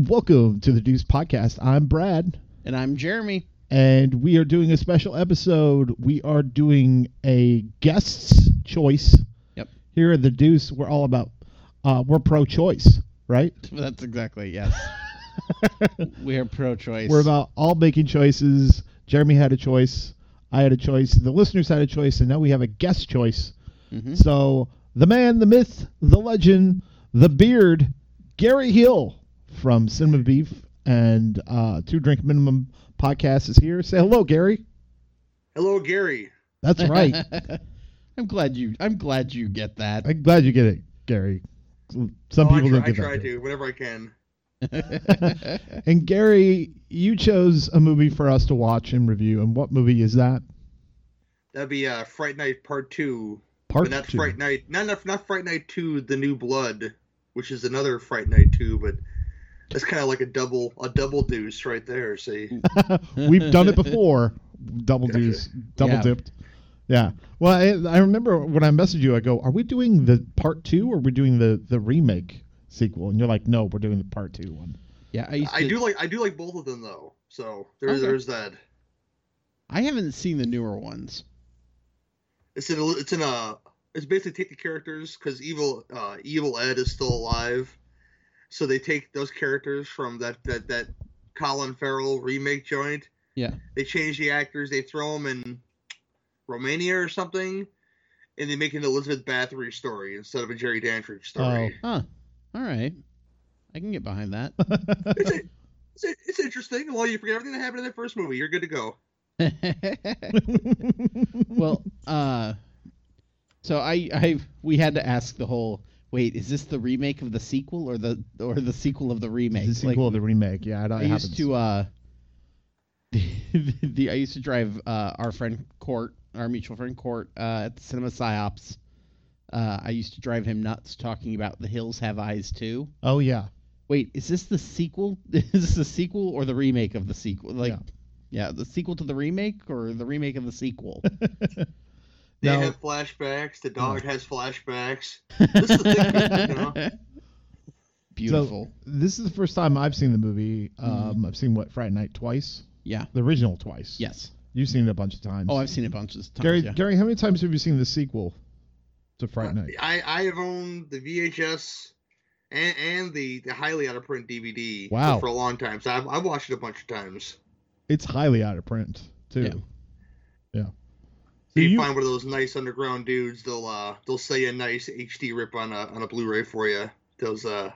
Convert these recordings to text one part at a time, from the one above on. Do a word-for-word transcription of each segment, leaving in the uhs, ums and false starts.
Welcome to the Deuce Podcast. I'm Brad. And I'm Jeremy. And we are doing a special episode. We are doing a guest's choice. Yep. Here at the Deuce, we're all about, uh, we're pro-choice, right? That's exactly, yes. We are pro-choice. We're about all making choices. Jeremy had a choice. I had a choice. The listeners had a choice. And now we have a guest choice. Mm-hmm. So the man, the myth, the legend, the beard, Gary Hill from Cinema Beef and uh, Two Drink Minimum Podcast is here. Say hello, Gary. Hello, Gary. That's right. I'm glad you. I'm glad you get that. I'm glad you get it, Gary. Some oh, people I try, don't get I try that. to, whenever I can. And Gary, you chose a movie for us to watch and review. And what movie is that? That'd be uh, Fright Night Part Two. Part but not two. Fright Night. Not, not not Fright Night Two: The New Blood, which is another Fright Night Two, but that's kind of like a double a double deuce right there. See, We've done it before. Double Gotcha. deuce, double Yeah. dipped. Yeah. Well, I, I remember when I messaged you, I go, "Are we doing the part two or are we doing the the remake sequel?" And you're like, "No, we're doing the part two one." Yeah, I used to, I do like I do like both of them though. So there's Okay. there's that. I haven't seen the newer ones. It's in a, it's in a it's basically take the characters because evil uh, evil Ed is still alive, so they take those characters from that that that Colin Farrell remake joint. Yeah. They change the actors. They throw them in Romania or something, and they make an Elizabeth Bathory story instead of a Jerry Dandridge story. Huh. All right. I can get behind that. It's, a, it's, a, it's interesting. Well, you forget everything that happened in that first movie. You're good to go. Well, uh, so I, I, we had to ask the whole. Wait, is this the remake of the sequel or the or the sequel of the remake? The sequel Like, of the remake. Yeah, it I happens. used to uh, the, the I used to drive uh, our friend Court, our mutual friend Court, uh, at the Cinema Psyops. Uh, I used to drive him nuts talking about The Hills Have Eyes too. Oh yeah. Wait, is this the sequel? Is this the sequel or the remake of the sequel? Like, Yeah. yeah, the sequel to the remake or the remake of the sequel? They Now- have flashbacks. The dog has flashbacks. This is the thing, you know? Beautiful. So this is the first time I've seen the movie. Um, Mhm. I've seen what Friday Night twice. Yeah. The original twice. Yes. You've seen it a bunch of times. Oh, I've seen it a bunch of times. Gary, yeah. Gary, how many times have you seen the sequel to Friday Night? I, I have owned the V H S and, and the, the highly out of print D V D Wow. for a long time. So I've, I've watched it a bunch of times. It's highly out of print too. Yeah. Yeah. So So you, you- find one of those nice underground dudes. They'll uh they'll say a nice H D rip on a on a Blu-ray for you. Those uh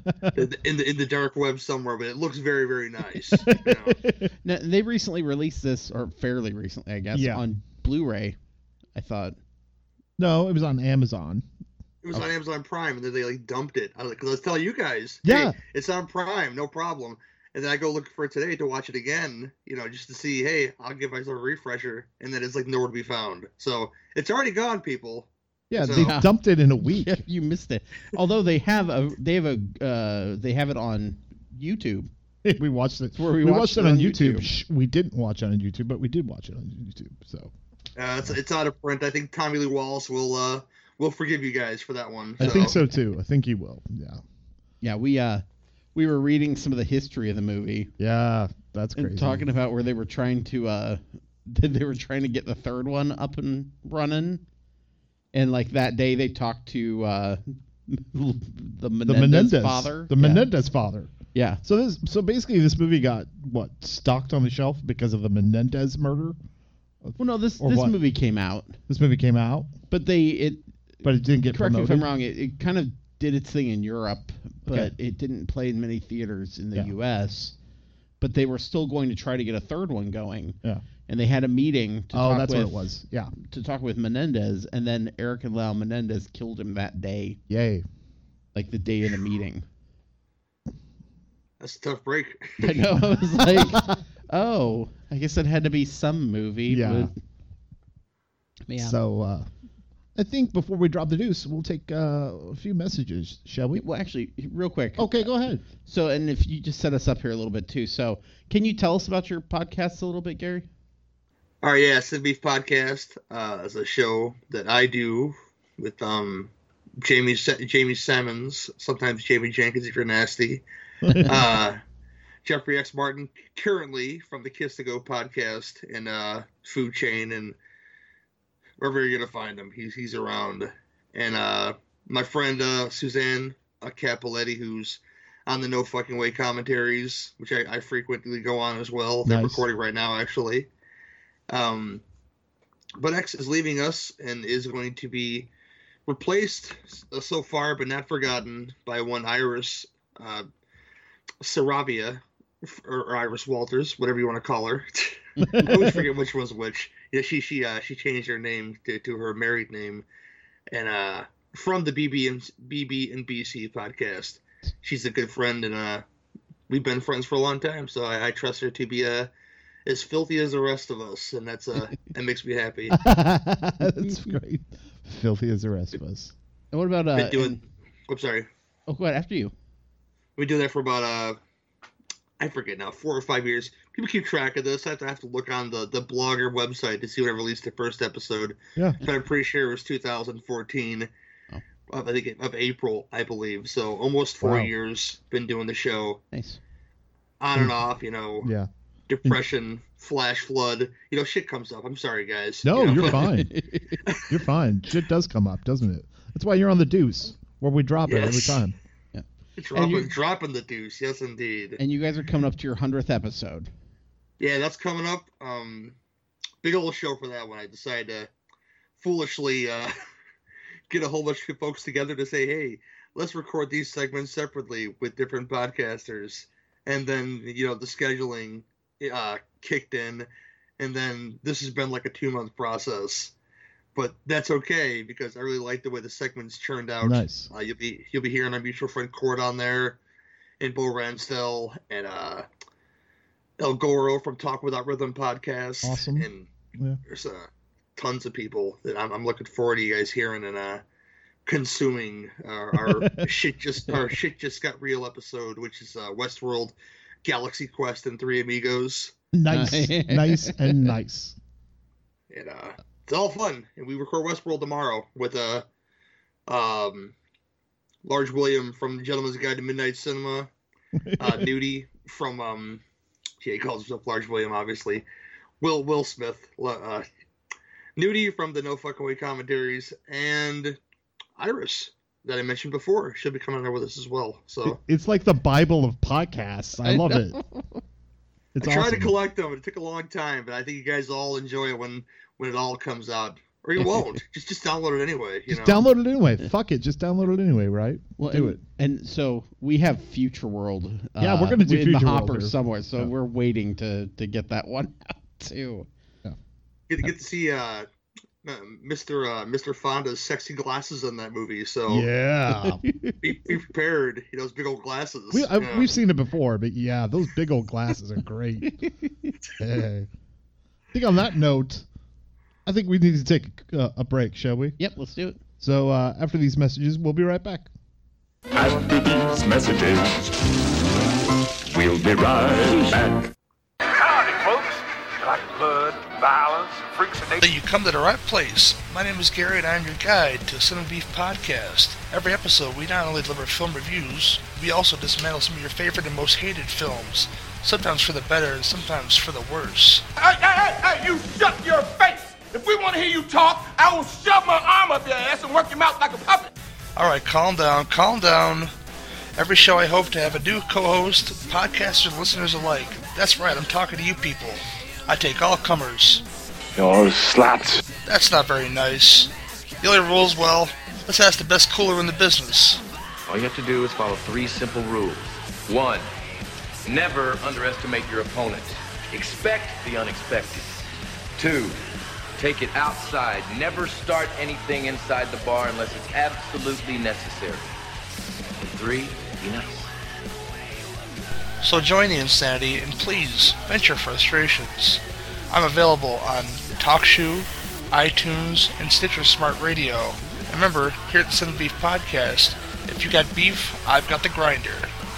in the in the dark web somewhere, but it looks very very nice. You know? Now, they recently released this, or fairly recently, I guess, Yeah. on Blu-ray. I thought. No, it was on Amazon. It was Okay. on Amazon Prime, and then they like dumped it. I was like, because I was telling you guys, Yeah. hey, it's on Prime, no problem. And then I go look for it today to watch it again, you know, just to see, hey, I'll give myself a refresher, and then it's like nowhere to be found. So it's already gone, people. Yeah, So- they dumped it in a week. Yeah, you missed it. Although they have a, they have a, uh, they have it on YouTube. We watched it. It's where we we watched watched it it on on YouTube. YouTube. Shh, we didn't watch it on YouTube, but we did watch it on YouTube. So Uh, it's it's out of print. I think Tommy Lee Wallace will uh will forgive you guys for that one. I think so too. I think you will. Yeah. Yeah, we uh, we were reading some of the history of the movie Yeah, that's crazy. and talking about where they were trying to, uh, they were trying to get the third one up and running, and like that day they talked to uh, the Menendez, the Menendez father, The yeah. Menendez father. Yeah. So this, so basically, this movie got what stocked on the shelf because of the Menendez murder. Well, no, this Or this what? movie came out, This movie came out, but they it. but it didn't get Correct me promoted. if I'm wrong. It, it kind of did its thing in Europe, but Okay. it didn't play in many theaters in the Yeah. U S. But they were still going to try to get a third one going. Yeah. And they had a meeting to Oh, talk that's with what it was. Yeah. to talk with Menendez, and then Eric and Lau Menendez killed him that day, Yay. like the day of the meeting. That's a tough break. I know. I was like, oh, I guess it had to be some movie. Yeah. But, yeah. So uh, I think before we drop the deuce, we'll take uh, a few messages, shall we? Well, actually, real quick. Okay, go ahead. So, and if you just set us up here a little bit too. So, can you tell us about your podcast a little bit, Gary? All right, yeah, Sid Beef Podcast uh, is a show that I do with um Jamie Jamie Simmons, sometimes Jamie Jenkins if you're nasty. uh, Jeffrey X. Martin, currently from the Kiss to Go podcast and uh, Food Chain, and wherever you're gonna find him, he's he's around. And uh, my friend uh, Suzanne uh, Capoletti, who's on the No Fucking Way commentaries, which I, I frequently go on as well. They're Nice. recording right now, actually. Um, but X is leaving us and is going to be replaced uh, so far, but not forgotten, by one Iris uh, Saravia, or, or Iris Walters, whatever you want to call her. I always forget which one's which. Yeah, she she uh, she changed her name to, to her married name, and uh, from the B B and B B and B C podcast. She's a good friend, and uh, we've been friends for a long time, so I, I trust her to be uh, as filthy as the rest of us, and that's uh, that makes me happy. That's great. Filthy as the rest of us. And what about uh? Been doing. and- I'm sorry. oh, go ahead after you. We do that for about uh, I forget now, four or five years. People keep track of this. I have to have to look on the the blogger website to see when I released the first episode. Yeah. But I'm pretty sure it was two thousand fourteen. Oh. Of, I think of April, I believe. So almost four Wow. years been doing the show, Nice. on and off. You know, Yeah. depression, flash flood. You know, shit comes up. I'm sorry, guys. No, you know? you're fine. You're fine. Shit does come up, doesn't it? That's why you're on the deuce, where we drop it every Yes. time. dropping, you- dropping the deuce. Yes, indeed. And you guys are coming up to your hundredth episode. Yeah, that's coming up. Um, big old show for that one. I decided to foolishly uh, get a whole bunch of folks together to say, hey, let's record these segments separately with different podcasters. And then, you know, the scheduling uh, kicked in. And then this has been like a two-month process. But that's okay, because I really like the way the segments churned out. Nice. Uh, you'll be you'll be hearing our mutual friend Court on there, and Bo Ransdell, and uh, El Goro from Talk Without Rhythm podcast. Awesome. And Yeah. there's uh, tons of people that I'm, I'm looking forward to you guys hearing and uh, consuming our, our shit just our shit just got real episode, which is uh, Westworld, Galaxy Quest, and Three Amigos. Nice. Nice and nice. And uh, it's all fun. And we record Westworld tomorrow with uh, um, Large William from Gentleman's Guide to Midnight Cinema, uh, Nudie from um, yeah, he calls himself Large William, obviously. Will Will Smith, uh, Nudie from the No Fucking Way commentaries, and Iris that I mentioned before. She'll be coming there with us as well. So It's like the Bible of podcasts. I love it. It's I tried awesome. to collect them. It took a long time, but I think you guys all enjoy it when when it all comes out. Or you won't. just just download it anyway. You Just know. download it anyway. Fuck it. Just download it anyway, right? Well, Do and, it. And so we have Future World. Uh, Yeah, we're gonna do in Future the World hopper here. somewhere. So Yeah. we're waiting to to get that one out too. Get, get to see uh, uh, Mister Uh, Mister Fonda's sexy glasses in that movie. So Yeah. be, be prepared. You know, those big old glasses. we, I, Yeah. We've seen it before, but yeah, those big old glasses are great. Hey. I think on that note, I think we need to take uh, a break, shall we? Yep, let's do it. So uh, after these messages, we'll be right back. After these messages, we'll be right back. Howdy, folks. You like blood, violence, freaks and Then you come to the right place. My name is Gary, and I'm your guide to Cinema Beef Podcast. Every episode, we not only deliver film reviews, we also dismantle some of your favorite and most hated films, sometimes for the better and sometimes for the worse. Hey, hey, hey, hey, you shut your face! If we want to hear you talk, I will shove my arm up your ass and work your mouth like a puppet. All right, calm down, calm down. Every show I hope to have a new co-host, podcasters and listeners alike. That's right, I'm talking to you people. I take all comers. You're sluts. That's not very nice. The only rules, well, let's ask the best cooler in the business. All you have to do is follow three simple rules. One, never underestimate your opponent. Expect the unexpected. Two, take it outside. Never start anything inside the bar unless it's absolutely necessary. And three, be nice. So join the insanity and please vent your frustrations. I'm available on TalkShoe, iTunes, and Stitcher Smart Radio. And remember, here at the Cinema Beef Podcast, if you got beef, I've got the grinder.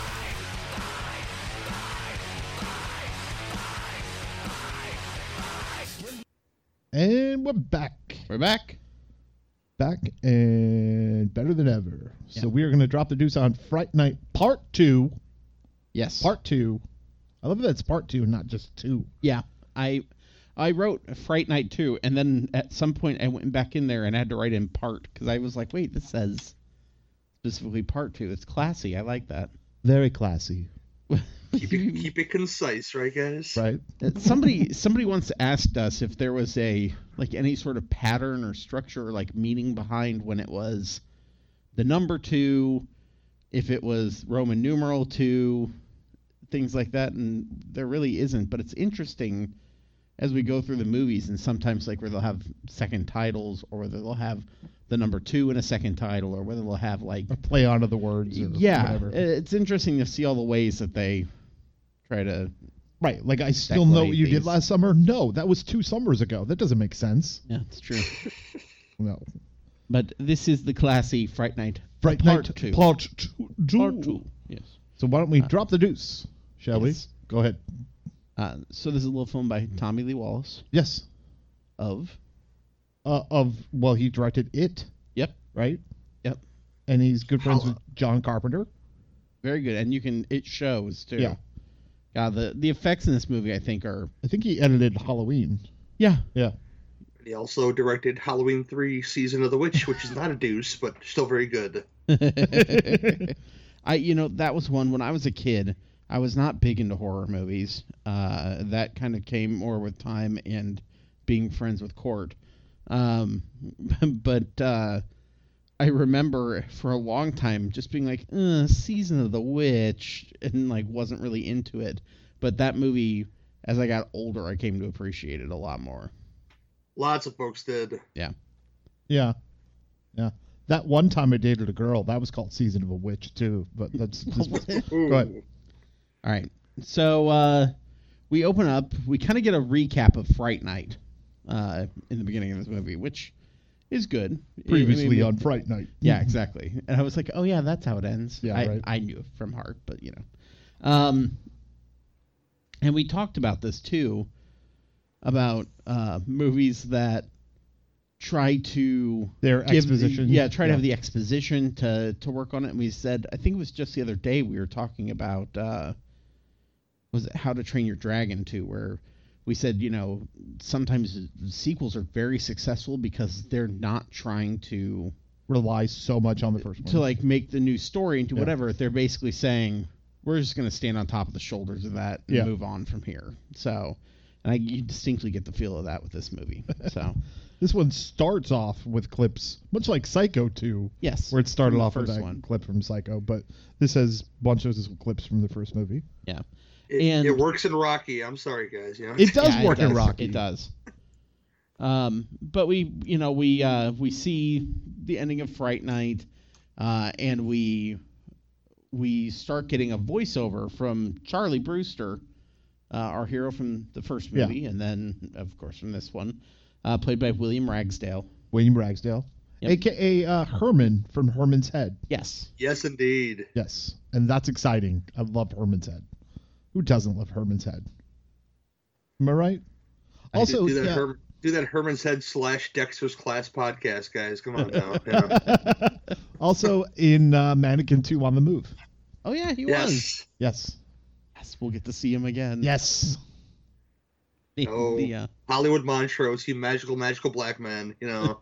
And we're back. We're back. Back and better than ever. So Yeah. we are going to drop the deuce on Fright Night Part two. Yes. Part two. I love that it's part two, not just two. Yeah. I I wrote Fright Night two, and then at some point I went back in there and had to write in part because I was like, wait, this says specifically part two. It's classy. I like that. Very classy. Keep it, keep it concise, right, guys? Right. somebody somebody once asked us if there was a like any sort of pattern or structure or like meaning behind when it was the number two, if it was Roman numeral two, things like that, and there really isn't. But it's interesting as we go through the movies, and sometimes like where they'll have second titles, or whether they'll have the number two in a second title, or whether they'll have like A play onto the words. Or yeah, whatever. it's interesting to see all the ways that they try to. Right. Like I still know what you did these. last summer. No, that was two summers ago. That doesn't make sense. Yeah, it's true. No. But this is the classy Fright Night. Fright part Night two. Part two. Part two. Yes. So why don't we Uh, drop the deuce, shall yes. we? Go ahead. Uh, so this is a little film by Tommy Lee Wallace Yes. of. Uh, of well, he directed it, Yep. right? Yep. And he's good friends Holla. with John Carpenter. Very good, and you can. It shows too. Yeah. Yeah. The the effects in this movie, I think, are. I think he edited Halloween. Yeah. Yeah. He also directed Halloween three Season of the Witch, which is not a deuce, but still very good. I you know that was one when I was a kid. I was not big into horror movies. Uh, that kind of came more with time and being friends with Court. Um, but uh, I remember for a long time just being like, uh, Season of the Witch, and like wasn't really into it. But that movie, as I got older, I came to appreciate it a lot more. Lots of folks did. Yeah. Yeah. Yeah. That one time I dated a girl, that was called Season of a Witch too. But that's just, Ooh. go ahead. All right. So uh, we open up. We kind of get a recap of Fright Night uh, in the beginning of this movie, which is good. Previously I mean, on Fright Night. Yeah, exactly. And I was like, oh, yeah, that's how it ends. Yeah, I, right. I knew it from heart, but, you know. Um, and we talked about this, too, about uh, movies that try to Their give exposition. The, yeah, try to Yeah. have the exposition to, to work on it. And we said, I think it was just the other day we were talking about, uh, was it How to Train Your Dragon, too, where we said, you know, sometimes sequels are very successful because they're not trying to Relies so much on the first one. to like make the new story into Yeah. whatever. They're basically saying we're just going to stand on top of the shoulders of that and Yeah. move on from here. So, and I you distinctly get the feel of that with this movie. So, This one starts off with clips, much like Psycho two, yes, where it started from the off with first that one. clip from Psycho, but this has bunches of clips from the first movie. Yeah, It, And- it works in Rocky. I'm sorry, guys. You know? It does Yeah, work it in does. Rocky. It does. Um, but we, you know, we uh, we see the ending of Fright Night, uh, and we we start getting a voiceover from Charlie Brewster, uh, our hero from the first Yeah. movie, and then of course from this one, uh, played by William Ragsdale. William Ragsdale, Yep. a k a. Uh, Herman from Herman's Head. Yes. Yes, indeed. Yes, and that's exciting. I love Herman's Head. Who doesn't love Herman's Head? Am I right? Also, do, do that yeah. Herm, do that Herman's Head slash Dexter's Class podcast, guys. Come on now. Yeah. also in uh, Mannequin two on the Move. Oh yeah, he was. Yes. Yes. Yes, we'll get to see him again. Yes. The, Oh. the, uh, Hollywood Montrose, you magical, magical black man. You know.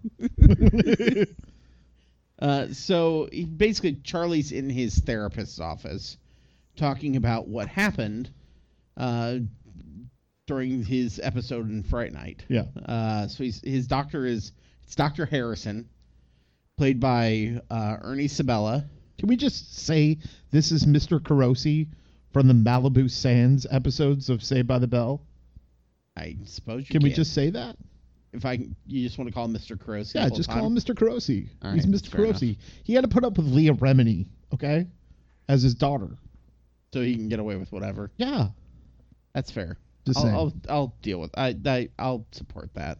Uh, so he, basically, Charlie's in his therapist's office talking about what happened uh, during his episode in Fright Night. Yeah. Uh, so he's, his doctor is it's Doctor Harrison, played by uh, Ernie Sabella. Can we just say this is Mister Carosi from the Malibu Sands episodes of Saved by the Bell? I suppose you Can we just say that? if I you just want to call him Mister Carosi? Yeah, the whole just time? call him Mister Carosi. All He's right, Mister fair enough. Carosi. He had to put up with Leah Remini, okay, as his daughter. so he can get away with whatever. Yeah. That's fair. Just I'll, saying. I'll I'll deal with I, I I'll support that.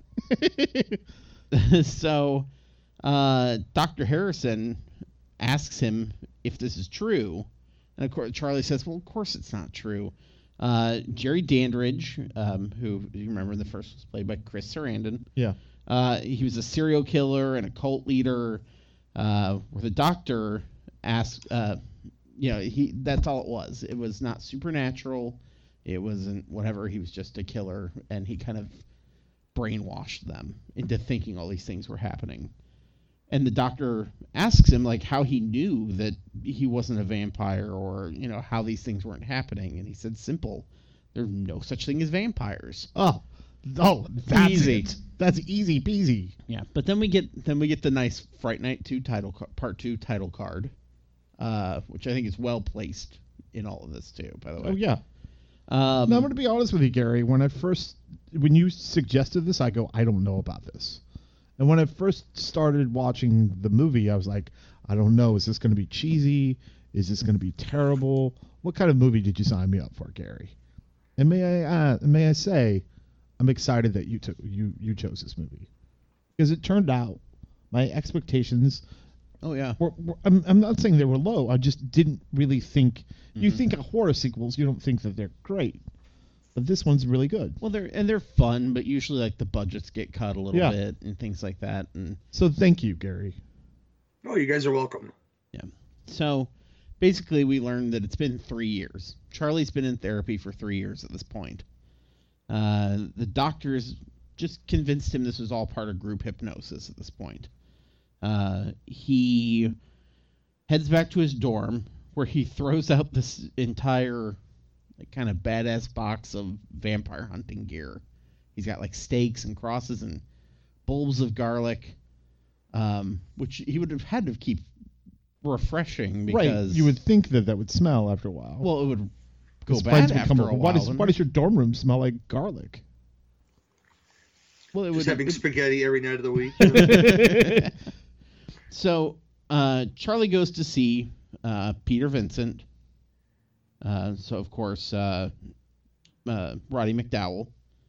So, uh, Doctor Harrison asks him if this is true, and of course Charlie says, "Well, of course it's not true." Uh, Jerry Dandridge, um, who you remember in the first was played by Chris Sarandon. Yeah. Uh, he was a serial killer and a cult leader. Uh, where the doctor asks, uh, you know, he that's all it was. It was not supernatural. It wasn't whatever. He was just a killer, and he kind of brainwashed them into thinking all these things were happening. And the doctor asks him, like, how he knew that he wasn't a vampire, or, you know, how these things weren't happening. And he said, simple. There's no such thing as vampires. Oh, oh, that's Easy. it. That's easy peasy. Yeah, but then we get then we get the nice Fright Night two title ca- part two title card, uh, which I think is well placed in all of this too. By the way, Oh yeah. um, Now, I'm going to be honest with you, Gary. When I first, when you suggested this, I go, I don't know about this. And when I first started watching the movie, I was like, I don't know. Is this going to be cheesy? Is this going to be terrible? What kind of movie did you sign me up for, Gary? And may I, uh, may I say, I'm excited that you took you you chose this movie, because it turned out my expectations. oh yeah, Were, were, I'm I'm not saying they were low. I just didn't really think. You Mhm. think of horror sequels, you don't think that they're great, but this one's really good. well they're and they're fun, but usually like the budgets get cut a little Yeah. bit and things like that. And So thank you, Gary. Oh, you guys are welcome. so basically, we learned that it's been three years. Charlie's been in therapy for three years at this point. Uh, the doctors just convinced him this was all part of group hypnosis at this point. Uh, he heads back to his dorm, where he throws out this entire like, kind of badass box of vampire hunting gear. He's got like stakes and crosses and bulbs of garlic, um, which he would have had to keep refreshing because Right, you would think that that would smell after a while. well it would go His bad friends would after come a over. while. Why does and- why does your dorm room smell like garlic? well, it Just would having spaghetti every night of the week. So uh, Charlie goes to see uh, Peter Vincent. Uh, so of course, uh, uh, Roddy McDowell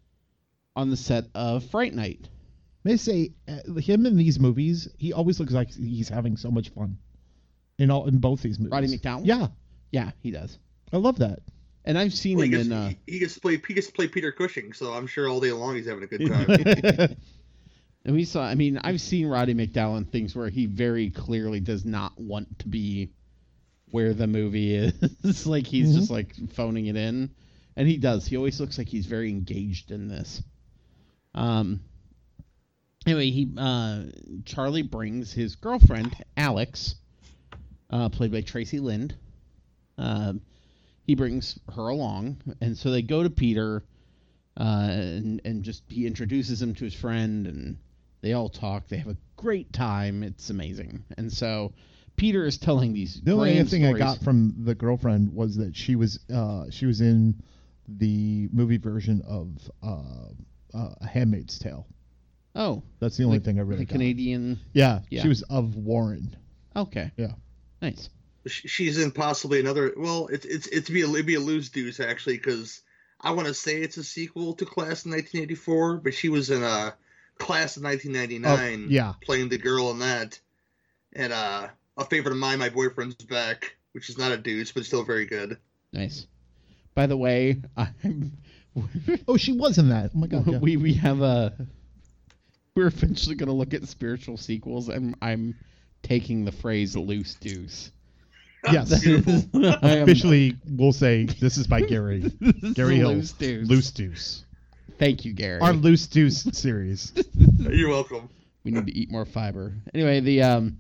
on the set of Fright Night. May I say, uh, him in these movies, he always looks like he's having so much fun. In all in both these movies. Roddy McDowell? Yeah, Yeah, he does. I love that. And I've seen Well, he, him gets, in. Uh, he, he gets to play he gets to play Peter Cushing, so I'm sure all day long he's having a good time. and we saw. I mean, I've seen Roddy McDowell in things where he very clearly does not want to be where the movie is. Like he's Mhm. just like phoning it in, and he does. He always looks like he's very engaged in this. Um. Anyway, he uh, Charlie brings his girlfriend Alex, uh, played by Tracy Lind. Um, he brings her along, and so they go to Peter, uh, and and just he introduces him to his friend, and they all talk. They have a great time. It's amazing. And so Peter is telling these. The only grand thing stories. I got from the girlfriend was that she was uh, she was in the movie version of uh, uh, A Handmaid's Tale. Oh, That's the only the- thing I really the got. Canadian. Yeah, Yeah. she was of Warren. Okay. Yeah. Nice. Sh- She's in possibly another. Well, it's it's it's be a, it'd be a loose deuce actually, because I want to say it's a sequel to Class of nineteen eighty-four, but she was in a Class of nineteen ninety-nine. Oh, yeah. Playing the girl in that, and uh, a favorite of mine, My Boyfriend's Back, which is not a deuce, but still very good. Nice. By the way, I'm. Oh, she was in that. Oh my god. Yeah. we we have a. We're eventually going to look at spiritual sequels, and I'm taking the phrase "loose deuce." Yes. I am- Officially, we'll say this is by Gary. This is Gary the Hill. Loose Deuce. Loose Deuce. Thank you, Gary. Our Loose Deuce series. You're welcome. We need to eat more fiber. Anyway, the um.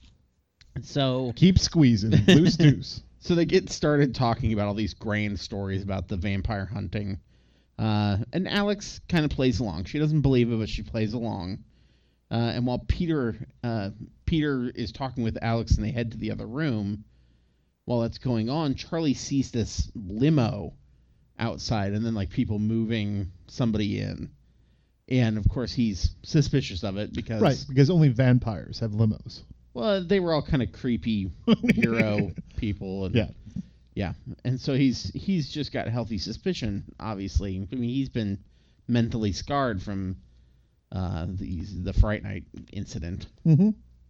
So Keep squeezing. Loose Deuce. so they get started talking about all these grand stories about the vampire hunting. Uh, and Alex kind of plays along. She doesn't believe it, but she plays along. Uh, and while Peter uh, Peter is talking with Alex and they head to the other room, while that's going on, Charlie sees this limo outside and then like people moving somebody in. And of course he's suspicious of it because Right, because only vampires have limos. well, they were all kind of creepy hero people. And, Yeah. Yeah. And so he's he's just got healthy suspicion, obviously. I mean, he's been mentally scarred from uh, the, the Fright Night incident. Mm-hmm.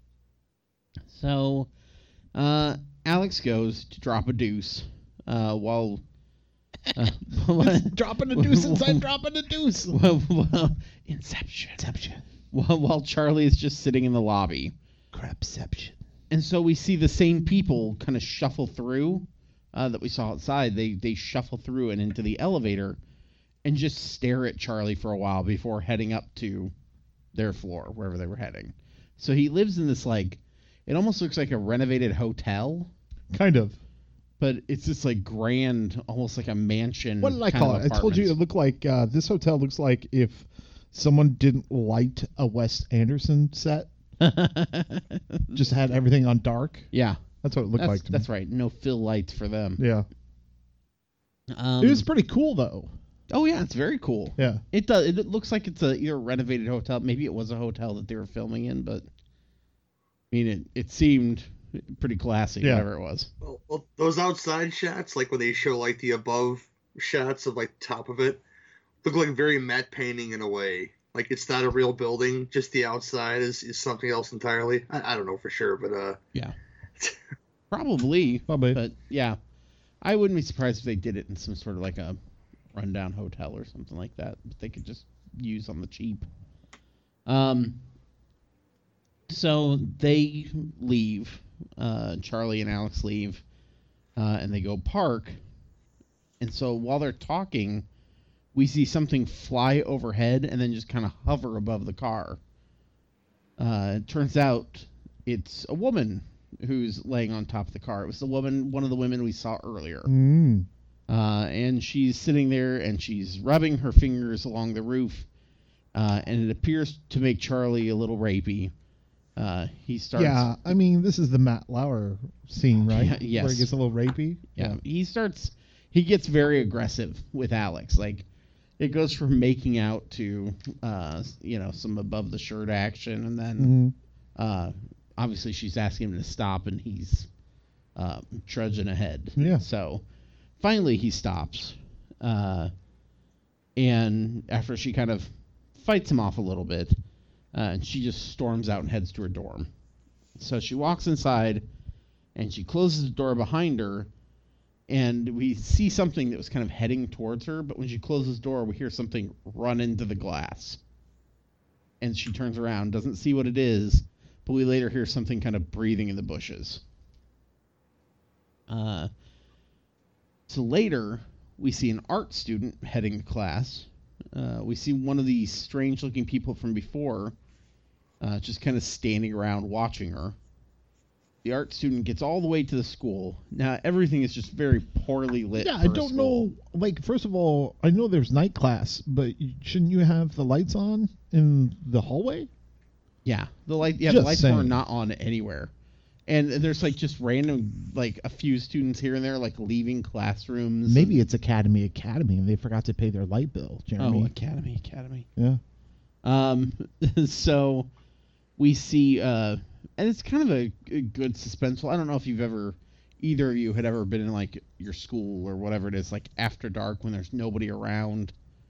So uh, Alex goes to drop a deuce uh, while... Uh, Dropping a deuce inside dropping a deuce. well, well, Inception. Inception. While, while Charlie is just sitting in the lobby. Crapception. And so we see the same people kind of shuffle through uh, that we saw outside. They they shuffle through and into the elevator and just stare at Charlie for a while before heading up to their floor, wherever they were heading. So he lives in this, like, it almost looks like a renovated hotel. Kind of. But it's this, like, grand, almost like a mansion. What did I kind call of it? I told you it apartments. looked like, uh, this hotel looks like if someone didn't light a Wes Anderson set, just had everything on dark. Yeah. That's what it looked That's, like to that's me. right. No fill lights for them. Yeah. Um, It was pretty cool, though. Oh, yeah, it's very cool. Yeah. It does. It looks like it's a either a renovated hotel. Maybe it was a hotel that they were filming in, but I mean, it, it seemed pretty classy, Yeah. whatever it was. Well, well, those outside shots, like when they show like the above shots of like top of it, look like very matte painting in a way. Like it's not a real building, just the outside is, is something else entirely. I, I don't know for sure, but uh, Yeah. Probably. Probably. But yeah, I wouldn't be surprised if they did it in some sort of like a rundown hotel or something like that that they could just use on the cheap. Um. So they leave. Uh, Charlie and Alex leave, uh, and they go park. And so while they're talking, we see something fly overhead and then just kind of hover above the car. Uh, it turns out it's a woman who's laying on top of the car. It was the woman, one of the women we saw earlier. Mm. Uh, and she's sitting there and she's rubbing her fingers along the roof. Uh, and it appears to make Charlie a little rapey. Uh, he starts. Yeah, I mean, this is the Matt Lauer scene, right? Yeah, yes. Where he gets a little rapey. Yeah, he starts. He gets very aggressive with Alex. Like, it goes from making out to, uh, you know, some above the shirt action, and then, Mhm. uh, obviously she's asking him to stop, and he's uh, trudging ahead. Yeah. So, finally he stops, uh, and after she kind of fights him off a little bit, uh, and she just storms out and heads to her dorm. So she walks inside, and she closes the door behind her. And we see something that was kind of heading towards her, but when she closes the door, we hear something run into the glass. And she turns around, doesn't see what it is, but we later hear something kind of breathing in the bushes. Uh, so later, we see an art student heading to class. Uh, we see one of these strange-looking people from before uh, just kind of standing around watching her. The art student gets all the way to the school. Now, everything is just very poorly lit. Yeah, for I a don't school. know. Like, first of all, I know there's night class, but you- shouldn't you have the lights on in the hallway? Yeah, the light. Yeah, the Just lights were saying. not on anywhere, and there's like just random, like a few students here and there, like leaving classrooms. Maybe it's Academy Academy, and they forgot to pay their light bill, Jeremy. Oh, Academy, Academy. Yeah. Um, so we see, uh, and it's kind of a, a good suspenseful. I don't know if you've ever, either of you had ever been in like your school or whatever it is, like after dark when there's nobody around.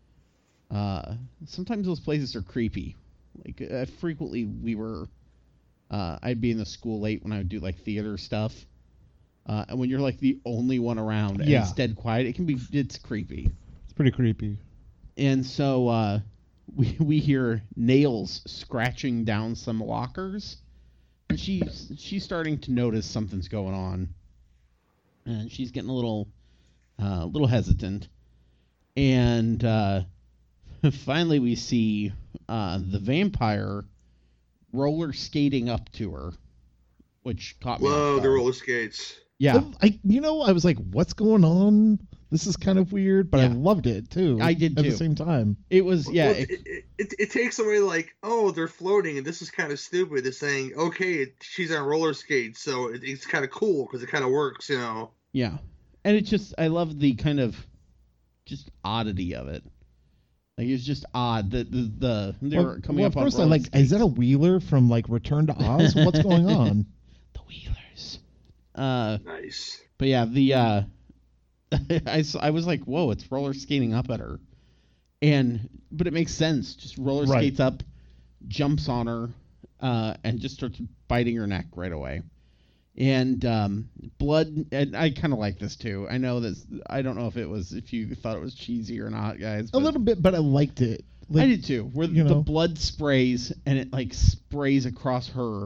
Uh, sometimes those places are creepy. Like uh, frequently we were, uh, I'd be in the school late when I would do like theater stuff. Uh, and when you're like the only one around and Yeah. it's dead quiet, it can be, it's creepy. It's pretty creepy. And so uh, we we hear nails scratching down some lockers, and she's she's starting to notice something's going on, and she's getting a little uh, little hesitant. And uh, finally, we see uh, the vampire roller skating up to her, which caught me. off whoa, the guard. roller skates. Yeah, Well, I, you know, I was like, what's going on? This is kind of weird, but I Yeah. loved it, too. I did, At too. the same time. it was. Yeah, Well, it- it, it, it, it takes away like, oh, they're floating, and this is kind of stupid. It's saying, okay, she's on roller skates, so it, it's kind of cool because it kind of works, you know. Yeah. And it just, I love the kind of just oddity of it. Like, it's just odd that the, the they Well, were coming well, up at on first, I roller like, skates. is that a Wheeler from like Return to Oz? What's going on? The Wheelers. Uh, Nice. but yeah, the, uh, I, s- I was like, whoa, it's roller skating up at her. And, but it makes sense. Just roller Right. skates up, jumps on her, uh, and just starts biting her neck right away. And um, blood, and I kind of like this too. I know this. I don't know if it was, if you thought it was cheesy or not, guys. A but little bit, but I liked it. Like, I did too. Where you the know. blood sprays and it like sprays across her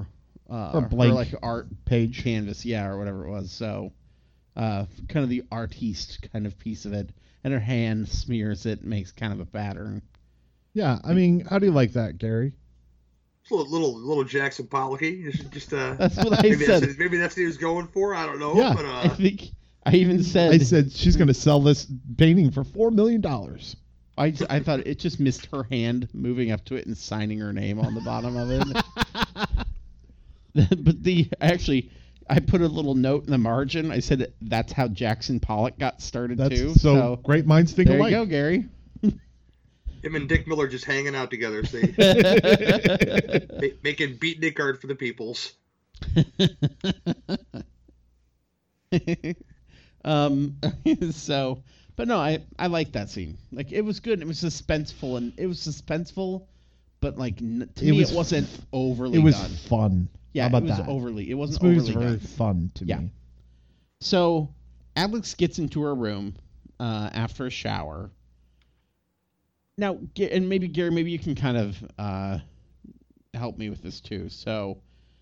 uh, Or blank like art page. canvas, yeah, or whatever it was. So, uh, kind of the artiste kind of piece of it, and her hand smears it, makes kind of a pattern. Yeah, I mean, how do you like that, Gary? It's a little little, little Jackson Pollocky. Just, just uh, That's what I maybe said. That's, maybe that's what he was going for. I don't know. Yeah, but, I uh, think I even said I said she's going to sell this painting for four million dollars. I, I thought it just missed her hand moving up to it and signing her name on the bottom of it. But the actually, I put a little note in the margin. I said that's how Jackson Pollock got started That's too. so, So great minds think there alike. you go, Gary. him and Dick Miller just hanging out together, see, Ma- making beatnik art for the peoples. um. So, but no, I I liked that scene. Like it was good. It was suspenseful, and it was suspenseful, but like n- to It me, was it wasn't f- overly It was done. fun. Yeah, How about it was that? overly. It wasn't This movie was overly very done. fun to Yeah. me. So Alex gets into her room uh, after a shower. Now, Ga- and maybe Gary, maybe you can kind of uh, help me with this too. So,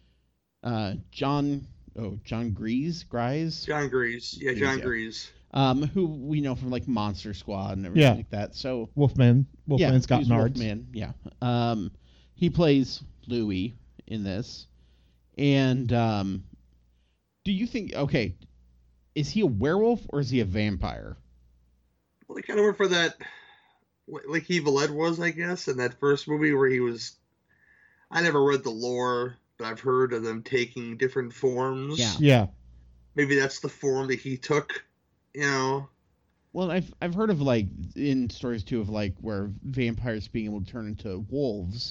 uh, John, oh, John Grease, Grise, John Grease, yeah, John Yeah. Grease. um, who we know from like Monster Squad and everything Yeah. like that. So, Wolfman. yeah, Wolfman's got he's nards. Wolfman. Yeah, um, he plays Louis in this, and um, do you think? Okay, is he a werewolf or is he a vampire? Well, they kind of went for that, like Evil Ed was, I guess, in that first movie where he was. I never read the lore, but I've heard of them taking different forms. Yeah. Yeah. Maybe that's the form that he took. You know. Well, I've I've heard of like in stories too of like where vampires being able to turn into wolves,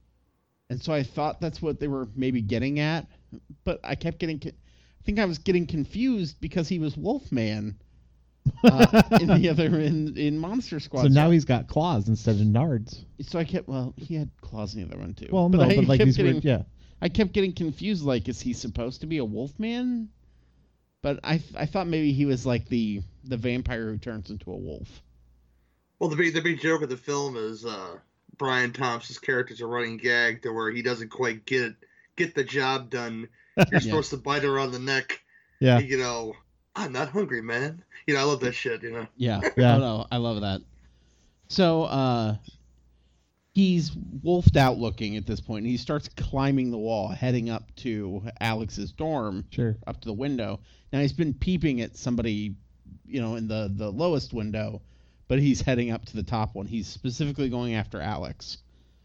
and so I thought that's what they were maybe getting at, but I kept getting, co- I think I was getting confused because he was Wolfman uh, in the other in in Monster Squad. So now he's got claws instead of nards. so I kept well he had claws in the other one too. Well, no, I but like kept these getting, weird, yeah. I kept getting confused. Like, is he supposed to be a Wolfman? But I I thought maybe he was like the the vampire who turns into a wolf. Well, the big the big joke of the film is uh, Brian Thompson's character's a running gag to where he doesn't quite get get the job done. You're supposed to bite her on the neck. Yeah. You know, I'm not hungry, man. You know, I love that shit. You know. Yeah. Yeah. Oh, no, I love that. So, uh, he's wolfed out looking at this point, and he starts climbing the wall, heading up to Alex's dorm, Sure. up to the window. Now, he's been peeping at somebody, you know, in the, the lowest window, but he's heading up to the top one. He's specifically going after Alex.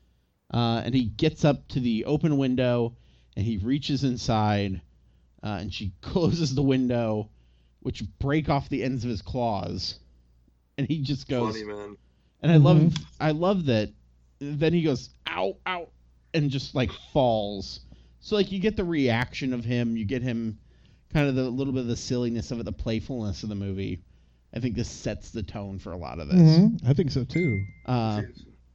Uh, and he gets up to the open window, and he reaches inside, uh, and she closes the window, which break off the ends of his claws. And he just goes, Funny, man. and I love, Mhm. I love that. Then he goes, ow, ow, and just like falls. So like you get the reaction of him, you get him, kind of the little bit of the silliness of it, the playfulness of the movie. I think this sets the tone for a lot of this. Mhm. I think so too. Uh,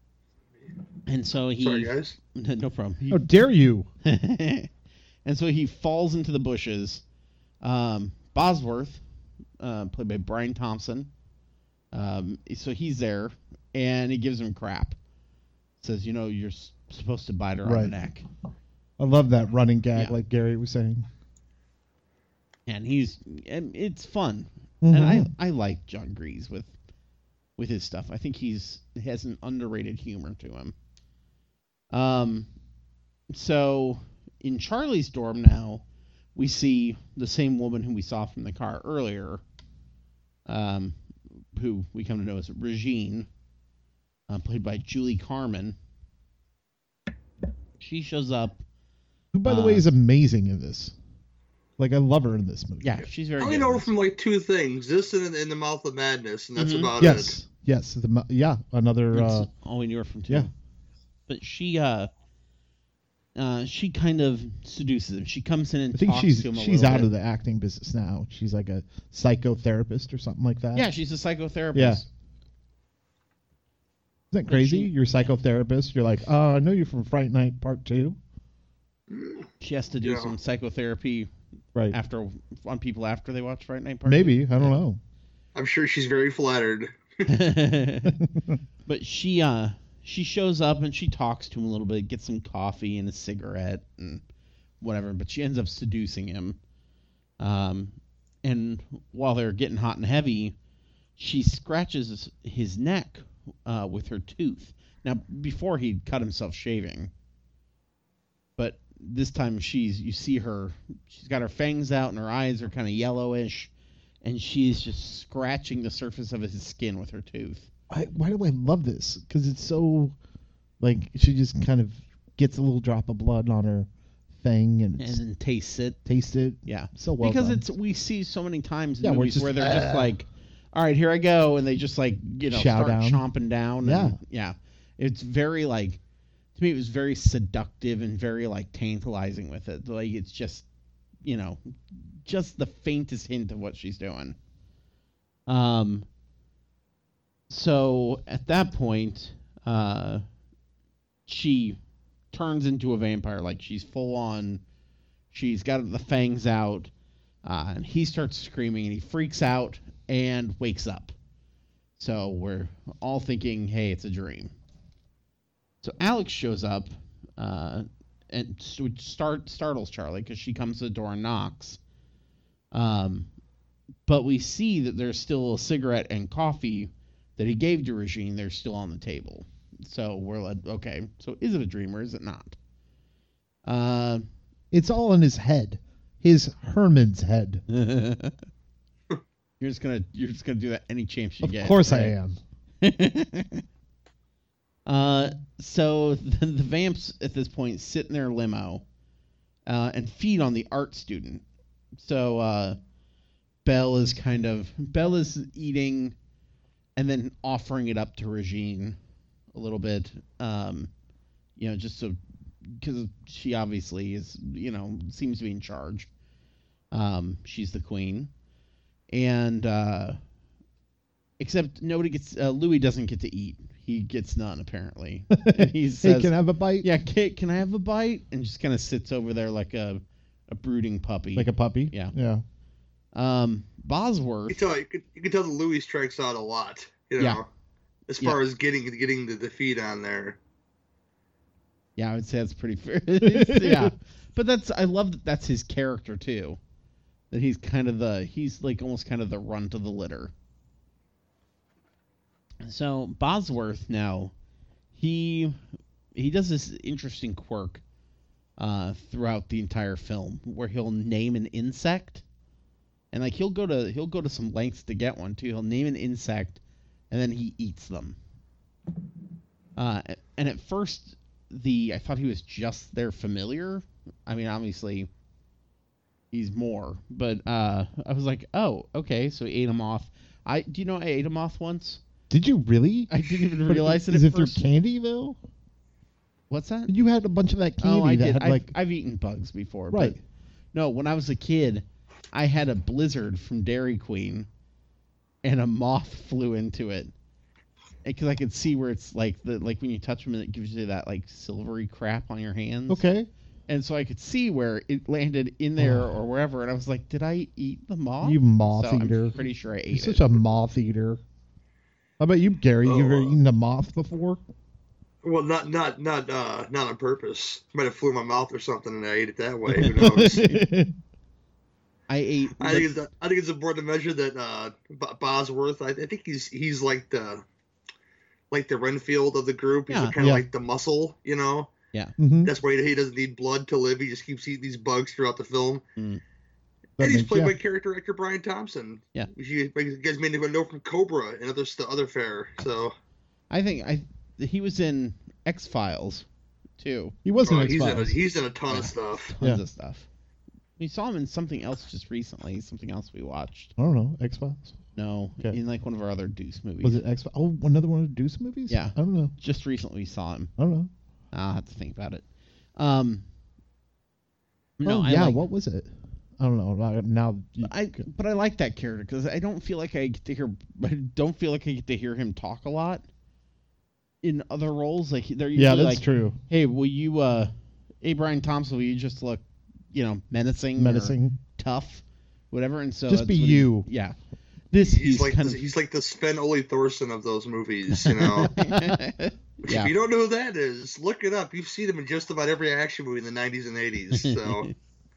and so he, Sorry, guys. no problem. He- How dare you? and so he falls into the bushes. Um, Bosworth, uh, played by Brian Thompson, um, so he's there, and he gives him crap. Says, you know, you're s- supposed to bite her on the Right. neck. I love that running gag, Yeah. like Gary was saying. And he's, and it's fun. Mhm. And I, I like John Grease with, with his stuff. I think he's he has an underrated humor to him. Um, so in Charlie's dorm now, we see the same woman who we saw from the car earlier, um, who we come to know as Regine, uh, played by Julie Carmen. She shows up. Who, by the Uh, way, is amazing in this. Like, I love her in this movie. Yeah, she's very I good. only in know her this. from like two things: this and in the Mouth of Madness, and that's Mhm. about Yes. it. Yes. The, mo- yeah. Another. That's Uh, all we knew her from too. yeah. But she, uh, uh, she kind of seduces him. She comes in and I think talks she's to him a she's little out bit. of the acting business now. She's like a psychotherapist or something like that. Yeah, she's a psychotherapist. Yeah. Isn't that crazy? she- You're a psychotherapist. You're like, oh, I know you from Fright Night Part Two. She has to do Yeah. some psychotherapy Right. after on people after they watch Fright Night Party. Maybe. I don't know. I'm sure she's very flattered. But she uh she shows up and she talks to him a little bit, gets some coffee and a cigarette, and whatever, but she ends up seducing him. Um, and while they're getting hot and heavy, she scratches his neck uh, with her tooth. Now, before he'd cut himself shaving, but this time she's you see her, she's got her fangs out and her eyes are kind of yellowish, and she's just scratching the surface of his skin with her tooth. I, why do I love this? Because it's so, like, she just kind of gets a little drop of blood on her thing and, And then tastes it. taste it. Yeah. So well because done. it's we see so many times in Yeah, where movies it's just, where they're just "Ah." like, all right, here I go, and they just like, you know, Chow start down. chomping down. Yeah. And, yeah. It's very like, to me, it was very seductive and very like tantalizing with it. Like it's just, you know, just the faintest hint of what she's doing. Um. So at that point, uh, she turns into a vampire. Like she's full on. She's got the fangs out, uh, and he starts screaming, and he freaks out and wakes up. So we're all thinking, "Hey, it's a dream." So Alex shows up, uh, and start startles Charlie because she comes to the door and knocks. Um, but we see that there's still a cigarette and coffee that he gave to Regine. They're still on the table. So we're like, okay, so is it a dream or is it not? Uh, It's all in his head. His Herman's head. you're just gonna you're just gonna do that any chance you Of get. course right? I am. uh, so the, the vamps at this point sit in their limo uh, and feed on the art student. So uh, Belle is kind of Belle is eating and then offering it up to Regine a little bit, um, you know, just so because she obviously is, you know, seems to be in charge. Um, she's the queen, and uh, except nobody gets. Uh, Louis doesn't get to eat. He gets none apparently. And he says, Hey, can I have a bite? "Yeah, Kate, can I have a bite?" And just kind of sits over there like a a brooding puppy. Like a puppy? Yeah. Yeah. Um, Bosworth. You can tell you can, you can tell that Louis strikes out a lot. You know, Yeah. as Yeah. far as getting getting the, the feed on there. Yeah, I would say that's pretty fair. Yeah, but that's I love that that's his character too. That he's kind of the he's like almost kind of the runt of the litter. So Bosworth now, he he does this interesting quirk uh, throughout the entire film where he'll name an insect, and like he'll go to he'll go to some lengths to get one too. He'll name an insect, and then he eats them. Uh, and at first, the I thought he was just their familiar. I mean, obviously, he's more, but uh, I was like, oh, okay, so he ate a moth. I do you know I ate a moth once? Did you really? I didn't even realize it Is at it through first. candy, though? What's that? You had a bunch of that candy Oh, I that did. had I've, like... I've eaten bugs before. Right. But no, when I was a kid, I had a Blizzard from Dairy Queen, and a moth flew into it. Because I could see where it's like the like when you touch them, it gives you that like silvery crap on your hands. Okay. And so I could see where it landed in there or wherever, and I was like, "Did I eat the moth?" You moth so eater. I'm pretty sure I ate You're it. such a moth eater. How about you, Gary? You ever Oh. eaten a moth before? Well, not not not uh, not on purpose. Might have flew in my mouth or something, and I ate it that way. Who knows? I ate. I think it's I think it's important to mention that uh, B- Bosworth. I, I think he's he's like the like the Renfield of the group. He's Yeah. kind of Yeah. like the muscle, you know. Mm-hmm. That's why he doesn't need blood to live. He just keeps eating these bugs throughout the film. Mm. That and he's makes- played yeah. by character actor Brian Thompson. Yeah. which you, you guys may even know from Cobra and other st- other fare. So I think I he was in X Files, too. He wasn't oh, X he's in a, Files. he's in a ton of stuff. Tons Yeah. of stuff. We saw him in something else just recently. Something else we watched. I don't know. X Files. No, Okay. in like one of our other Deuce movies. Was it X Files? Oh, another one of the Deuce movies? Yeah. I don't know. Just recently we saw him. I don't know. I'll have to think about it. Um. No, oh, I yeah. like, What was it? I don't know. Now- Now. you- I but I like that character because I don't feel like I get to hear. I don't feel like I get to hear him talk a lot. In other roles, like they're usually yeah, that's like, true. "Hey, will you, uh, hey Brian Thompson, will you just look, you know, menacing, or Menacing. tough, whatever?" And so Just that's be what he- you. yeah, This He's, he's, like kind this, of he's like the Sven Ole Thorson of those movies, you know. Which Yeah. if you don't know who that is, look it up. You've seen him in just about every action movie in the nineties and eighties. So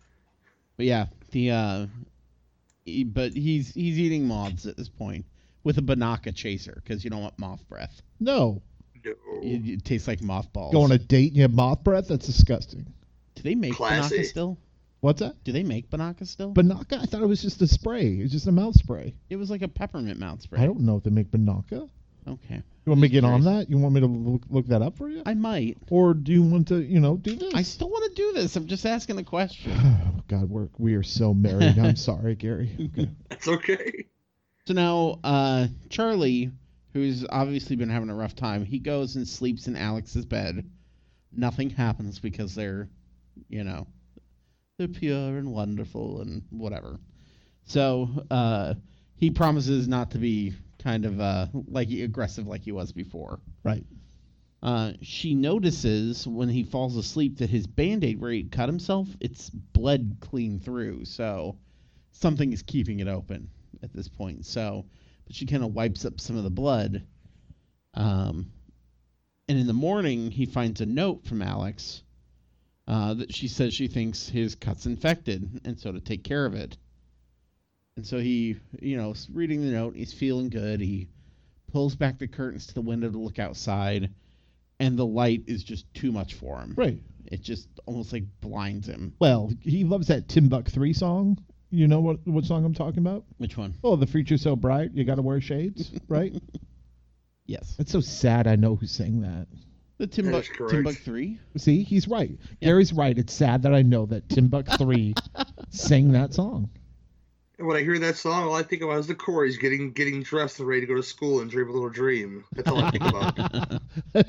But yeah, the uh, he, but he's he's eating moths at this point with a Banaka chaser because you don't want moth breath. No. no. It, it tastes like mothballs. Go on a date and you have moth breath? That's disgusting. Do they make Classy. Banaka still? What's that? Do they make Banaka still? Banaka? I thought it was just a spray. It was just a mouth spray. It was like a peppermint mouth spray. I don't know if they make Banaka. Okay. You want me to get on Curious. that? You want me to look, look that up for you? I might. Or do you want to, you know, do this? I still want to do this. I'm just asking a question. Oh, God, we're, we are so married. I'm sorry, Gary. Okay. That's okay. So now, uh, Charlie, who's obviously been having a rough time, he goes and sleeps in Alex's bed. Nothing happens because they're, you know, they're pure and wonderful and whatever. So uh, he promises not to be kind of uh, like aggressive like he was before. Right. Uh, she notices when he falls asleep that his Band-Aid where he cut himself, it's bled clean through. So something is keeping it open at this point. So, but she kind of wipes up some of the blood. Um, and in the morning, he finds a note from Alex uh, that she says she thinks his cut's infected, and so to take care of it. And so he, you know, is reading the note, he's feeling good. He pulls back the curtains to the window to look outside, and the light is just too much for him. Right. It just almost like blinds him. Well, he loves that Timbuk three song. You know what, what song I'm talking about? Which one? Oh, The Future's So Bright, You Gotta Wear Shades, right? Yes. That's so sad I know who sang that. The That Timbuk, is correct. Timbuk three? See, he's right. Gary's right. It's sad that I know that Timbuk three sang that song. And when I hear that song, all I think about is the Corys getting getting dressed and ready to go to school and dream a little dream. That's all I think about.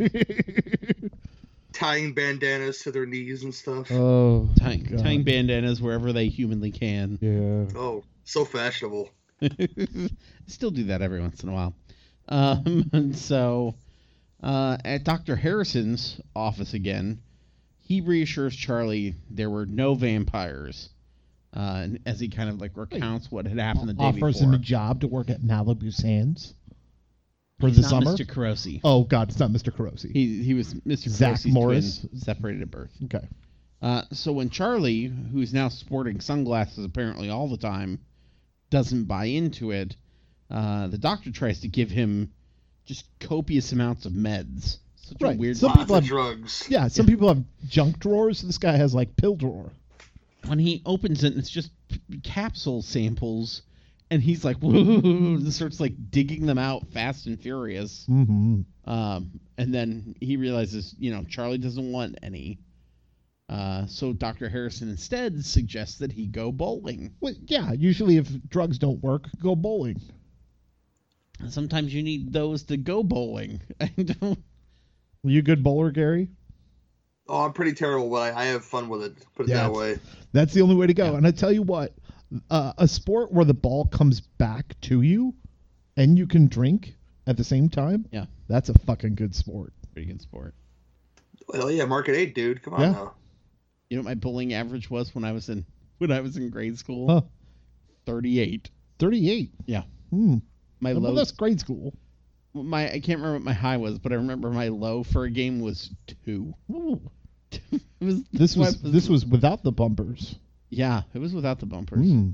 Tying bandanas to their knees and stuff. Oh, Tying, God. tying bandanas wherever they humanly can. Yeah. Oh, so fashionable. Still do that every once in a while. Um, and so, uh, at Doctor Harrison's office again, he reassures Charlie there were no vampires. Uh, and as he kind of like recounts what had happened the day Offers before. him a job to work at Malibu Sands for He's the not summer. Mister Carosi. Oh God, it's not Mister Carosi. He he was Mister Zach Carosi's Morris. twin, separated at birth. Okay. Uh, so when Charlie, who's now sporting sunglasses apparently all the time, doesn't buy into it, uh, the doctor tries to give him just copious amounts of meds. Such Right. a weird. Some Lots people of have drugs. Yeah, some people have junk drawers. This guy has like pill drawer. When he opens it, it's just capsule samples, and he's like, "Whoa!" starts like digging them out fast and furious. Mm-hmm. Um, and then he realizes, you know, Charlie doesn't want any. Uh, so Doctor Harrison instead suggests that he go bowling. Well, yeah, usually if drugs don't work, go bowling. Sometimes you need those to go bowling. I don't. Were you a good bowler, Gary? Oh, I'm pretty terrible, but I, I have fun with it. Put it Yeah, that way. That's the only way to go. And I tell you what, uh, a sport where the ball comes back to you and you can drink at the same time, Yeah, that's a fucking good sport. pretty good sport. Well, yeah, Market Eight, dude. Come on Yeah. now. You know what my bowling average was when I was in when I was in grade school? Huh. thirty-eight. thirty-eight. Yeah. Hmm. My Well, low. that's grade school. My I can't remember what my high was, but I remember my low for a game was two. Ooh. it was This was what- this was without the bumpers. yeah, it was without the bumpers. Hmm.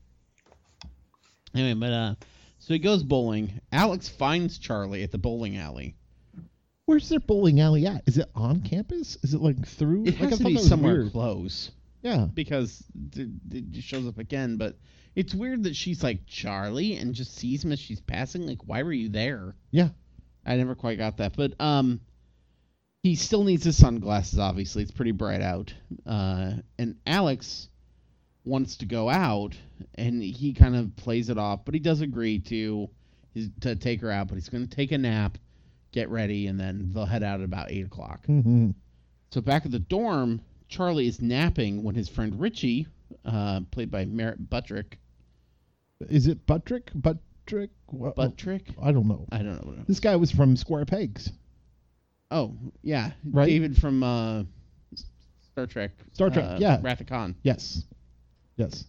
Anyway, but uh, so he goes bowling. Alex finds Charlie at the bowling alley. Where's their bowling alley at? Is it on campus? Is it like through? It like, has I to be thought that was somewhere weird. close Yeah. because it, it just shows up again. But it's weird that she's like Charlie and just sees him as she's passing. Like, why were you there? Yeah. I never quite got that, but um, he still needs his sunglasses. Obviously, it's pretty bright out. Uh, and Alex wants to go out, and he kind of plays it off, but he does agree to his, to take her out. But he's going to take a nap, get ready, and then they'll head out at about eight o'clock. Mm-hmm. So back at the dorm, Charlie is napping when his friend Richie, uh, played by Merritt Buttrick, Is it Buttrick? Buttrick? What? Buttrick. I don't know. I don't know. This guy was from Square Pegs. Oh yeah, Right? David from uh, Star Trek. Star Trek, uh, yeah. Wrath of Khan. Yes. Yes.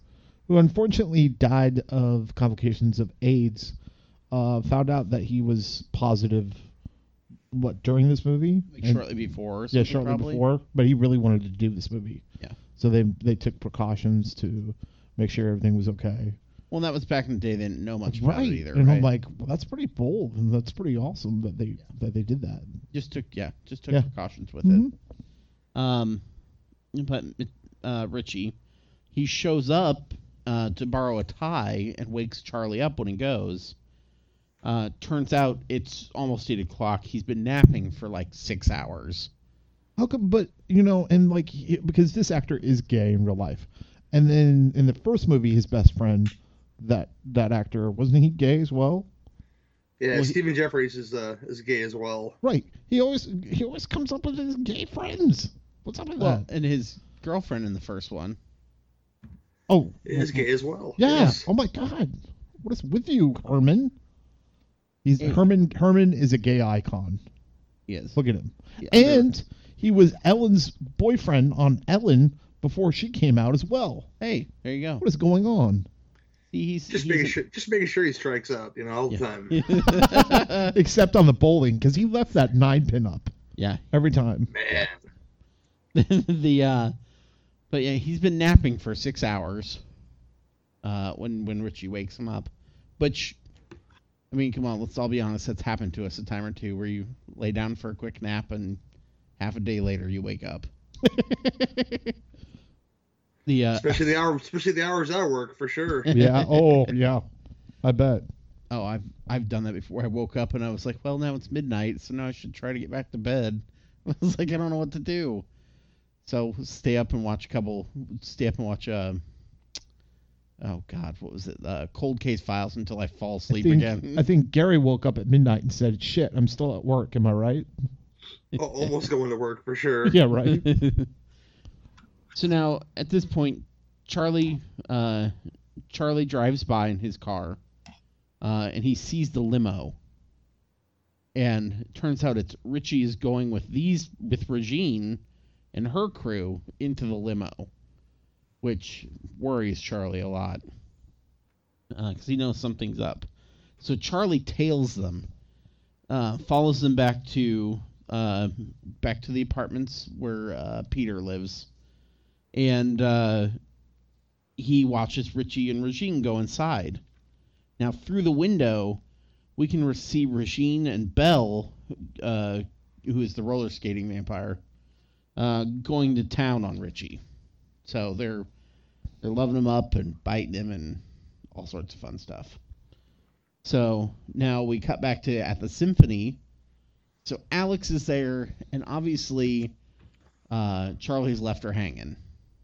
who unfortunately died of complications of AIDS, uh, found out that he was positive. What during this movie? Like And- shortly before. Or yeah, something, shortly probably. before. But he really wanted to do this movie. Yeah. So they they took precautions to make sure everything was okay. Well, that was back in the day. They didn't know much about Right. it either. And right? I'm like, well, that's pretty bold and that's pretty awesome that they that they did that. just took yeah, just took Yeah. precautions with Mhm. it. Um, but uh, Richie, he shows up uh, to borrow a tie and wakes Charlie up when he goes. Uh, turns out it's almost eight o'clock. He's been napping for like six hours. How come? But you know, and like he- because this actor is gay in real life, and then in the first movie, his best friend, that that actor wasn't he gay as well? Yeah, Well, he- Stephen Jeffries is uh, is gay as well. Right. He always he always comes up with his gay friends. What's up with Well, that? and his girlfriend in the first one. Oh, He is gay as well. yeah. Yes. Oh my God, what is with you, Herman? He's Hey. Herman. Herman is a gay icon. Yes. Look at him. Yeah, they're- And he was Ellen's boyfriend on Ellen before she came out as well. Hey, there you go. What is going on? See, he's Just he's making a- sure, just making sure he strikes out, you know, all the Yeah. time. Except on the bowling, because he left that nine pin up yeah. every time. Man, the uh, but yeah, he's been napping for six hours. Uh, when when Richie wakes him up, which, I mean, come on, let's all be honest. That's happened to us a time or two, where you lay down for a quick nap and half a day later you wake up. the uh, especially the hour, especially the hours I work for sure. Yeah. Oh, yeah. I bet. oh, I've I've done that before. I woke up and I was like, well, now it's midnight, so now I should try to get back to bed. I was like, I don't know what to do. So stay up and watch a couple. Stay up and watch. Uh, oh God, what was it? Uh, Cold Case Files until I fall I asleep think, again. I think Gary woke up at midnight and said, "Shit, I'm still at work." Am I right? Al- Almost going to work for sure. Yeah. Right. So now at this point, Charlie, uh, Charlie drives by in his car, uh, and he sees the limo. And it turns out it's Richie is going with these with Regine and her crew into the limo, which worries Charlie a lot because he knows something's up. So Charlie tails them, uh, follows them back to uh, back to the apartments where uh, Peter lives, and uh, he watches Richie and Regine go inside. Now through the window, we can see Regine and Belle, uh, who is the roller skating vampire, uh, going to town on Richie. So they're they're loving him up and biting him and all sorts of fun stuff. So now we cut back to at the symphony. So Alex is there, and obviously uh, Charlie's left her hanging.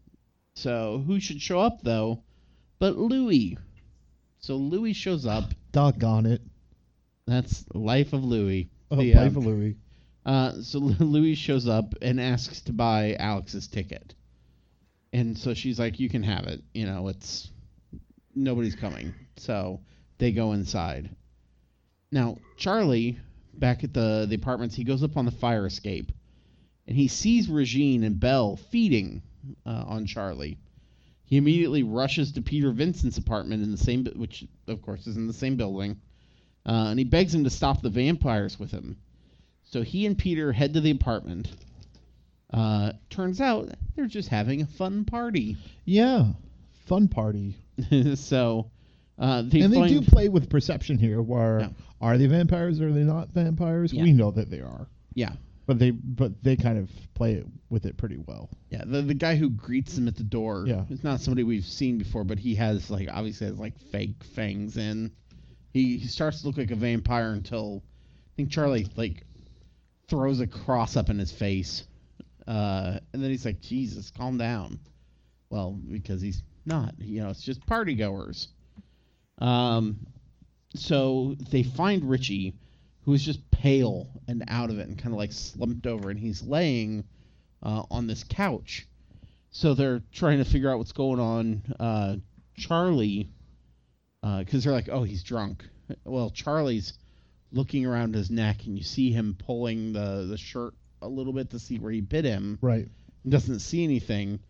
So who should show up though, but Louie. So Louie shows up. Doggone it. That's Life of Louie. Oh, The, life um, of Louis. Uh, so Louis shows up and asks to buy Alex's ticket, and so she's like, "You can have it. You know, it's nobody's coming." So they go inside. Now Charlie, back at the the apartments, he goes up on the fire escape, and he sees Regine and Belle feeding uh, on Charlie. He immediately rushes to Peter Vincent's apartment in the same, bu- which of course is in the same building, uh, and he begs him to stop the vampires with him. So he and Peter head to the apartment. Uh, turns out they're just having a fun party. Yeah. Fun party. so uh, they and they find, do play with perception here. Where Yeah. are they vampires? Or are they not vampires? Yeah. We know that they are. yeah, But they but they kind of play it with it pretty well. yeah. The the guy who greets them at the door Yeah. is not somebody we've seen before, but he has like obviously has like fake fangs in. He, he starts to look like a vampire until I think Charlie like throws a cross up in his face, uh, and then he's like, "Jesus, calm down." Well, because he's not. You know, it's just party goers. Um, so they find Richie, who is just pale and out of it and kind of like slumped over, and he's laying uh, on this couch. So they're trying to figure out what's going on. Uh, Charlie, because they're like, oh, he's drunk. Well, Charlie's looking around his neck, and you see him pulling the, the shirt a little bit to see where he bit him. Right. Doesn't see anything.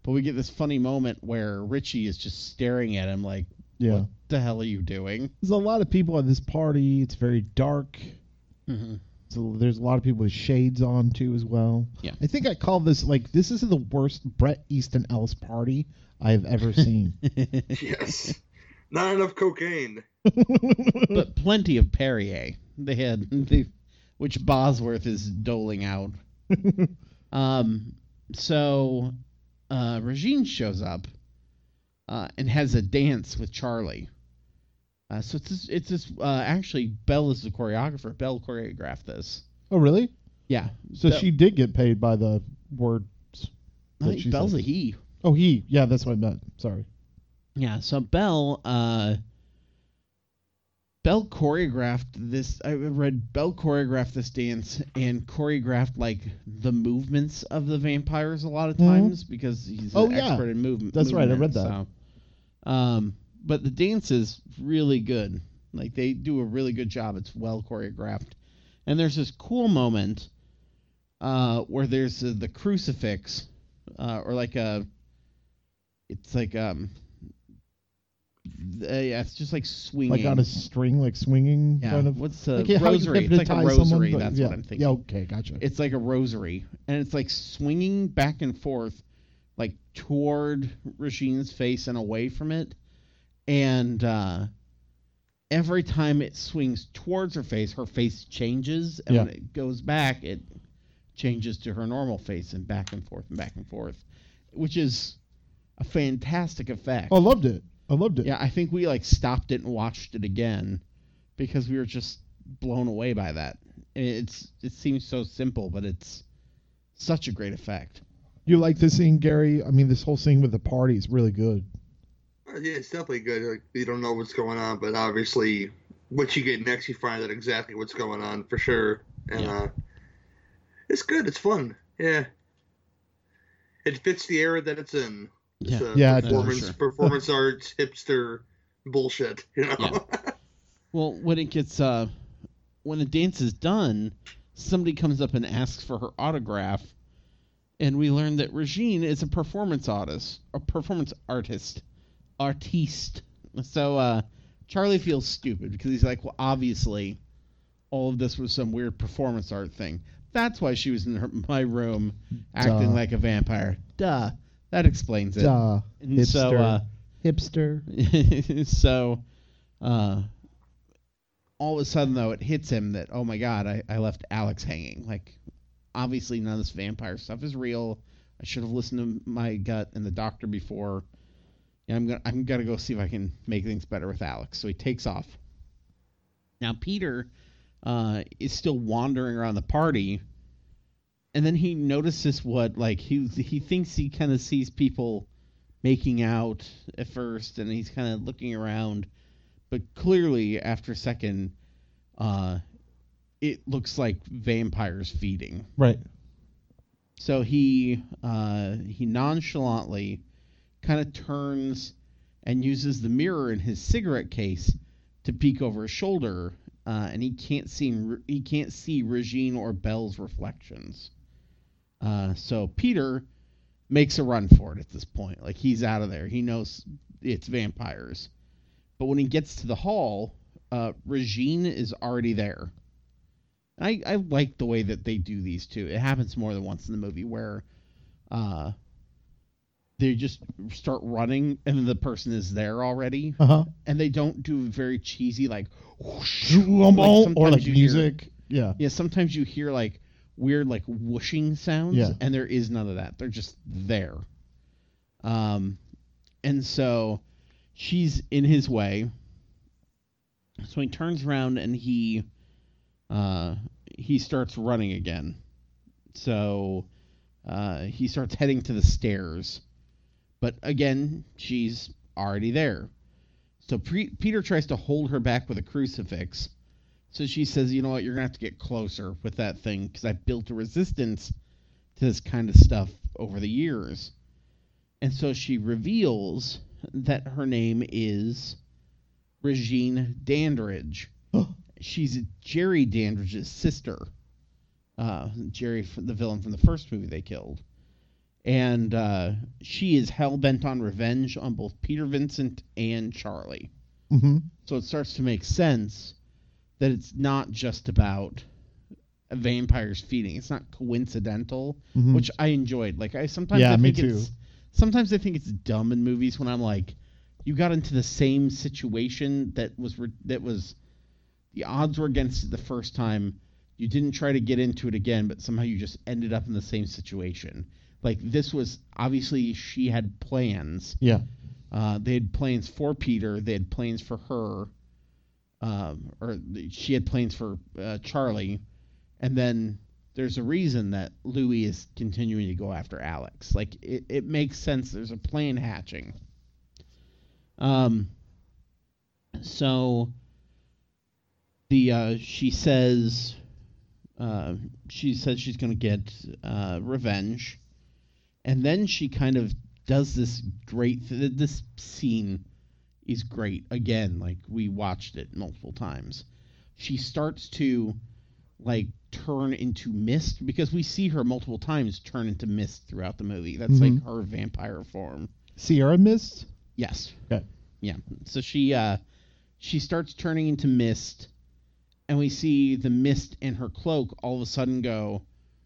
But we get this funny moment where Richie is just staring at him like, Yeah. what the hell are you doing? There's a lot of people at this party. It's very dark. Mm-hmm. So there's a lot of people with shades on too as well. Yeah. I think I call this like this is the worst Bret Easton Ellis party I have ever seen. Yes. Not enough cocaine. But plenty of Perrier. They had, they, which Bosworth is doling out. um. So, uh, Regine shows up, uh, and has a dance with Charlie. Uh, so it's this, it's this. Uh, actually, Belle is the choreographer. Belle choreographed this. Oh, really? Yeah. So Belle- she did get paid by the words. I that think she Belle's said. a he. Oh, he. Yeah, that's what I meant. Sorry. Yeah, so Belle, uh, Belle choreographed this. I read Belle choreographed this dance and choreographed like the movements of the vampires a lot of times because he's Oh, an yeah. expert in movement. That's right, I movement, read that. So, um, but the dance is really good. Like they do a really good job. It's well choreographed, and there's this cool moment uh, where there's uh, the crucifix, uh, or like a. It's like um. Uh, yeah, it's just like swinging. Like on a string, like swinging yeah. kind of. What's the Like, how you rosary? It's like a hypnotize rosary. someone, but- That's yeah. what I'm thinking. Yeah, okay, gotcha. It's like a rosary, and it's like swinging back and forth, like toward Regine's face and away from it. And uh, every time it swings towards her face, her face changes, and Yeah. when it goes back, it changes to her normal face, and back and forth and back and forth, which is a fantastic effect. Oh, I loved it. I loved it. Yeah, I think we like stopped it and watched it again because we were just blown away by that. It's it seems so simple, but it's such a great effect. You like this scene, Gary? I mean, this whole scene with the party is really good. Uh, Yeah, it's definitely good. Like, you don't know what's going on, but obviously, what you get next, you find out exactly what's going on for sure. And Yeah. uh, it's good. It's fun. Yeah. It fits the era that it's in. It's Yeah. uh, Yeah, it does. performance, Sure. performance arts, hipster bullshit. You know. Yeah. Well, when it gets uh, when the dance is done, somebody comes up and asks for her autograph, and we learn that Regine is a performance artist, a performance artist, artiste. So uh, Charlie feels stupid because he's like, well, obviously, all of this was some weird performance art thing. That's why she was in her, my room acting Duh. like a vampire. Duh. That explains it. Duh. And Hipster. so, uh, Hipster. so, uh, all of a sudden, though, it hits him that, oh my god, I, I left Alex hanging. Like, obviously, none of this vampire stuff is real. I should have listened to my gut and the doctor before. Yeah, I'm gonna I'm gonna go see if I can make things better with Alex. So he takes off. Now Peter uh, is still wandering around the party, and then he notices what like he he thinks he kind of sees people making out at first, and he's kind of looking around, but clearly after a second, uh, it looks like vampires feeding. Right. So he uh, he nonchalantly kind of turns and uses the mirror in his cigarette case to peek over his shoulder, uh, and he can't see he can't see Regine or Belle's reflections. Uh, so Peter makes a run for it at this point. Like he's out of there. He knows it's vampires. But when he gets to the hall, uh, Regine is already there. I, I like the way that they do these two. It happens more than once in the movie where uh, they just start running and the person is there already. Uh huh. And they don't do very cheesy, like, whoosh, Or sometimes like you music. Hear, Yeah. yeah, sometimes you hear like weird, like whooshing sounds, Yeah. and there is none of that. They're just there. Um, and so she's in his way. So he turns around and he uh, he starts running again. So uh, he starts heading to the stairs. But again, she's already there. So Pre- Peter tries to hold her back with a crucifix. So she says, you know what, you're going to have to get closer with that thing because I've built a resistance to this kind of stuff over the years. And so she reveals that her name is Regine Dandridge. She's Jerry Dandridge's sister. Uh, Jerry, the villain from the first movie they killed. And uh, she is hell-bent on revenge on both Peter Vincent and Charlie. Mm-hmm. So it starts to make sense that it's not just about vampires feeding. It's not coincidental, Mhm. which I enjoyed. Like I sometimes Yeah, I me think too. it's sometimes I think it's dumb in movies when I'm like, you got into the same situation that was re- that was the odds were against it the first time. You didn't try to get into it again, but somehow you just ended up in the same situation. Like this was obviously she had plans. Yeah. Uh, they had plans for Peter. They had plans for her. Um, or she had plans for uh, Charlie. And then there's a reason that Louis is continuing to go after Alex. Like, it, it makes sense. There's a plan hatching. Um. So, the uh, she says... Uh, she says she's going to get uh, revenge. And then she kind of does this great... Th- this scene is great. Again, like, we watched it multiple times. She starts to... like turn into mist, because we see her multiple times turn into mist throughout the movie. That's Mhm. like her vampire form. Sierra Mist? Yes. Okay. Yeah. So she uh she starts turning into mist, and we see the mist in her cloak all of a sudden go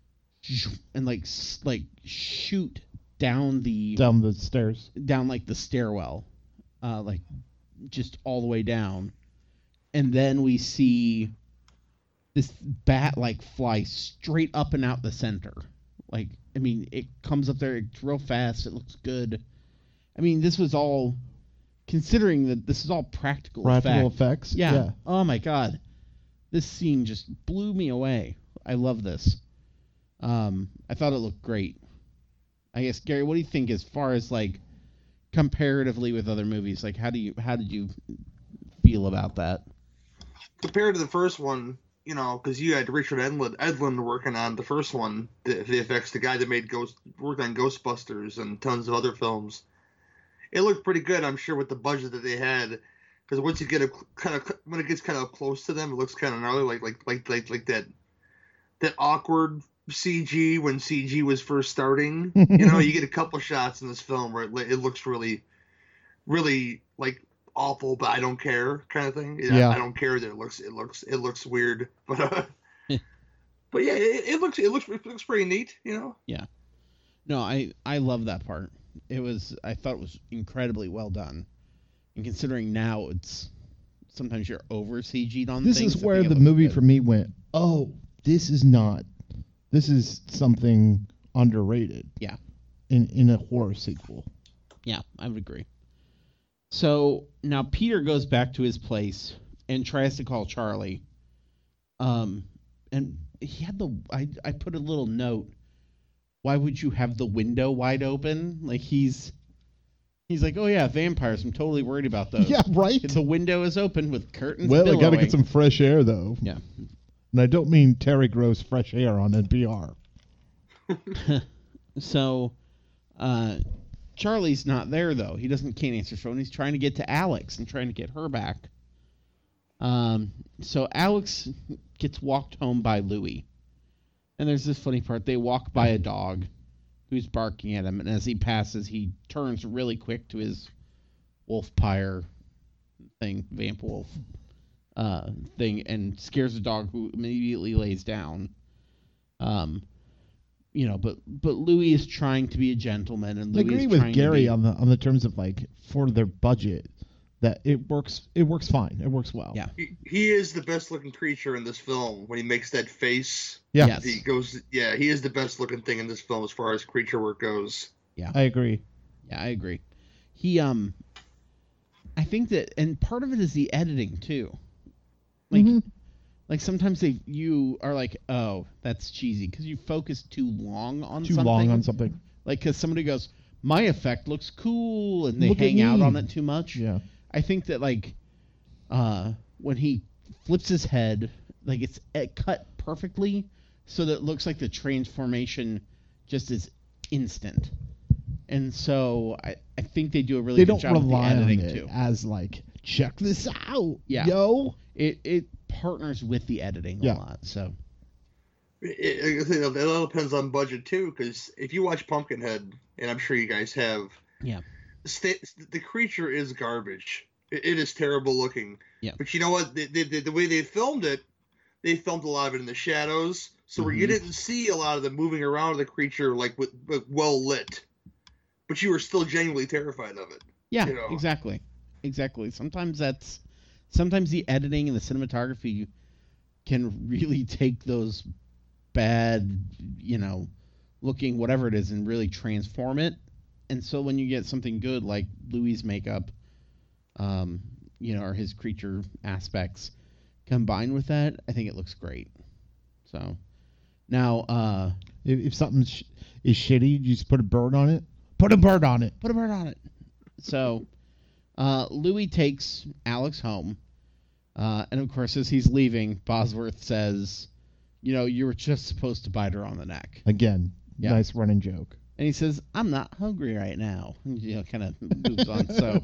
and like s- like shoot down the Down the stairs. down like the stairwell, uh like just all the way down. And then we see this bat like fly straight up and out the center. Like, I mean, it comes up there, it's real fast, it looks good. I mean, this was all, considering that this is all practical, Practical effect. effects. Yeah. Yeah. Oh my god. This scene just blew me away. I love this. Um, I thought it looked great. I guess, Gary, what do you think as far as like comparatively with other movies? Like, how do you how did you feel about that? Compared to the first one, you know, because you had Richard Edlund, Edlund working on the first one, the, the effects, the guy that made Ghost, worked on Ghostbusters and tons of other films. It looked pretty good, I'm sure, with the budget that they had. Because once you get a kind of, when it gets kind of close to them, it looks kind of gnarly, like like like like like that that awkward C G when C G was first starting. You know, you get a couple shots in this film where it, it looks really, really like awful, but I don't care kind of thing. Yeah. I, I don't care that it looks it looks it looks weird, but uh, but yeah, it, it looks it looks it looks pretty neat, you know. Yeah. No, I I love that part. It was I thought it was incredibly well done. And considering now it's sometimes you're over C G'd on This things. is I where think it the looks movie good. for me went, oh, this is not. This is something underrated. Yeah. In in a horror sequel. Yeah, I would agree. So now Peter goes back to his place and tries to call Charlie. Um, and he had the I I put a little note. Why would you have the window wide open? Like he's he's like, oh yeah, vampires. I'm totally worried about those. Yeah, right. The window is open with curtains. Well, I got to billowing. get some fresh air though. Yeah. And I don't mean Terry Gross fresh air on N P R. So, uh, Charlie's not there though. He doesn't can't answer his phone. He's trying to get to Alex and trying to get her back. Um, so Alex gets walked home by Louis, and there's this funny part. They walk by a dog who's barking at him, and as he passes, he turns really quick to his wolf pyre thing, vamp wolf uh, thing, and scares the dog, who immediately lays down. Um. You know, but but Louis is trying to be a gentleman, and I Louis agree is with trying Gary to be, on the on the terms of like for their budget that it works it works fine. It works well. Yeah. He, he is the best looking creature in this film when he makes that face. Yeah. Yes. He goes, yeah, he is the best looking thing in this film as far as creature work goes. Yeah. I agree. Yeah, I agree. He um I think that, and part of it is the editing too. Like Mhm. like sometimes they you are like, "Oh, that's cheesy," cuz you focus too long on Too something. long on something. Like cuz somebody goes, "My effect looks cool," and they Look at hang out me. on it too much. Yeah. I think that like uh when he flips his head, like it's uh, cut perfectly so that it looks like the transformation just is instant. And so I, I think they do a really They good don't job with the rely on editing it too. as like check this out. Yeah. Yo. It it partners with the editing Yeah. a lot. So It, it, it all depends on budget too, because if you watch Pumpkinhead, and I'm sure you guys have, Yeah. sta the creature is garbage. It, it is terrible looking. Yeah. But you know what? The, the, the way they filmed it, they filmed a lot of it in the shadows, so where you Mhm. didn't see a lot of the moving around of the creature like with, with well lit, but you were still genuinely terrified of it. Yeah, You know. exactly. Exactly. Sometimes that's sometimes the editing and the cinematography can really take those bad, you know, looking whatever it is and really transform it. And so when you get something good like Louis' makeup, um, you know, or his creature aspects combined with that, I think it looks great. So now, uh, If, if something sh- is shitty, you just put a bird on it. Put a bird on it. put a bird on it. So uh, Louis takes Alex home. Uh, and of course, as he's leaving, Bosworth says, you know, you were just supposed to bite her on the neck. Again, Yeah. nice running joke. And he says, I'm not hungry right now. And, you know, kind of moves on. So,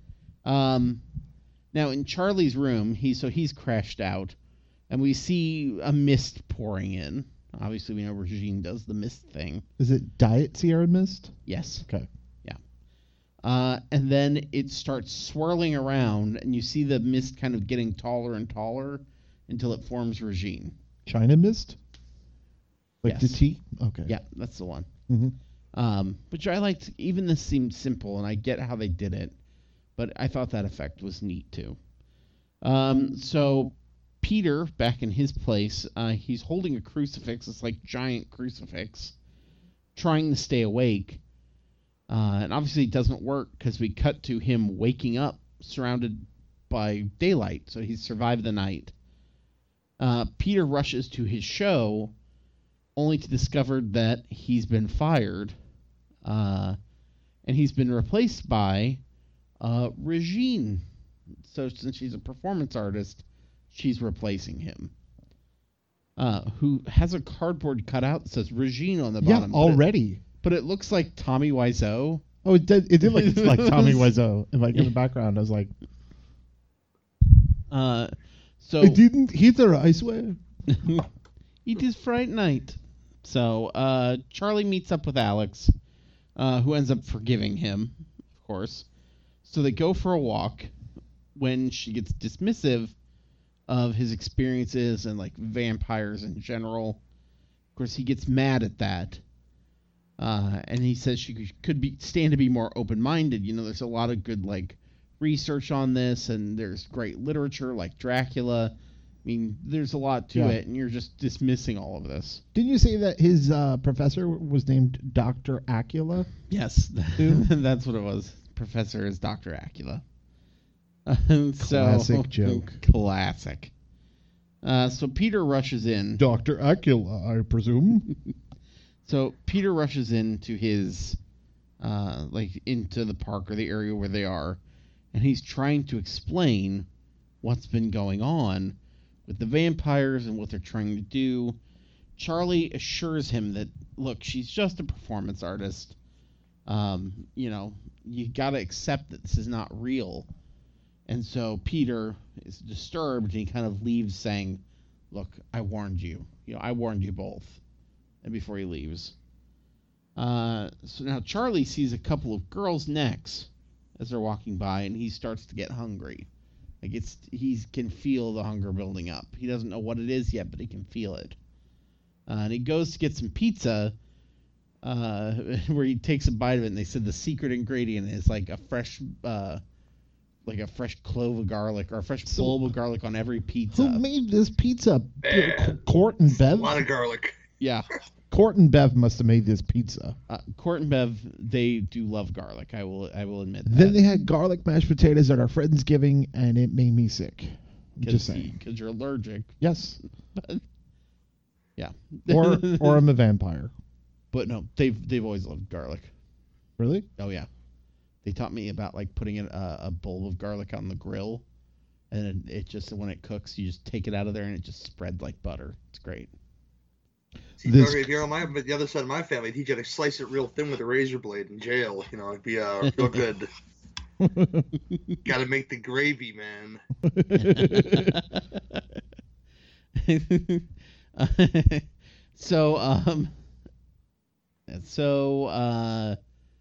um, now in Charlie's room, he so he's crashed out. And we see a mist pouring in. Obviously, we know Regine does the mist thing. Is it Diet Sierra Mist? Yes. Okay. Yeah. Uh, and then it starts swirling around, and you see the mist kind of getting taller and taller until it forms Regine. China Mist? Like the Yes. tea? Okay. Yeah, that's the one. hmm Um, which I liked. Even this seemed simple, and I get how they did it, but I thought that effect was neat too. Um, so Peter, back in his place, uh, he's holding a crucifix. It's like giant crucifix, trying to stay awake. Uh, and obviously it doesn't work because we cut to him waking up surrounded by daylight. So he's survived the night. Uh, Peter rushes to his show only to discover that he's been fired. Uh, and he's been replaced by uh, Regine. So since she's a performance artist, she's replacing him. Uh, who has a cardboard cutout that says Regine on the Yeah, bottom. but it- already. But it looks like Tommy Wiseau. Oh, it did. It did look like Tommy Wiseau, and like in the background, I was like, Uh, so "I didn't hit her, I swear." it is Fright Night. So uh, Charlie meets up with Alex, uh, who ends up forgiving him, of course. So they go for a walk. When she gets dismissive of his experiences and like vampires in general, of course he gets mad at that. Uh, and he says she could- could be stand to be more open-minded. You know, there's a lot of good like research on this, and there's great literature like Dracula. I mean, there's a lot to Yeah. it, and you're just dismissing all of this. Didn't you say that his uh, professor was named Doctor Acula? Yes, Who? that's what it was. Professor is Doctor Acula. Uh, so, Classic joke. Classic. Uh, so Peter rushes in. Doctor Acula, I presume. So Peter rushes into his, uh, like into the park or the area where they are, and he's trying to explain what's been going on with the vampires and what they're trying to do. Charlie assures him that, look, she's just a performance artist. Um, you know, you gotta accept that this is not real. And so Peter is disturbed, and he kind of leaves saying, look, I warned you. You know, I warned you both. And before he leaves. Uh, so now Charlie sees a couple of girls' necks as they're walking by, and he starts to get hungry. Like it's he can feel the hunger building up. He doesn't know what it is yet, but he can feel it. Uh, and he goes to get some pizza, uh, where he takes a bite of it, and they said the secret ingredient is like a fresh, uh, like a fresh clove of garlic or a fresh So- bulb of garlic on every pizza. Who made this pizza? Man. Court and A Bev. lot of garlic. Yeah. Court and Bev must have made this pizza. Uh, Court and Bev, they do love garlic. I will, I will admit that. Then they had garlic mashed potatoes at our Friendsgiving, and it made me sick. I'm just saying. because you're allergic. Yes. Yeah. Or or I'm a vampire. but no, they've they've always loved garlic. Really? Oh yeah, they taught me about like putting in a, a bowl of garlic on the grill, and it, it just when it cooks, you just take it out of there and it just spreads like butter. It's great. See, This- if you're on my the other side of my family, he'd to slice it real thin with a razor blade in jail. You know, it'd be uh, real good. Got to make the gravy, man. So, um, so, uh,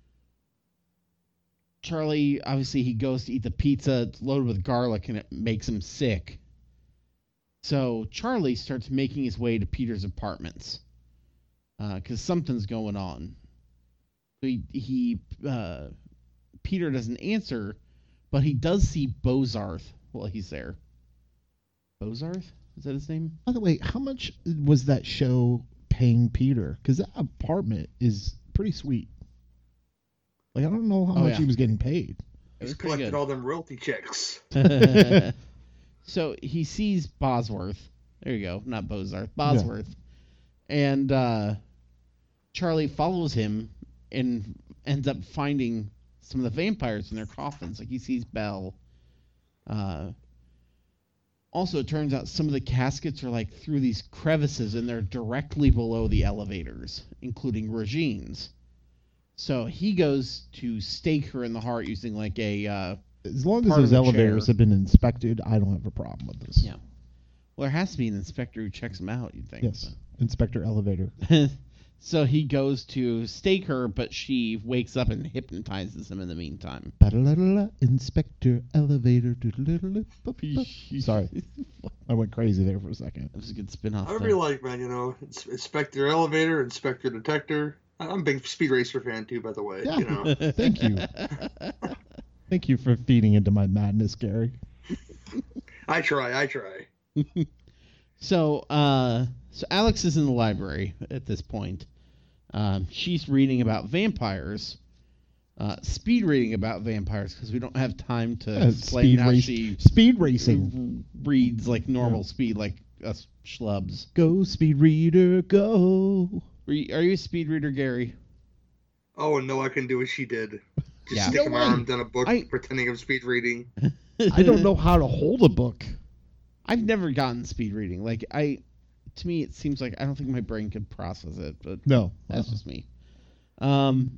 Charlie, obviously, he goes to eat the pizza. It's loaded with garlic, and it makes him sick. So, Charlie starts making his way to Peter's apartments because uh, something's going on. He, he uh, Peter doesn't answer, but he does see Bozarth while he's there. Bozarth? Is that his name? By the way, how much was that show paying Peter? Because that apartment is pretty sweet. Like, I don't know how Oh, much yeah. he was getting paid. It was He's pretty collected good. all them royalty checks. So he sees Bosworth. There you go. Not Bozarth. Bosworth. And uh, Charlie follows him and ends up finding some of the vampires in their coffins. Like, he sees Belle. Uh, also, it turns out some of the caskets are, like, through these crevices, and they're directly below the elevators, including Regine's. So he goes to stake her in the heart using, like, a... Uh, As long as part of those a elevators chair. have been inspected, I don't have a problem with this. Yeah. Well, there has to be an inspector who checks them out, you'd think. Yes. Inspector Elevator. So he goes to stake her, but she wakes up and hypnotizes him in the meantime. Ba-da-la-la-la, Inspector Elevator. Do-do-do-do-do. Sorry. I went crazy there for a second. That was a good spin-off. I there. really like, man, you know, Ins- Inspector Elevator, Inspector Detector. I- I'm a big Speed Racer fan, too, by the way. Yeah. You know. Thank you. Thank you for feeding into my madness, Gary. I try, I try. So, uh, so Alex is in the library at this point. Um, she's reading about vampires. Uh, speed reading about vampires because we don't have time to Uh, explain speed, how race, she speed racing. reads like normal Yeah. speed, like us schlubs. Go, speed reader, go. Are you, are you a speed reader, Gary? Oh, and no, I can do what she did. Just Yeah. sticking No my way. arm down a book, I- pretending I'm speed reading. I don't know how to hold a book. I've never gotten speed reading. Like I, to me, it seems like I don't think my brain could process it, but No. that's Uh-uh. just me. Um,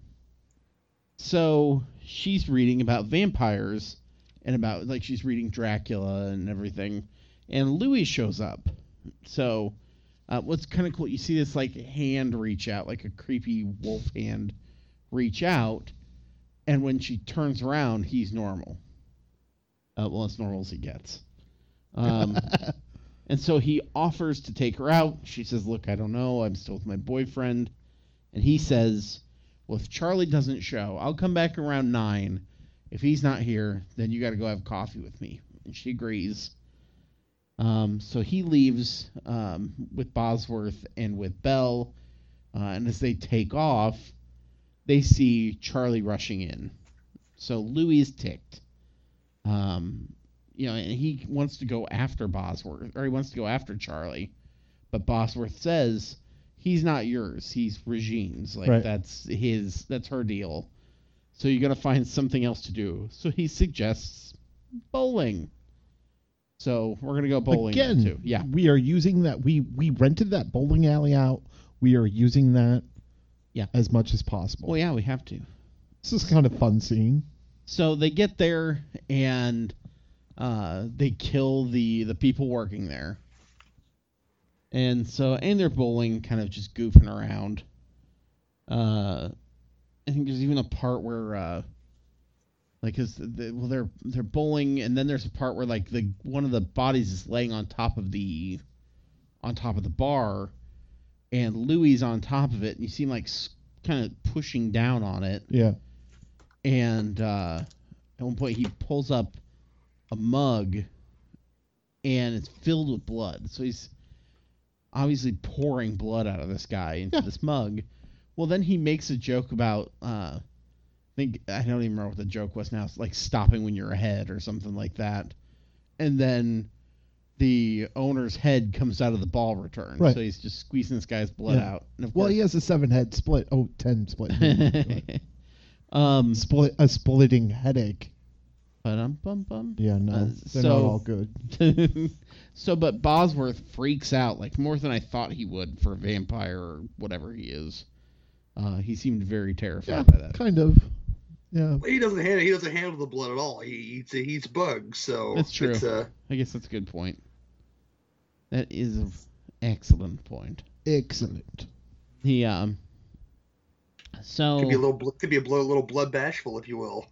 so she's reading about vampires and about like she's reading Dracula and everything, and Louis shows up. So, uh, what's kind of cool? You see this like hand reach out, like a creepy wolf hand reach out, and when she turns around, he's normal. Uh, well, as normal as he gets. Um, and so he offers to take her out. She says, "Look, I don't know. I'm still with my boyfriend." And he says, "Well, if Charlie doesn't show, I'll come back around nine. If he's not here, then you got to go have coffee with me." And she agrees. Um, so he leaves um, with Bosworth and with Belle. Uh, and as they take off, they see Charlie rushing in. So Louis is ticked. Um, you know, and he wants to go after Bosworth, or he wants to go after Charlie. But Bosworth says, he's not yours. He's Regine's. Like, Right. that's his, that's her deal. So you got to find something else to do. So he suggests bowling. So we're going to go bowling now, Again, too. Yeah. we are using that. We, we rented that bowling alley out. We are using that Yeah. as much as possible. Well, yeah, we have to. This is kind of fun scene. So they get there and uh, they kill the, the people working there. And so, and they're bowling, kind of just goofing around. Uh, I think there's even a part where, uh, like, cause the, well, they're they're bowling, and then there's a part where like the one of the bodies is laying on top of the, on top of the bar, and Louis is on top of it, and you see him like kind of pushing down on it. Yeah. And uh, at one point, he pulls up a mug, and it's filled with blood. So he's obviously pouring blood out of this guy into Yeah. this mug. Well, then he makes a joke about, uh, I think, I don't even remember what the joke was now. It's like stopping when you're ahead or something like that. And then the owner's head comes out of the ball return. Right. So he's just squeezing this guy's blood Yeah. out. And of Well, course, he has a seven head split. Oh, ten split. um, split a splitting headache. Ba-dum-bum-bum. Yeah, no, Uh, they're so- not all good. So, but Bosworth freaks out, like, more than I thought he would for a vampire or whatever he is. Uh, he seemed very terrified Yeah, by that. kind of. Yeah. He doesn't handle he doesn't handle the blood at all. He eats he eats bugs, so That's true. It's, uh, I guess that's a good point. That is an excellent point. Excellent. He um. So Could be a little, bl- could be a bl- little blood bashful, if you will.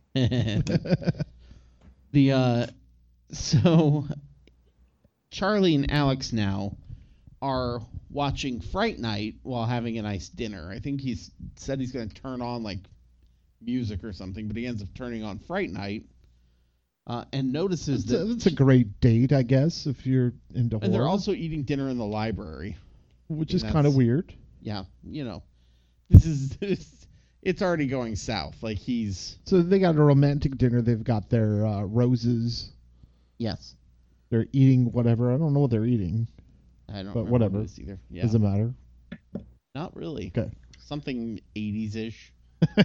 the uh, so Charlie and Alex now are watching Fright Night while having a nice dinner. I think he's said he's going to turn on like music or something, but he ends up turning on Fright Night uh, and notices That's that a, that's a great date, I guess, if you're into horror. and they're also eating dinner in the library, which and is kind of that's- weird. Yeah, you know, this is this, it's already going south. Like he's So they got a romantic dinner. They've got their uh, roses. yes, They're eating whatever. I don't know what they're eating. I don't But remember whatever. what it is either. Yeah, Doesn't matter. not really. Okay. Something eighties ish.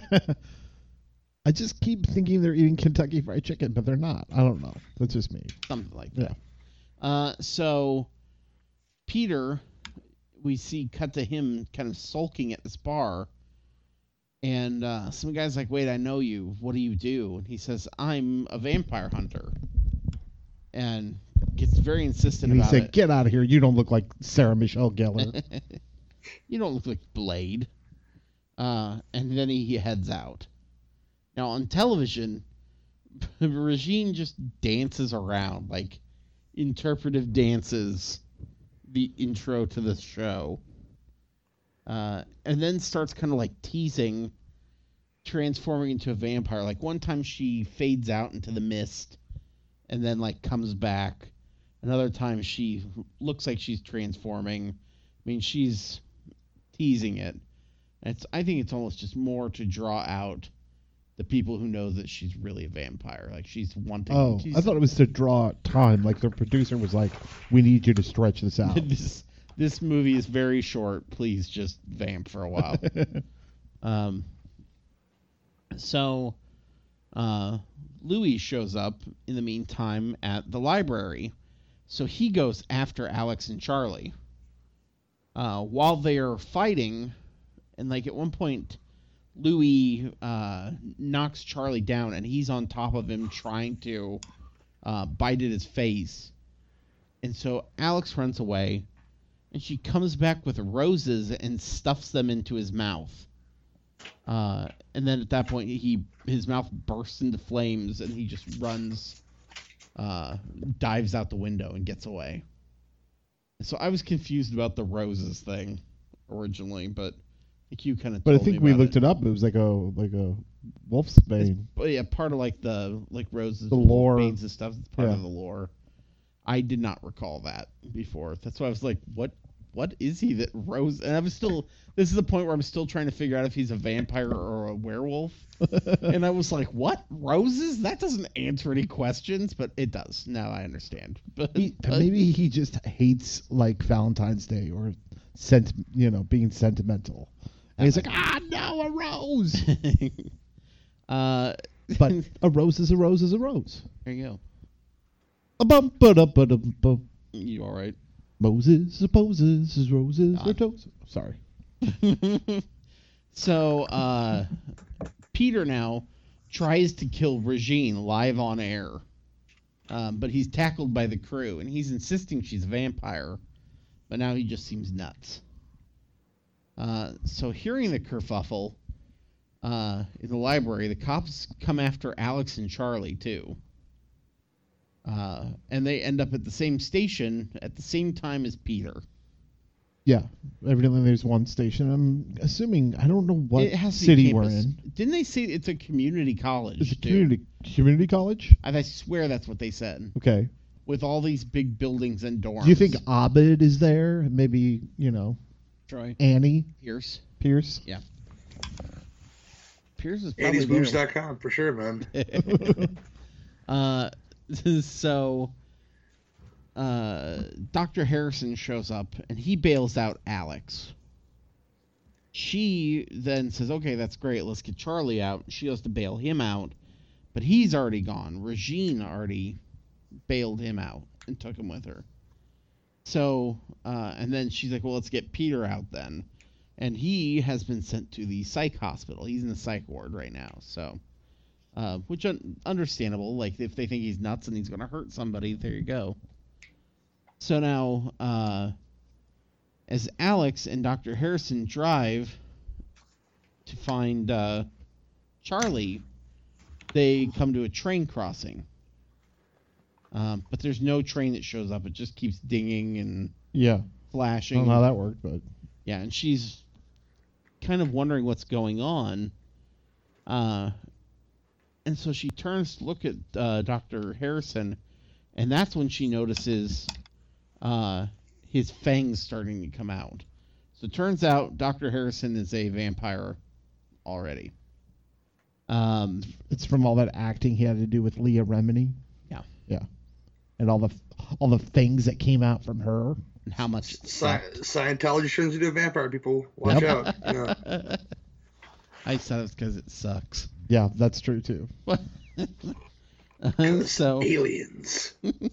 I just keep thinking they're eating Kentucky Fried Chicken, but they're not. I don't know. That's just me. Something like Yeah. that. Uh, so Peter, we see cut to him kind of sulking at this bar, and uh, some guy's like, "Wait, I know you. What do you do?" And he says, "I'm a vampire hunter," and gets very insistent And he about said, it. "Get out of here! You don't look like Sarah Michelle Gellar." You don't look like Blade. Uh, and then he, he heads out. Now on television, Regine just dances around, like interpretive dances, the intro to the show. Uh, and then starts kind of like teasing, transforming into a vampire. Like one time she fades out into the mist and then like comes back. Another time she looks like she's transforming. I mean, she's teasing it. It's I think it's almost just more to draw out the people who know that she's really a vampire. Like she's wanting. Oh, she's, I thought it was to draw time. Like the producer was like, "We need you to stretch this out." this this movie is very short. Please just vamp for a while. um. So, uh, Louis shows up in the meantime at the library, so he goes after Alex and Charlie. Uh, while they are fighting, and like at one point, Louis uh, knocks Charlie down, and he's on top of him trying to uh, bite at his face. And so Alex runs away, and she comes back with roses and stuffs them into his mouth. Uh, and then at that point, he his mouth bursts into flames, and he just runs, uh, dives out the window, and gets away. So I was confused about the roses thing originally, but I think you kind of. But I told think me we about looked it. up. It was like a like a wolf's bane. But yeah, part of like the like roses, The lore. veins and stuff. It's part Yeah. of the lore. I did not recall that before. That's why I was like, what? What is he that Rose? And I was still. This is the point where I'm still trying to figure out if he's a vampire or a werewolf. And I was like, what? Roses? That doesn't answer any questions, but it does. Now I understand. But, He, but- maybe he just hates like Valentine's Day or sent you know being sentimental. And he's like, ah, no, a rose. uh, But a rose is a rose is a rose. there you go. A bum, ba da ba da bum. You all right? Moses supposes his roses God. are toes. Sorry. So, uh, Peter now tries to kill Regine live on air. Um, but he's tackled by the crew, and he's insisting she's a vampire. But now he just seems nuts. Uh, so, hearing the kerfuffle uh, in the library, the cops come after Alex and Charlie, too. Uh, and they end up at the same station at the same time as Peter. Yeah, evidently there's one station. I'm assuming I don't know what It has to be city we're campus. in. Didn't they say it's a community college? It's a too? community community college. I, I swear that's what they said. Okay. With all these big buildings and dorms. Do you think Abed is there? Maybe you know Troy Annie Pierce? Pierce. Yeah. Pierce is probably eighties moves there. dot com for sure, man. uh, so uh, Doctor Harrison shows up and he bails out Alex. She then says, "Okay, that's great. Let's get Charlie out." She goes to bail him out, but he's already gone. Regine already bailed him out and took him with her. So, uh, and then she's like, "Well, let's get Peter out then." And he has been sent to the psych hospital. He's in the psych ward right now. So, uh, which un- understandable. Like if they think he's nuts and he's going to hurt somebody, there you go. So now, uh, As Alex and Doctor Harrison drive to find uh, Charlie, they come to a train crossing. Um, but there's no train that shows up. It just keeps dinging and Yeah. I flashing. don't know how that worked, but Yeah, and she's kind of wondering what's going on. Uh, and so she turns to look at uh, Doctor Harrison, and that's when she notices uh, his fangs starting to come out. So it turns out Doctor Harrison is a vampire already. Um, it's from all that acting he had to do with Leah Remini. Yeah. Yeah. And all the all the things that came out from her. And how much Sci- Scientology turns into a vampire, people. Watch Yep. out. Yeah. I said it's because it sucks. Yeah, that's true too. Uh, so aliens.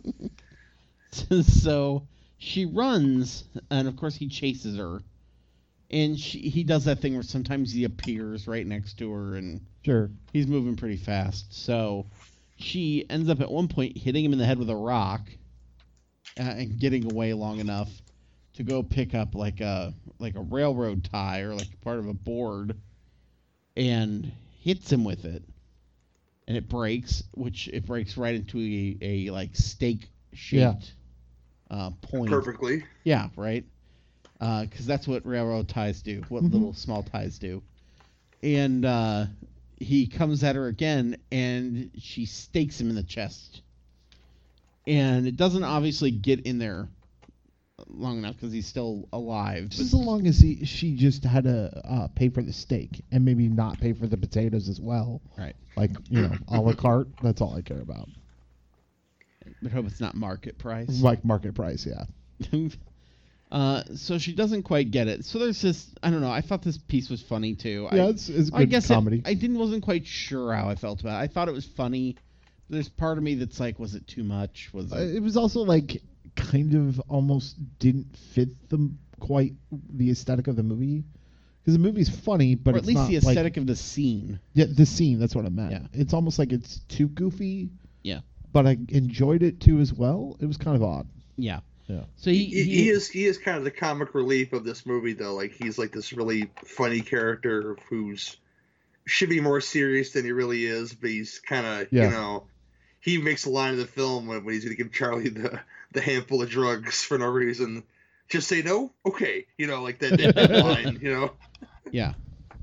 So she runs, and of course he chases her. And she, he does that thing where sometimes he appears right next to her, and Sure. he's moving pretty fast. So she ends up at one point hitting him in the head with a rock uh, and getting away long enough to go pick up like a like a railroad tie or like part of a board and hits him with it. And it breaks, which it breaks right into a, a like stake shaped uh, point. Perfectly. Yeah, right. Because uh, that's what railroad ties do, what Mhm. little small ties do. And uh, he comes at her again, and she stakes him in the chest. And it doesn't obviously get in there long enough because he's still alive. Just as long as he, she just had to uh, pay for the steak and maybe not pay for the potatoes as well. Right. Like, you know, a la carte. That's all I care about. But hope it's not market price. Like market price, yeah. uh, so she doesn't quite get it. So there's this, I don't know, I thought this piece was funny too. Yeah, I, it's, it's good I guess it- comedy. I didn't wasn't quite sure how I felt about it. I thought it was funny. There's part of me that's like, was it too much? Was Uh, it? it was also like kind of almost didn't fit the quite the aesthetic of the movie because the movie's funny, but or at it's least not the like- aesthetic of the scene. yeah, the scene. That's what I meant. Yeah. It's almost like it's too goofy. Yeah. But I enjoyed it too as well. It was kind of odd. Yeah. Yeah. So he, He, he is he is kind of the comic relief of this movie, though. Like he's like this really funny character who's should be more serious than he really is, but he's kind of Yeah. you know he makes a line in the film when, when he's going to give Charlie the the handful of drugs for no reason. Just say no, okay, you know, like that, that line, you know. Yeah.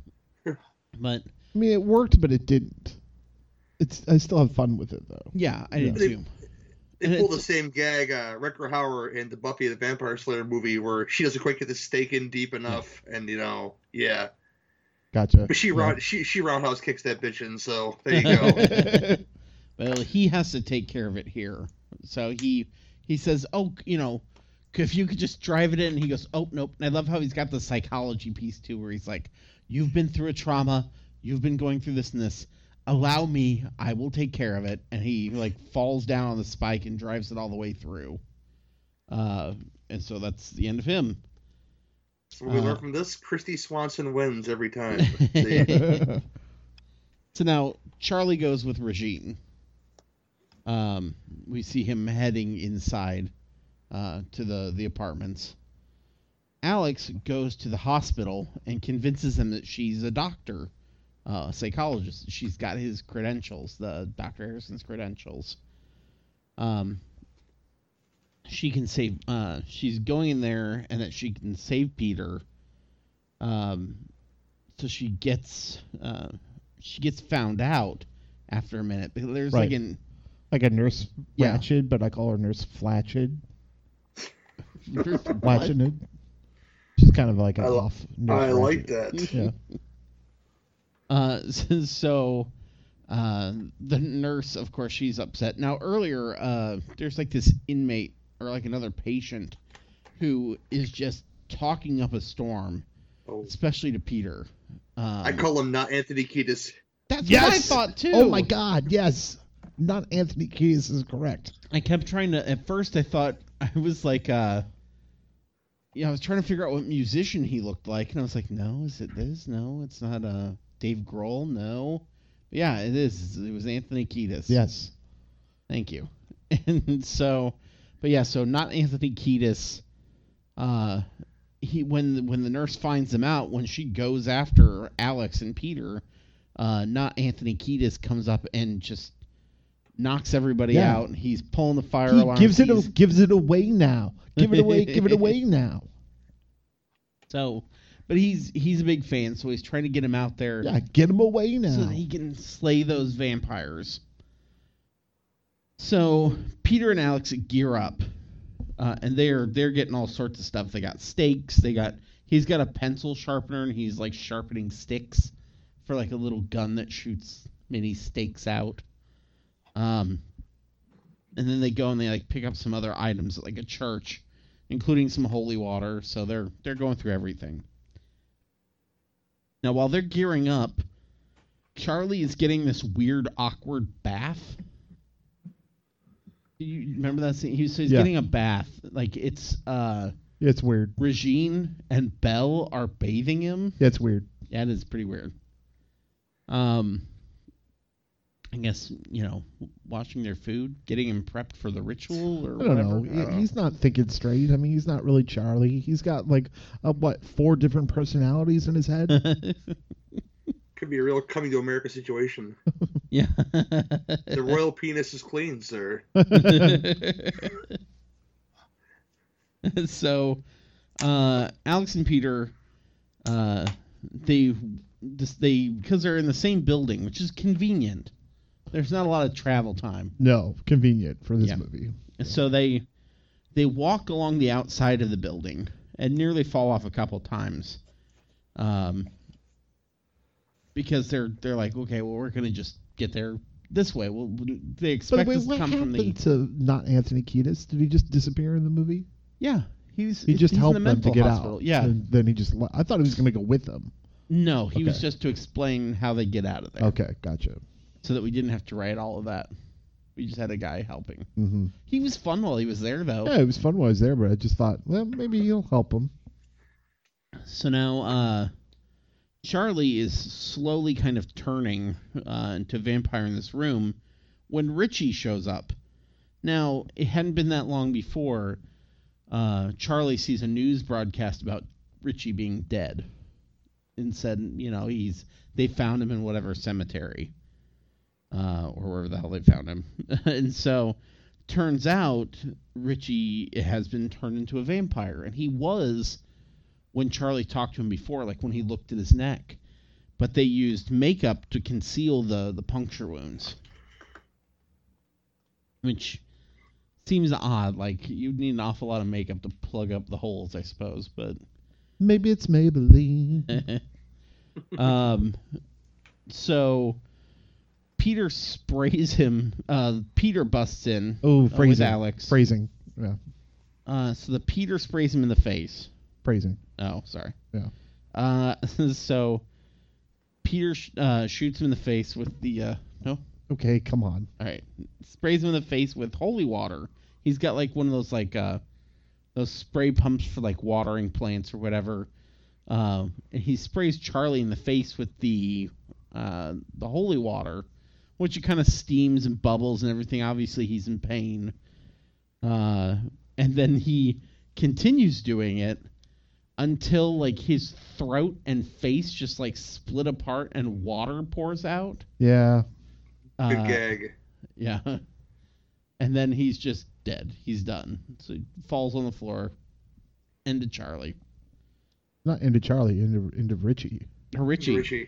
But I mean, it worked, but it didn't. It's I still have fun with it though. yeah, I did They- too. They And pull the it's- same gag, uh, Rutger Hauer in the Buffy the Vampire Slayer movie, where she doesn't quite get the stake in deep enough, and you know, yeah. Gotcha. But she Yeah. round she she roundhouse kicks that bitch in, so there you go. Well, he has to take care of it here. So he he says, "Oh, you know, if you could just drive it in." And he goes, "Oh, nope." And I love how he's got the psychology piece too, where he's like, "You've been through a trauma. You've been going through this and this. Allow me. I will take care of it." And he like falls down on the spike and drives it all the way through. Uh, and so that's the end of him. So we Uh, learn from this: Christy Swanson wins every time. See? So now Charlie goes with Regine. Um, we see him heading inside uh, to the, the apartments. Alex goes to the hospital and convinces him that she's a doctor, uh, a psychologist. She's got his credentials, the Doctor Harrison's credentials. Um, she can save. Uh, she's going in there, and that she can save Peter. Um, so she gets. Uh, She gets found out after a minute. There's Right. like an Like a nurse Yeah. Ratched, but I call her Nurse Flatched. Nurse Flatched. She's kind of like an I li- off. Nurse I like Ratched. that. Yeah. Uh, so uh, the nurse, of course, she's upset. Now earlier, uh, there's like this inmate or like another patient who is just talking up a storm, Oh. especially to Peter. Um, I call him not Anthony Kiedis. that's Yes! what I thought too. Oh my God! Yes. Not Anthony Kiedis is correct. I kept trying to. At first, I thought I was like, uh, yeah, I was trying to figure out what musician he looked like, and I was like, no, is it this? No, it's not. Uh, Dave Grohl. No, but yeah, it is. It was Anthony Kiedis. Yes. Thank you. And so, but yeah, so not Anthony Kiedis. Uh, he when when the nurse finds them out, when she goes after Alex and Peter, uh, not Anthony Kiedis comes up and just knocks everybody Yeah. out. He's pulling the fire He alarm. gives it He's- a, gives it away now. Give it away. Give it away now. So, but he's he's a big fan, so he's trying to get him out there Yeah, get him away now. so that he can slay those vampires. So Peter and Alex gear up, uh, and they're they're getting all sorts of stuff. They got stakes. They got he's got a pencil sharpener, and he's like sharpening sticks for like a little gun that shoots mini stakes out. Um, and then they go and they like pick up some other items at like a church, including some holy water. So they're they're going through everything. Now while they're gearing up, Charlie is getting this weird, awkward bath. You remember that scene? He's, he's Yeah. getting a bath. Like it's uh, It's weird. Regine and Belle are bathing him. Yeah, it's weird. Yeah, it is pretty weird. Um, I guess, you know, washing their food, getting him prepped for the ritual or I don't whatever. know. I don't know. He's not thinking straight. I mean, he's not really Charlie. He's got like uh, what four different personalities in his head. Could be a real coming to America situation. Yeah. The royal penis is clean, sir. So, uh, Alex and Peter, uh, they just they because they're in the same building, which is convenient. There's not a lot of travel time. No, convenient for this Yeah. movie. So they they walk along the outside of the building and nearly fall off a couple times, um, because they're they're like, okay, well, we're gonna just get there this way. Well, they By the expect way, us to what come from happened the to not Anthony Kiedis? Did he just disappear in the movie? yeah. He's He just he's helped in a them to mental get hospital. out. Yeah. And then he just. le- I thought he was going to go with them. No, he was Okay. just to explain how they get out of there. Okay, gotcha. So that we didn't have to write all of that. We just had a guy helping. hmm He was fun while he was there, though. Yeah, it was fun while I was there, but I just thought, well, maybe he'll help him. So now, uh, Charlie is slowly kind of turning uh, into vampire in this room when Richie shows up. Now, it hadn't been that long before uh, Charlie sees a news broadcast about Richie being dead, and said, you know, he's they found him in whatever cemetery, uh, or wherever the hell they found him. And so, turns out Richie has been turned into a vampire, and he was when Charlie talked to him before, like when he looked at his neck. But they used makeup to conceal the, the puncture wounds. Which seems odd. Like, you'd need an awful lot of makeup to plug up the holes, I suppose. But Maybe it's Maybelline. um, so Peter sprays him. Uh, Peter busts in Oh, uh, with phrasing. Alex. Phrasing. Yeah, Uh, so the Peter sprays him in the face. phrasing. Oh, sorry. Yeah. Uh, so Peter sh- uh, shoots him in the face with the uh, no. Okay, come on. All right, sprays him in the face with holy water. He's got like one of those like uh, those spray pumps for like watering plants or whatever. Um, and he sprays Charlie in the face with the uh, the holy water, which it kind of steams and bubbles and everything. Obviously, he's in pain. Uh, and then he continues doing it until like his throat and face just like split apart and water pours out. Yeah. Good Uh, gag. Yeah. And then he's just dead. He's done. So he falls on the floor. End of Charlie. Not into Charlie, into into Richie. Or Richie. Richie.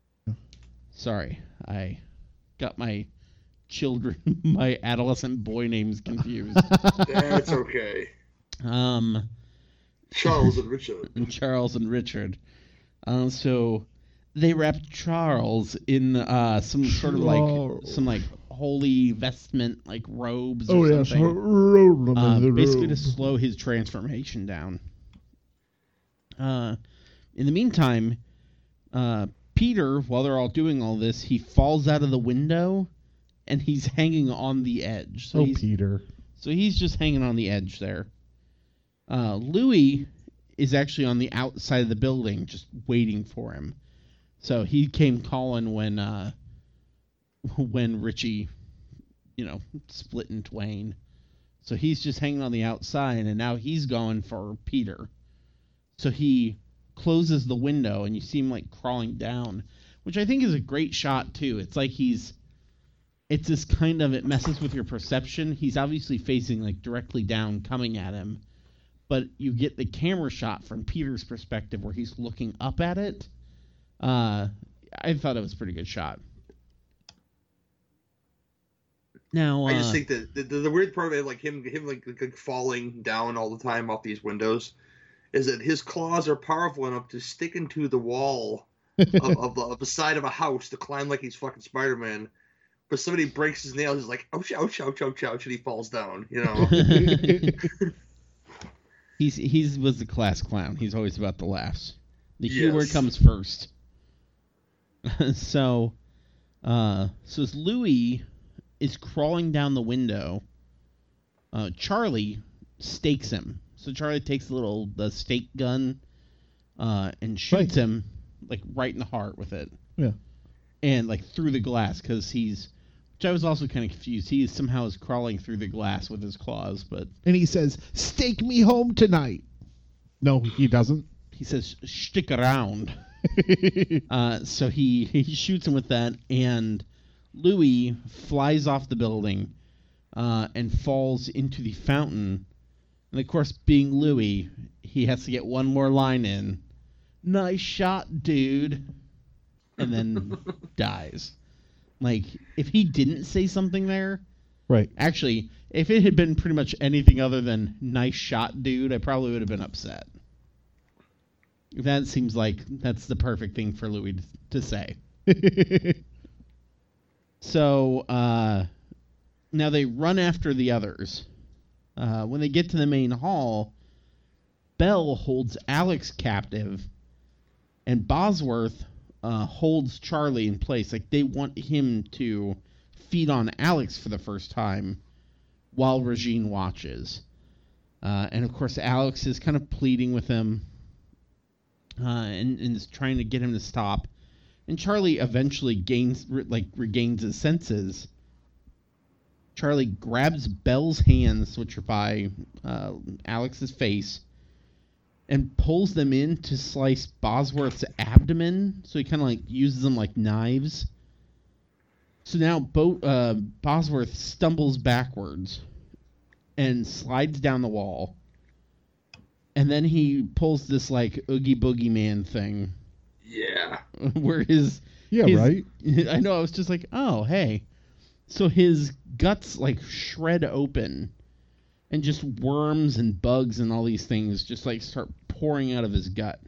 Sorry. I got my children, my adolescent boy names confused. That's okay. um, Charles and Richard. and Charles and Richard. Uh, so they wrapped Charles in uh, some sort of like Charles. some like holy vestment, like robes Oh or yes, something. Uh, the basically to robe. slow his transformation down. Uh, in the meantime, uh, Peter, while they're all doing all this, he falls out of the window, and he's hanging on the edge. So Oh, he's Peter. so he's just hanging on the edge there. Uh, Louis is actually on the outside of the building, just waiting for him. So he came calling when uh, when Richie, you know, split in twain. So he's just hanging on the outside, and now he's going for Peter. So he closes the window, and you see him like crawling down, which I think is a great shot too. It's like he's, it's this kind of, it messes with your perception. He's obviously facing like directly down, coming at him, but you get the camera shot from Peter's perspective where he's looking up at it. Uh, I thought it was a pretty good shot. Now, uh, I just think that the, the, the weird part of it, like him, him like, like falling down all the time off these windows, is that his claws are powerful enough to stick into the wall of, of, of the side of a house to climb like he's fucking Spider-Man. But somebody breaks his nails, he's like, ouch, ouch, ouch, ouch, ouch, and he falls down, you know? he's he's was the class clown. He's always about the laughs. The Yes. humor comes first. so, uh, so as Louis is crawling down the window, uh, Charlie stakes him. So Charlie takes the little the stake gun uh, and shoots Right. him like right in the heart with it. Yeah. And like through the glass, because he's, which I was also kind of confused. He somehow is crawling through the glass with his claws, but And he says, "Stake me home tonight." No, he doesn't. he says, "Stick around." uh, so he he shoots him with that, and Louis flies off the building uh, and falls into the fountain. And of course, being Louis, he has to get one more line in. "Nice shot, dude," and then dies. Like, if he didn't say something there, Right. actually, if it had been pretty much anything other than "nice shot, dude," I probably would have been upset. That seems like that's the perfect thing for Louis to, to say. So, uh, now they run after the others. Uh, when they get to the main hall, Belle holds Alex captive, and Bosworth uh, holds Charlie in place. Like, they want him to feed on Alex for the first time while Regine watches. Uh, and, of course, Alex is kind of pleading with him uh, and, and is trying to get him to stop. And Charlie eventually gains, re- like, regains his senses. Charlie grabs Belle's hands, which are by uh, Alex's face, and pulls them in to slice Bosworth's abdomen. So he kind of like uses them like knives. So now Bo- uh, Bosworth stumbles backwards and slides down the wall. And then he pulls this like Oogie Boogie Man thing. Yeah. Where his... Yeah, his- right? I know, I was just like, oh, hey. So his guts like shred open, and just worms and bugs and all these things just like start pouring out of his gut.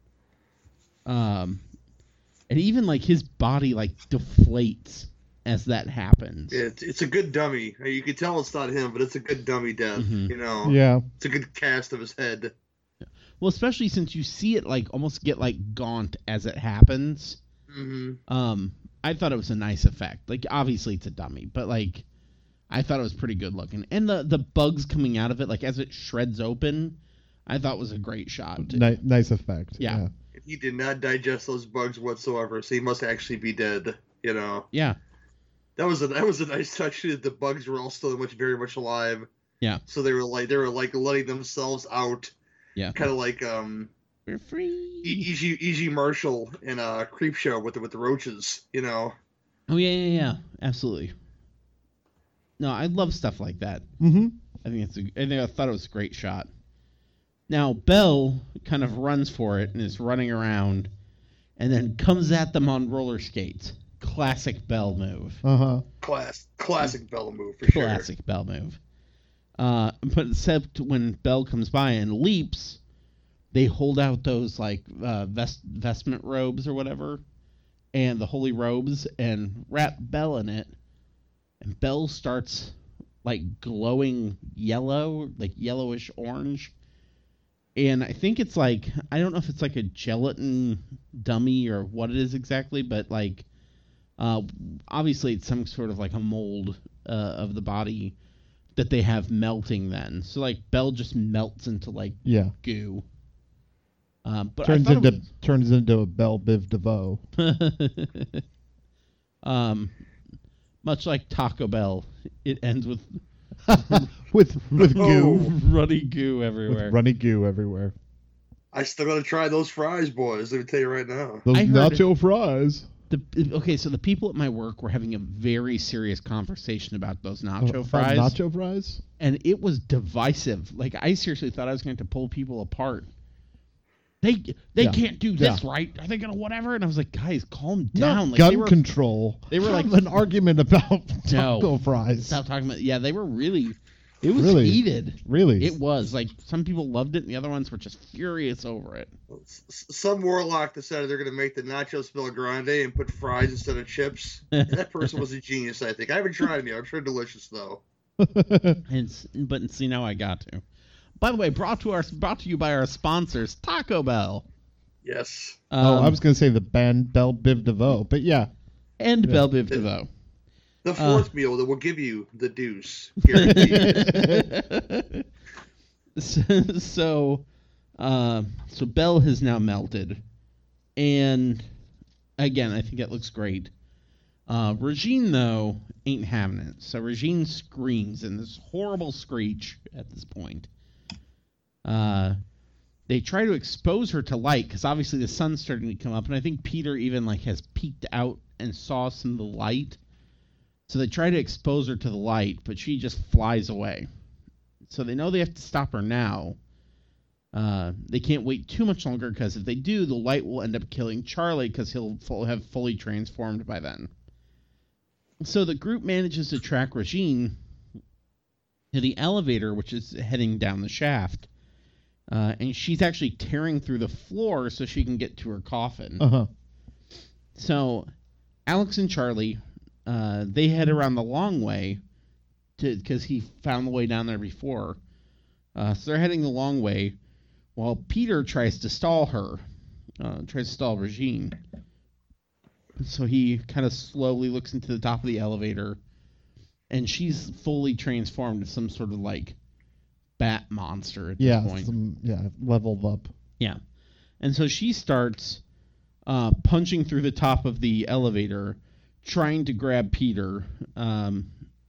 Um, and even like his body like deflates as that happens. It's it's a good dummy. You can tell it's not him, but it's a good dummy death. Mhm. You know. Yeah. It's a good cast of his head. Well, especially since you see it like almost get like gaunt as it happens. Mm-hmm. Um, I thought it was a nice effect. Like, obviously it's a dummy, but like, I thought it was pretty good looking. And the the bugs coming out of it, like as it shreds open, I thought was a great shot. too. Ni- nice effect. Yeah. He did not digest those bugs whatsoever, so he must actually be dead. You know. Yeah. That was a that was a nice touch. That the bugs were all still much very much alive. Yeah. So they were like they were like letting themselves out. Yeah. Kind of like um. We're free. E G E G Marshall in a Creep Show with the with the roaches. You know. Oh yeah, yeah, yeah, absolutely. No, I love stuff like that. Mm-hmm. I think it's a, I think I thought it was a great shot. Now Belle kind of runs for it and is running around, and then comes at them on roller skates. Classic Belle move. Uh-huh. Class classic Bella move for sure. Classic Belle move. Uh, but except when Belle comes by and leaps, they hold out those like uh, vest vestment robes or whatever, and the holy robes, and wrap Belle in it. And Belle starts like glowing yellow, like yellowish orange. And I think it's like, I don't know if it's like a gelatin dummy or what it is exactly, but like, uh, obviously it's some sort of like a mold uh, of the body that they have melting then. So like Belle just melts into like Yeah. goo. Um, but turns I thought into turns into a Belle Biv DeVoe. it was, um, much like Taco Bell, it ends with with with goo. runny goo everywhere. With runny goo everywhere. I still gotta try those fries, boys. Let me tell you right now. Those I heard- nacho fries. The, okay, so the people at my work were having a very serious conversation about those nacho About fries, Nacho fries? and it was divisive. Like, I seriously thought I was going to pull people apart. They they Yeah. can't do this, Yeah. right? Are they going to whatever? And I was like, guys, calm Not down. Like, gun they were, control. they were Have like- an argument about No. taco fries. Stop talking about. Yeah, they were really. It was Really? heated. Really? It was like some people loved it, and the other ones were just furious over it. S- s- Some warlock decided they're gonna make the nachos Bel Grande and put fries instead of chips. And that person was a genius, I think. I haven't tried them yet. I'm sure delicious though. And s- but see, now I got to. By the way, brought to our brought to you by our sponsors, Taco Bell. Yes. oh, Um, I was going to say the band Belle Biv DeVoe, but yeah. and Yeah. Belle Biv DeVoe. The Uh. fourth meal that will give you the deuce. Guaranteed. so, so, uh, so Belle has now melted, and again, I think that looks great. Uh, Regine though ain't having it. So Regine screams in this horrible screech at this point. Uh, they try to expose her to light because obviously the sun's starting to come up, and I think Peter even like has peeked out and saw some of the light. So they try to expose her to the light, but she just flies away. So they know they have to stop her now. Uh, they can't wait too much longer because if they do, the light will end up killing Charlie because he'll full, have fully transformed by then. So the group manages to track Regine to the elevator, which is heading down the shaft. Uh, and she's actually tearing through the floor so she can get to her coffin. Uh-huh. So Alex and Charlie, uh, they head around the long way to because he found the way down there before. Uh, so they're heading the long way while Peter tries to stall her, uh, tries to stall Regine. So he kind of slowly looks into the top of the elevator, and she's fully transformed to some sort of like bat monster at Yeah, this point. some, yeah, leveled up. Yeah. And so she starts uh, punching through the top of the elevator, trying to grab Peter. Um,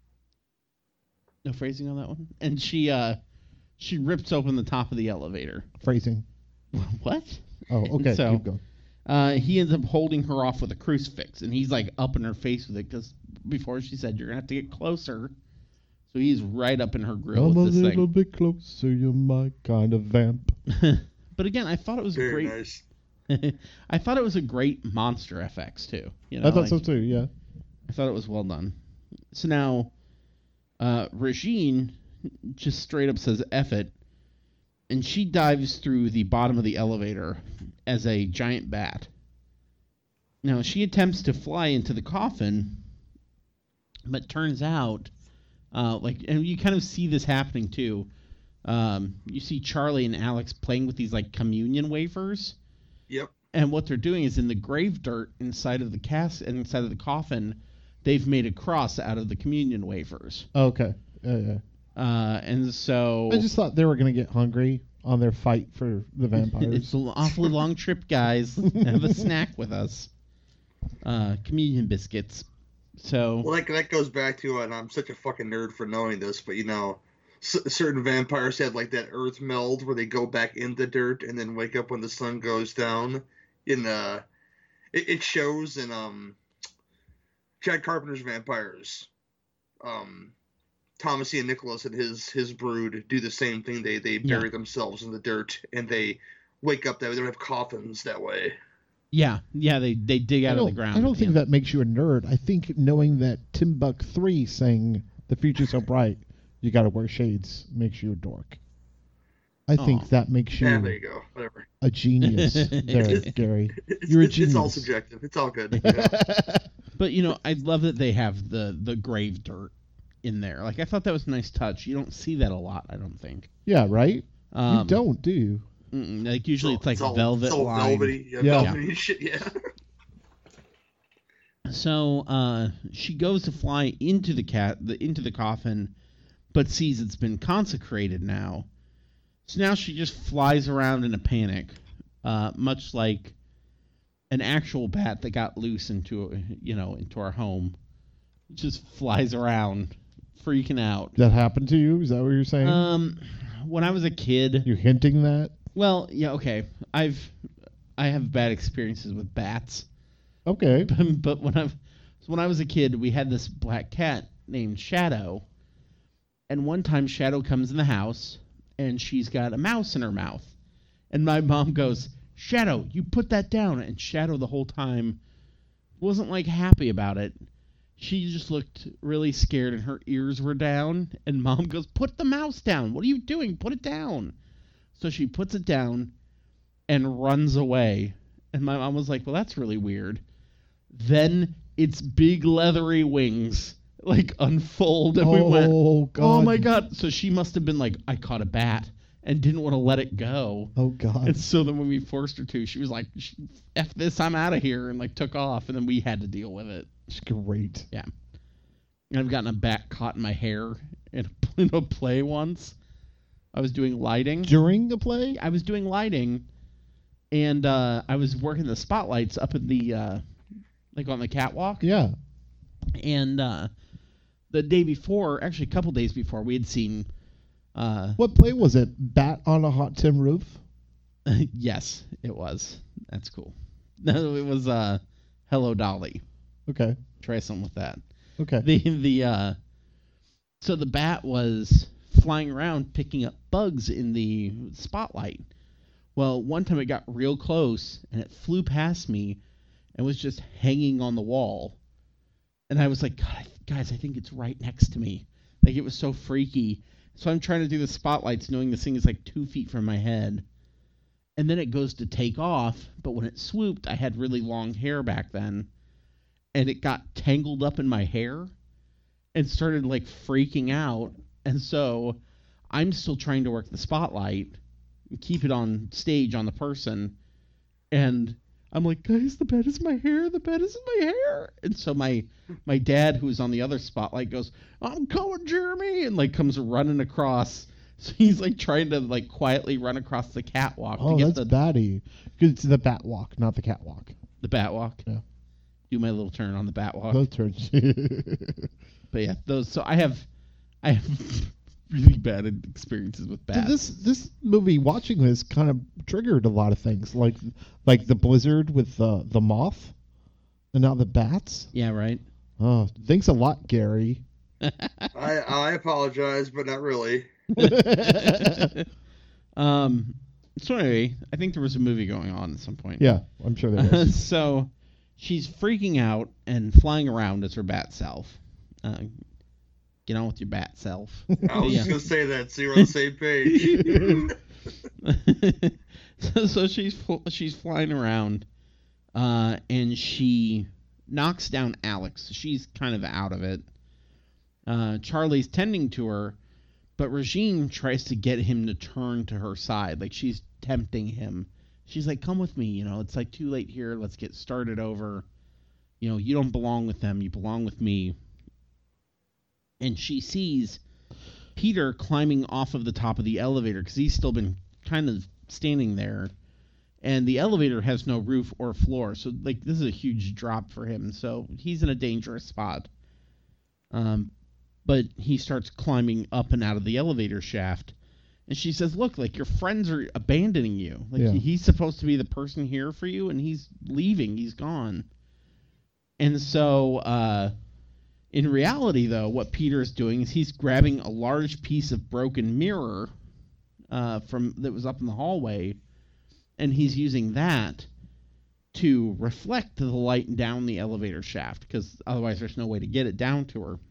no phrasing on that one? And she uh, she rips open the top of the elevator. Phrasing. What? Oh, okay. So- Keep going. Uh, he ends up holding her off with a crucifix, and he's like up in her face with it because before she said, you're going to have to get closer. So he's right up in her grill Come a with this little thing. bit closer, you're my kind of vamp. But again, I thought it was a Very great. nice. I thought it was a great monster F X too. You know, I thought like, so too, yeah. I thought it was well done. So now, uh, Regine just straight up says F it, and she dives through the bottom of the elevator as a giant bat. Now, she attempts to fly into the coffin, but turns out, uh, like, and you kind of see this happening too. Um, you see Charlie and Alex playing with these, like, communion wafers. Yep. And what they're doing is in the grave dirt inside of the cas- inside of the coffin, they've made a cross out of the communion wafers. Okay. Yeah, yeah. Uh, and so I just thought they were going to get hungry on their fight for the vampires. it's an awfully long trip, guys. Have a snack with us. Uh, communion biscuits. So Well, that, that goes back to, and I'm such a fucking nerd for knowing this, but you know, c- certain vampires have like that earth meld where they go back in the dirt and then wake up when the sun goes down. In uh, it, it shows in um, Chad Carpenter's Vampires. Um, Thomas Ian Nicholas and his his brood do the same thing. They they bury Yeah. themselves in the dirt and they wake up that way. They don't have coffins that way. yeah, yeah, they they dig I out of the don't, ground. I don't at the think end. that makes you a nerd. I think knowing that Timbuk three saying the future's so bright, you got to wear shades makes you a dork. I think Aw. that makes you Yeah, there you go. Whatever. a genius there, Gary. It's, You're a it's, it's all genius. subjective. It's all good. Yeah. But you know, I love that they have the the grave dirt in there. Like I thought that was a nice touch. You don't see that a lot, I don't think. Yeah, right? Um, you don't, do you? mm-mm, Like usually it's like all, velvet it's all line. velvety. Yeah, Yeah. velvety shit, yeah. So uh, she goes to fly into the cat the, into the coffin, but sees it's been consecrated now. So now she just flies around in a panic, uh, much like an actual bat that got loose into you know into our home. Just flies around, freaking out. That happened to you? Is that what you're saying? Um, when I was a kid, you're hinting that? Well, yeah, okay. I've I have bad experiences with bats. Okay. But when I so when I was a kid, we had this black cat named Shadow. And one time Shadow comes in the house and she's got a mouse in her mouth. And my mom goes, "Shadow, you put that down." And Shadow the whole time wasn't like happy about it. She just looked really scared and her ears were down. And Mom goes, "Put the mouse down. What are you doing? Put it down." So she puts it down and runs away. And my mom was like, "Well, that's really weird." Then its big leathery wings like unfold and oh, we went, God. "Oh my God." So she must have been like, "I caught a bat," and didn't want to let it go. Oh, God. And so then when we forced her to, she was like, "F this, I'm out of here," and like took off, and then we had to deal with it. It's great. Yeah. And I've gotten a bat caught in my hair in a, in a play once. I was doing lighting. During the play? I was doing lighting, and uh, I was working the spotlights up in the, uh, like on the catwalk. Yeah. And uh, the day before, actually a couple days before, we had seen... Uh, What play was it? Bat on a Hot Tin Roof? Yes, it was. That's cool. No, it was uh, Hello Dolly. Okay. Try something with that. Okay. The the uh, so the bat was flying around picking up bugs in the spotlight. Well, one time it got real close and it flew past me and was just hanging on the wall. And I was like, "God, guys, I think it's right next to me." Like, it was so freaky. So I'm trying to do the spotlights knowing this thing is like two feet from my head. And then it goes to take off, but when it swooped, I had really long hair back then. And it got tangled up in my hair and started like freaking out. And so I'm still trying to work the spotlight and keep it on stage on the person. And I'm like, "Guys, the bed is my hair. The bed is my hair." And so my my dad, who was on the other spotlight, goes, "I'm coming, Jeremy," and like comes running across. So he's like trying to like quietly run across the catwalk Oh, to get that's the batty. Because it's the bat walk, not the catwalk. the bat walk. Yeah. Do my little turn on the bat walk. Both turns. But yeah, those. So I have, I have really bad experiences with bats. This this movie, watching this, kind of triggered a lot of things, like like the blizzard with the the moth, and now the bats. Yeah, right. Oh, thanks a lot, Gary. I I apologize, but not really. um. So anyway, I think there was a movie going on at some point. Yeah, I'm sure there was. So she's freaking out and flying around as her bat self. Uh, get on with your bat self. I was Yeah. just gonna say that, so you're on the same page. so, so she's fl- she's flying around, uh, and she knocks down Alex. She's kind of out of it. Uh, Charlie's tending to her, but Regine tries to get him to turn to her side. Like, she's tempting him. She's like, "Come with me. You know, it's like too late here. Let's get started over. You know, you don't belong with them. You belong with me." And she sees Peter climbing off of the top of the elevator because he's still been kind of standing there. And the elevator has no roof or floor. So, like, this is a huge drop for him. So he's in a dangerous spot. Um, but he starts climbing up and out of the elevator shaft. And she says, "Look, like, your friends are abandoning you. Like, Yeah. he's supposed to be the person here for you, and he's leaving. He's gone." And so, uh, in reality, though, what Peter is doing is he's grabbing a large piece of broken mirror uh, from that was up in the hallway, and he's using that to reflect the light down the elevator shaft, because otherwise there's no way to get it down to her.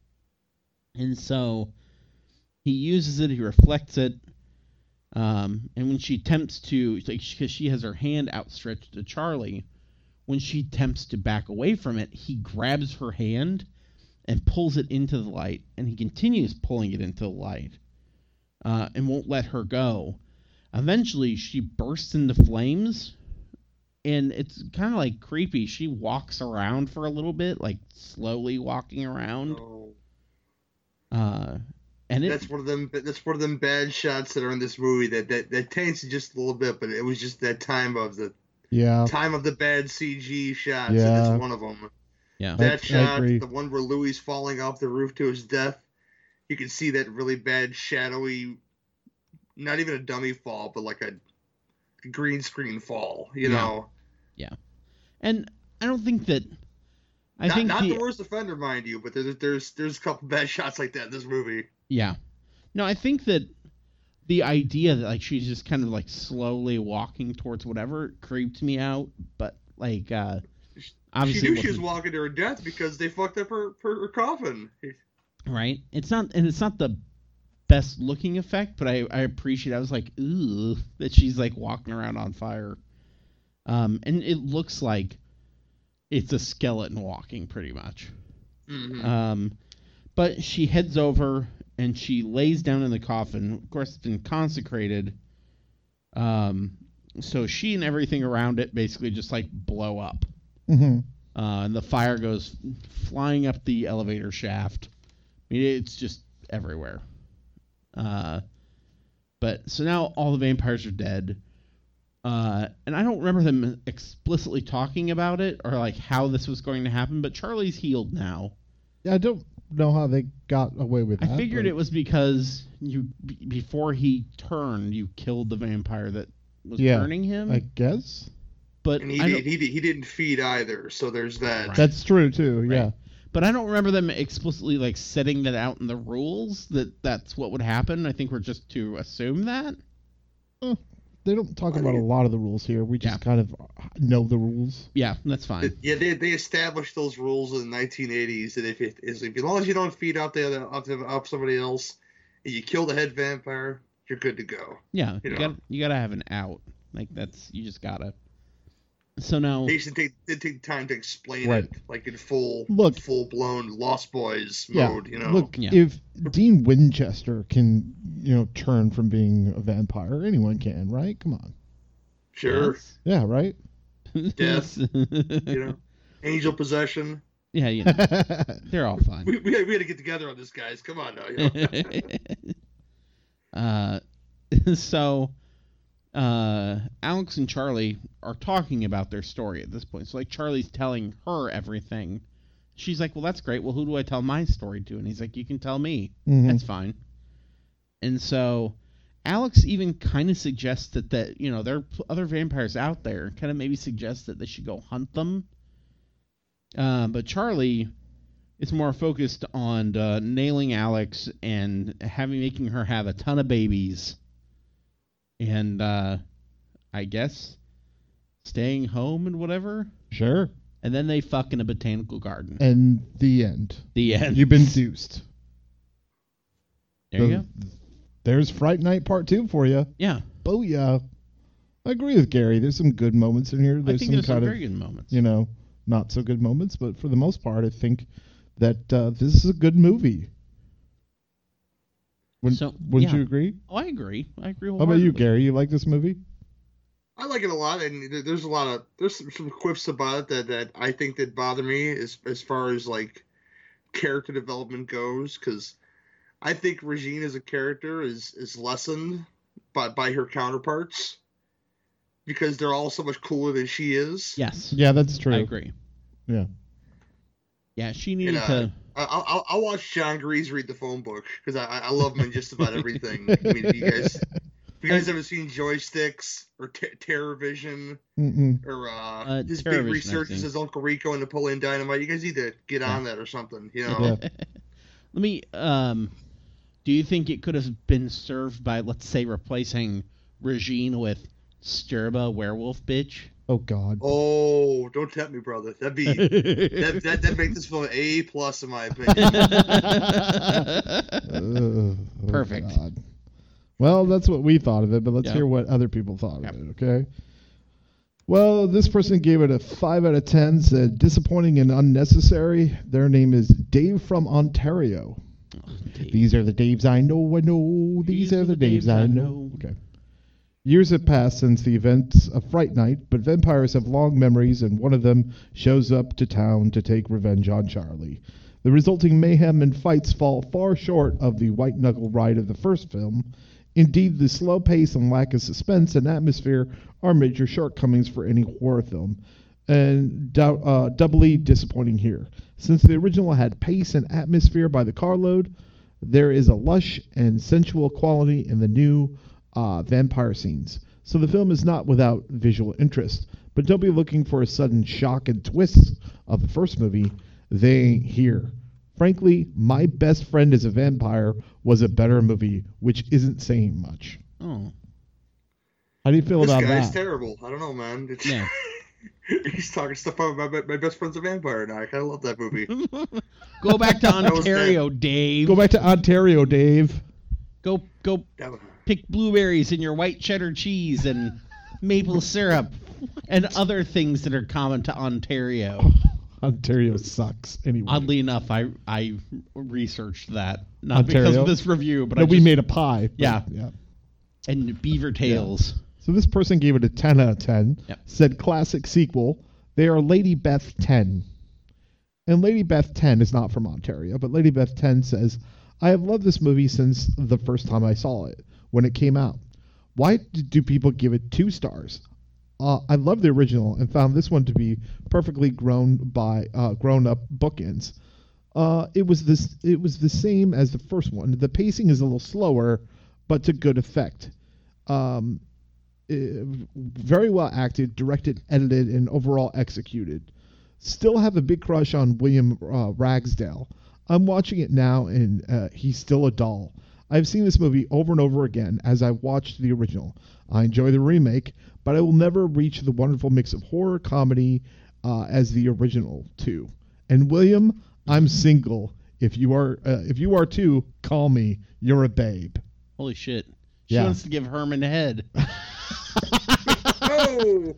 And so he uses it, he reflects it, um, and when she attempts to, like, because she has her hand outstretched to Charlie, when she attempts to back away from it, he grabs her hand and pulls it into the light, and he continues pulling it into the light, uh, and won't let her go. Eventually, she bursts into flames, and it's kind of like creepy. She walks around for a little bit, like slowly walking around. Oh, Uh, and it, that's one of them. That's one of them bad shots that are in this movie that that that taints it just a little bit. But it was just that time of the Yeah. time of the bad C G shots. Yeah. And that's one of them. yeah, That I shot, agree. the one where Louis falling off the roof to his death, you can see that really bad shadowy, not even a dummy fall, but like a green screen fall. You Yeah. know, Yeah. And I don't think that. I not, think not the, the worst offender, mind you, but there's there's there's a couple bad shots like that in this movie. Yeah. No, I think that the idea that like she's just kind of like slowly walking towards whatever creeped me out, but like uh obviously She it knew she was wasn't- walking to her death because they fucked up her her, her coffin. right? It's not and it's not the best looking effect, but I I appreciate I was like, ooh, that she's like walking around on fire. Um and it looks like it's a skeleton walking pretty much. Mhm. Um, but she heads over and she lays down in the coffin. Of course, it's been consecrated. Um, so she and everything around it basically just like blow up. Mm-hmm. Uh, and the fire goes flying up the elevator shaft. I mean, it's just everywhere. Uh, but so now all the vampires are dead. Uh, and I don't remember them explicitly talking about it or like how this was going to happen, but Charlie's healed now. Yeah, I don't know how they got away with that. I figured but- it was because you b- before he turned, you killed the vampire that was Yeah, turning him. I guess. but And he I did, don't, he did, he didn't feed either, so there's that. Right. That's true too. Right. Yeah. but I don't remember them explicitly like setting that out in the rules that that's what would happen. I think we're just to assume that. They don't talk I about a think- lot of the rules here. We just Yeah. kind of know the rules. Yeah, that's fine. Yeah, they, they established those rules in the nineteen eighties that if it is if as long as you don't feed off the other off, the, off somebody else and you kill the head vampire, you're good to go. Yeah, you you know. got you gotta have an out. Like that's you just gotta. So now, They should take they take time to explain Right. it, like in full Look- full blown Lost Boys Yeah. mode. You know, Look, Yeah. if Dean Winchester can, you know, turn from being a vampire, anyone can, right? Come on. sure, Yeah, right? Death. you know, angel possession. yeah, you know, they're all fine. We, we, had, we had to get together on this, guys. Come on now. You know? uh, so, uh, Alex and Charlie are talking about their story at this point. So, like, Charlie's telling her everything. She's like, well, that's great. Well, who do I tell my story to? And he's like, you can tell me. Mhm. That's fine. And so, Alex even kind of suggests that, that, you know, there are other vampires out there. Kind of maybe suggests that they should go hunt them. Uh, but Charlie is more focused on uh, nailing Alex and having making her have a ton of babies. And uh, I guess staying home and whatever. Sure. And then they fuck in a botanical garden. And the end. The end. You've been deuced. There you The- go. There's Fright Night Part two for you. Yeah. Booyah. I agree with Gary. There's some good moments in here. I There's think some there's some kind of, very good moments. you know, not so good moments, but for the most part, I think that uh, this is a good movie. Wouldn't, So, wouldn't yeah. you agree? Oh, I agree. I agree. How about you, wholeheartedly. Gary? You like this movie? I like it a lot, and there- there's a lot of there's some, some quips about it that, that I think that bother me as as far as like character development goes, because I think Regine as a character is is lessened by by her counterparts because they're all so much cooler than she is. Yes. Yeah, that's true. I agree. Yeah. Yeah, she needed uh, to. I- I'll, I'll, I'll watch John Grease read the phone book because I, I love him in just about everything. I mean, if you guys, if you guys haven't seen Joysticks or Ter- Terror Vision Mm-mm. or uh, Uh, his Terror big Vision, I've researches seen. as Uncle Rico and Napoleon Dynamite, you guys need to get on that or something. You know, Yeah. Let me. Um, do you think it could have been served by, let's say, replacing Regine with Sturba Werewolf Bitch? Oh, God. Oh, don't tempt me, brother. That'd be that that that make this film an A plus in my opinion. Ugh, oh, Perfect. God. Well, that's what we thought of it, but let's Yep. hear what other people thought Yep. of it, okay? Well, this person gave it a five out of ten, said disappointing and unnecessary. Their name is Dave from Ontario. These are the Daves I know, I know. These, are the Daves, I know. Okay. Years have passed since the events of Fright Night, but vampires have long memories, and one of them shows up to town to take revenge on Charlie. The resulting mayhem and fights fall far short of the white-knuckle ride of the first film. Indeed, the slow pace and lack of suspense and atmosphere are major shortcomings for any horror film, and dou- uh, doubly disappointing here. Since the original had pace and atmosphere by the carload, there is a lush and sensual quality in the new uh, vampire scenes. so the film is not without visual interest. But don't be looking for a sudden shock and twist of the first movie. They ain't here. Frankly, My Best Friend is a Vampire was a better movie, which isn't saying much. Oh. How do you feel This about guy's that? terrible. I don't know, man. It's, Yeah. He's talking stuff about my, my best friend's a vampire now. I kind of love that movie. Go back to was Ontario, Dave. Go back to Ontario, Dave. Go go That was- pick blueberries in your white cheddar cheese and maple syrup and other things that are common to Ontario. Ontario sucks. Anyway, Oddly enough, I I researched that not because Ontario? of this review, but no, I we just, made a pie. but- Yeah. yeah. and beaver tails. So this person gave it a ten out of ten. Yep. Said classic sequel. They are Lady Beth ten. And Lady Beth ten is not from Ontario, but Lady Beth ten says, I have loved this movie since the first time I saw it, when it came out. Why d- do people give it two stars? Uh, I love the original and found this one to be perfectly grown by uh, grown-up bookends. Uh, it was this. It was the same as the first one. The pacing is a little slower, but to good effect. Um, eh, very well acted, directed, edited, and overall executed. Still have a big crush on William uh, Ragsdale. I'm watching it now, and uh, he's still a doll. I've seen this movie over and over again as I watched the original. I enjoy the remake, but I will never reach the wonderful mix of horror comedy uh, as the original two. And William, I'm single. If you are, uh, if you are too, call me. You're a babe. Holy shit! She Yeah. wants to give Herman a head. Oh!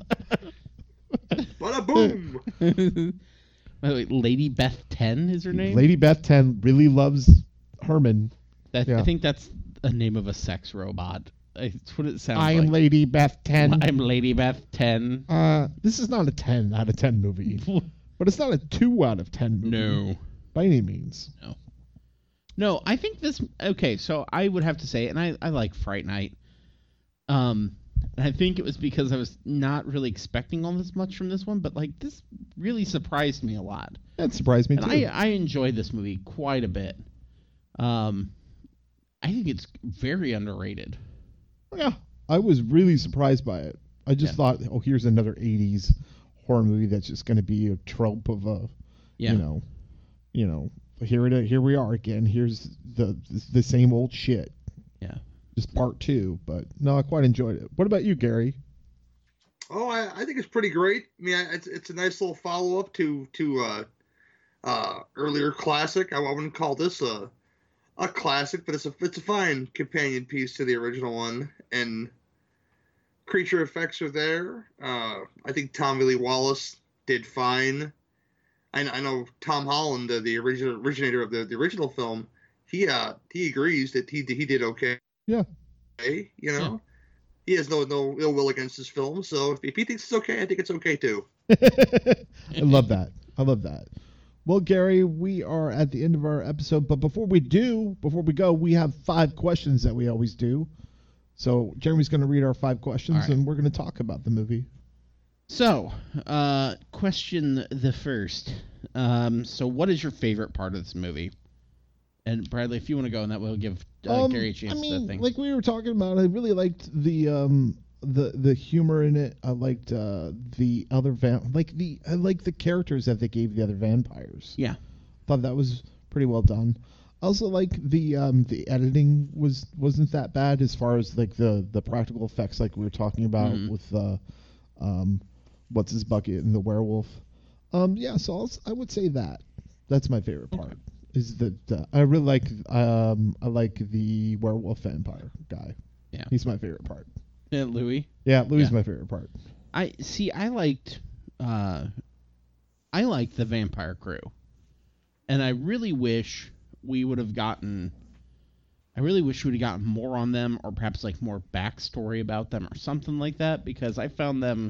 Bada boom! By the way, Lady Beth ten is her name. Lady Beth ten really loves Herman. That, yeah. I think that's a name of a sex robot. That's what it sounds I like. am Lady Beth ten. I'm Lady Beth ten. Uh, this is not a ten out of ten movie, but it's not a two out of ten movie. No. by any means. No. No, I think this. Okay, so I would have to say, and I, I like Fright Night. Um, and I think it was because I was not really expecting all this much from this one, but like this really surprised me a lot. That surprised me And too. I I enjoyed this movie quite a bit. Um, I think it's very underrated. Yeah, I was really surprised by it. I just Yeah. thought, oh, here's another eighties horror movie that's just going to be a trope of a, Yeah. you know, you know, here it here we are again. Here's the the same old shit. Yeah. Just part two, but no, I quite enjoyed it. What about you, Gary? Oh, I, I think it's pretty great. I mean, I- it's it's a nice little follow up to to uh, uh, earlier classic. I, I wouldn't call this a a classic, but it's a it's a fine companion piece to the original one. And creature effects are there. Uh, I think Tom Lee Wallace did fine. I, kn- I know Tom Holland, uh, the original originator of the, the original film, he uh he agrees that he he did okay. Yeah. You know. He has no no ill will against his film, so if, if he thinks it's okay, I think it's okay too. I love that. I love that. Well, Gary, we are at the end of our episode, but before we do, before we go, we have five questions that we always do. So Jeremy's going to read our five questions, All right. and we're going to talk about the movie. So, uh, question the first. Um, so what is your favorite part of this movie? And Bradley, if you want to go, and that will give uh, Um, Gary a chance I mean, to think. like we were talking about, I really liked the um the the humor in it. I liked uh the other van like the I like the characters that they gave the other vampires. Yeah. Thought that was pretty well done. I also like the um the editing was wasn't that bad as far as like the the practical effects like we were talking about Mhm. with uh um what's his bucket and the werewolf. Um yeah, so I'll, s- I would say that that's my favorite part. Is that uh, I really like um I like the werewolf vampire guy. Yeah. He's my favorite part. Yeah, Louis. Yeah, Louis is Yeah. my favorite part. I see. I liked. Uh, I liked the vampire crew, and I really wish we would have gotten. I really wish we would have gotten more on them, or perhaps like more backstory about them, or something like that, because I found them.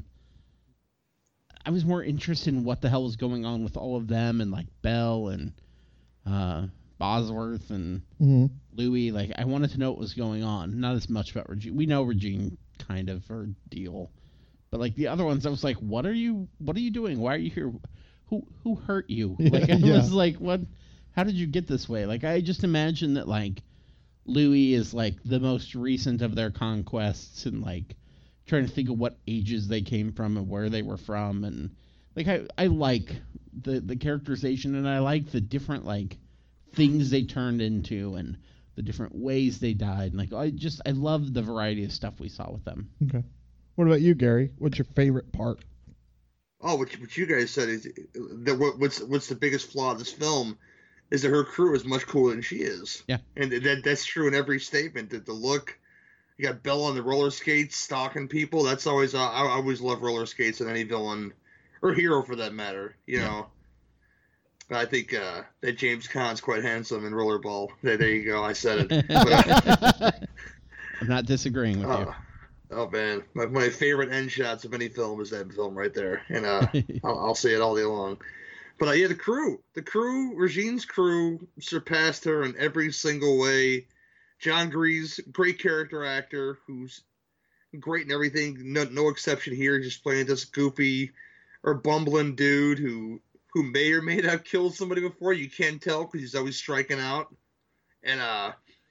I was more interested in what the hell was going on with all of them, and like Belle and uh, Bosworth and Mm-hmm. Louis. Like, I wanted to know what was going on. Not as much about Regine. We know Regine kind of her deal, but like the other ones, I was like, "What are you? What are you doing? Why are you here? Who who hurt you?" Like, I Yeah. was like, "What? How did you get this way?" Like, I just imagine that like Louis is like the most recent of their conquests, and like trying to think of what ages they came from and where they were from, and like I, I like the the characterization, and I like the different like things they turned into and the different ways they died, and like I just I love the variety of stuff we saw with them. Okay. What about you, Gary? What's your favorite part? Oh, what, what you guys said is that what, what's what's the biggest flaw of this film is that her crew is much cooler than she is. Yeah, and that that's true in every statement. That the look, you got Bella on the roller skates stalking people. That's always uh, I, I always love roller skates in any villain or hero for that matter. You yeah. know, I think uh, that James Caan's quite handsome in Rollerball. There, there you go. I said it. But, uh, I'm not disagreeing with uh, you. Oh man, my, my favorite end shots of any film is that film right there, and uh, I'll, I'll say it all day long. But uh, yeah, the crew, the crew, Regine's crew surpassed her in every single way. John Grease, great character actor, who's great in everything. No, no exception here. Just playing this goofy or bumbling dude who who may or may not have killed somebody before. You can't tell because he's always striking out. And uh.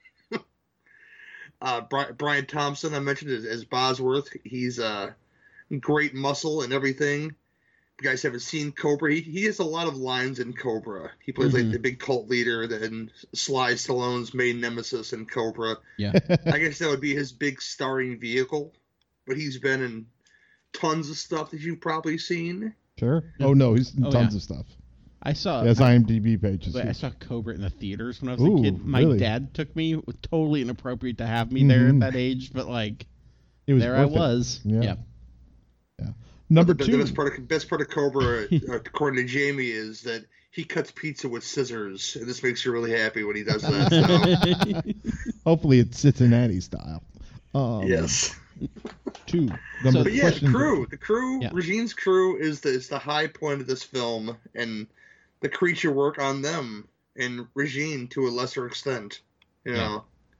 Uh, Brian Thompson, I mentioned as, as Bosworth. He's uh, great muscle and everything. If you guys haven't seen Cobra, he, he has a lot of lines in Cobra. He plays mm-hmm. like the big cult leader and Sly Stallone's main nemesis in Cobra. Yeah, I guess that would be his big starring vehicle. But he's been in tons of stuff that you've probably seen. Sure. Oh no, he's in oh, tons yeah. of stuff. I saw. His I, IMDb pages. I saw Cobra in the theaters when I was Ooh, a kid. My really? dad took me. It was totally inappropriate to have me mm-hmm. there at that age, but like, it was there I was. Yeah. yeah. yeah. Number the, two. The best part of, best part of Cobra, uh, according to Jamie, is that he cuts pizza with scissors, and this makes you really happy when he does that. So. Hopefully, it's Cincinnati style. Um, yes. Two. Number but yeah, the crew, the crew, yeah. Regine's crew is the is the high point of this film, and the creature work on them and Regine to a lesser extent, you know.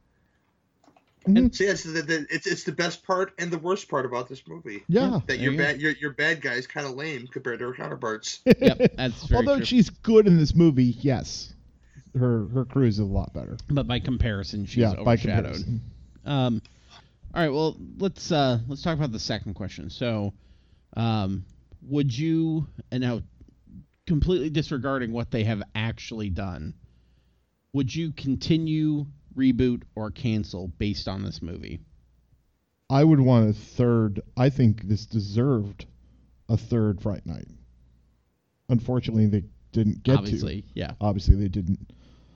Yeah. Mm-hmm. So yeah, it's the, the, it's it's the best part and the worst part about this movie. Yeah, that your bad your your bad guy's kind of lame compared to her counterparts. Yep, that's very Although true. she's good in this movie, yes, her her crew is a lot better. But by comparison, she's yeah, overshadowed. by comparison. Um, all right, well let's uh, let's talk about the second question. So, um, would you and now completely disregarding what they have actually done, would you continue, reboot, or cancel based on this movie? I would want a third. I think this deserved a third Fright Night. Unfortunately, they didn't get Obviously, to. yeah. Obviously, they didn't.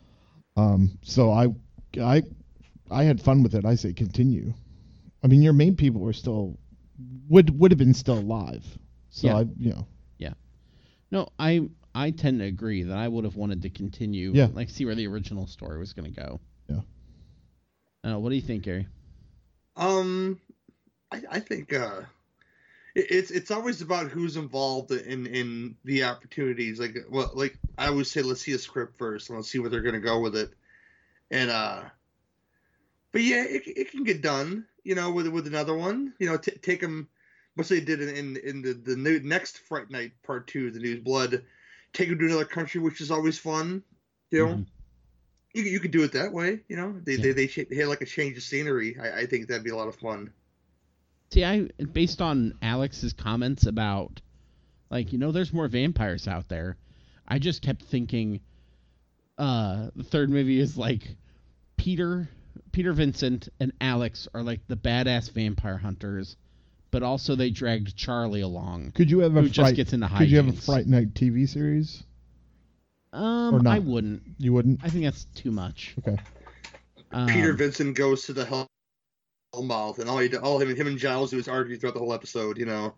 Um. So I, I, I had fun with it. I say continue. I mean, your main people were still would would have been still alive. So Yeah. I, you know. Yeah. No, I I tend to agree that I would have wanted to continue. Yeah. Like see where the original story was going to go. Yeah. Uh, what do you think, Gary? Um, I, I think uh, it, it's it's always about who's involved in in the opportunities. Like, well, like I always say, let's see a script first, and let's see where they're going to go with it. And uh, but yeah, it it can get done. You know, with with another one. You know, t- take them. What they did in in, in the the new, next Fright Night Part Two, the News Blood, take them to another country, which is always fun. You know. Mm-hmm. You you could do it that way, you know. They yeah. they they, they had like a change of scenery. I, I think that'd be a lot of fun. See, I based on Alex's comments about, like, you know, there's more vampires out there. I just kept thinking, uh, the third movie is like Peter, Peter Vincent, and Alex are like the badass vampire hunters, but also they dragged Charlie along. Could you have a who fright, just gets into hijinks. Could you have a Fright Night T V series? Um, or not? I wouldn't. You wouldn't? I think that's too much. Okay. Um, Peter Vincent goes to the hell mouth, and all he all him him and Giles do is argue throughout the whole episode. You know.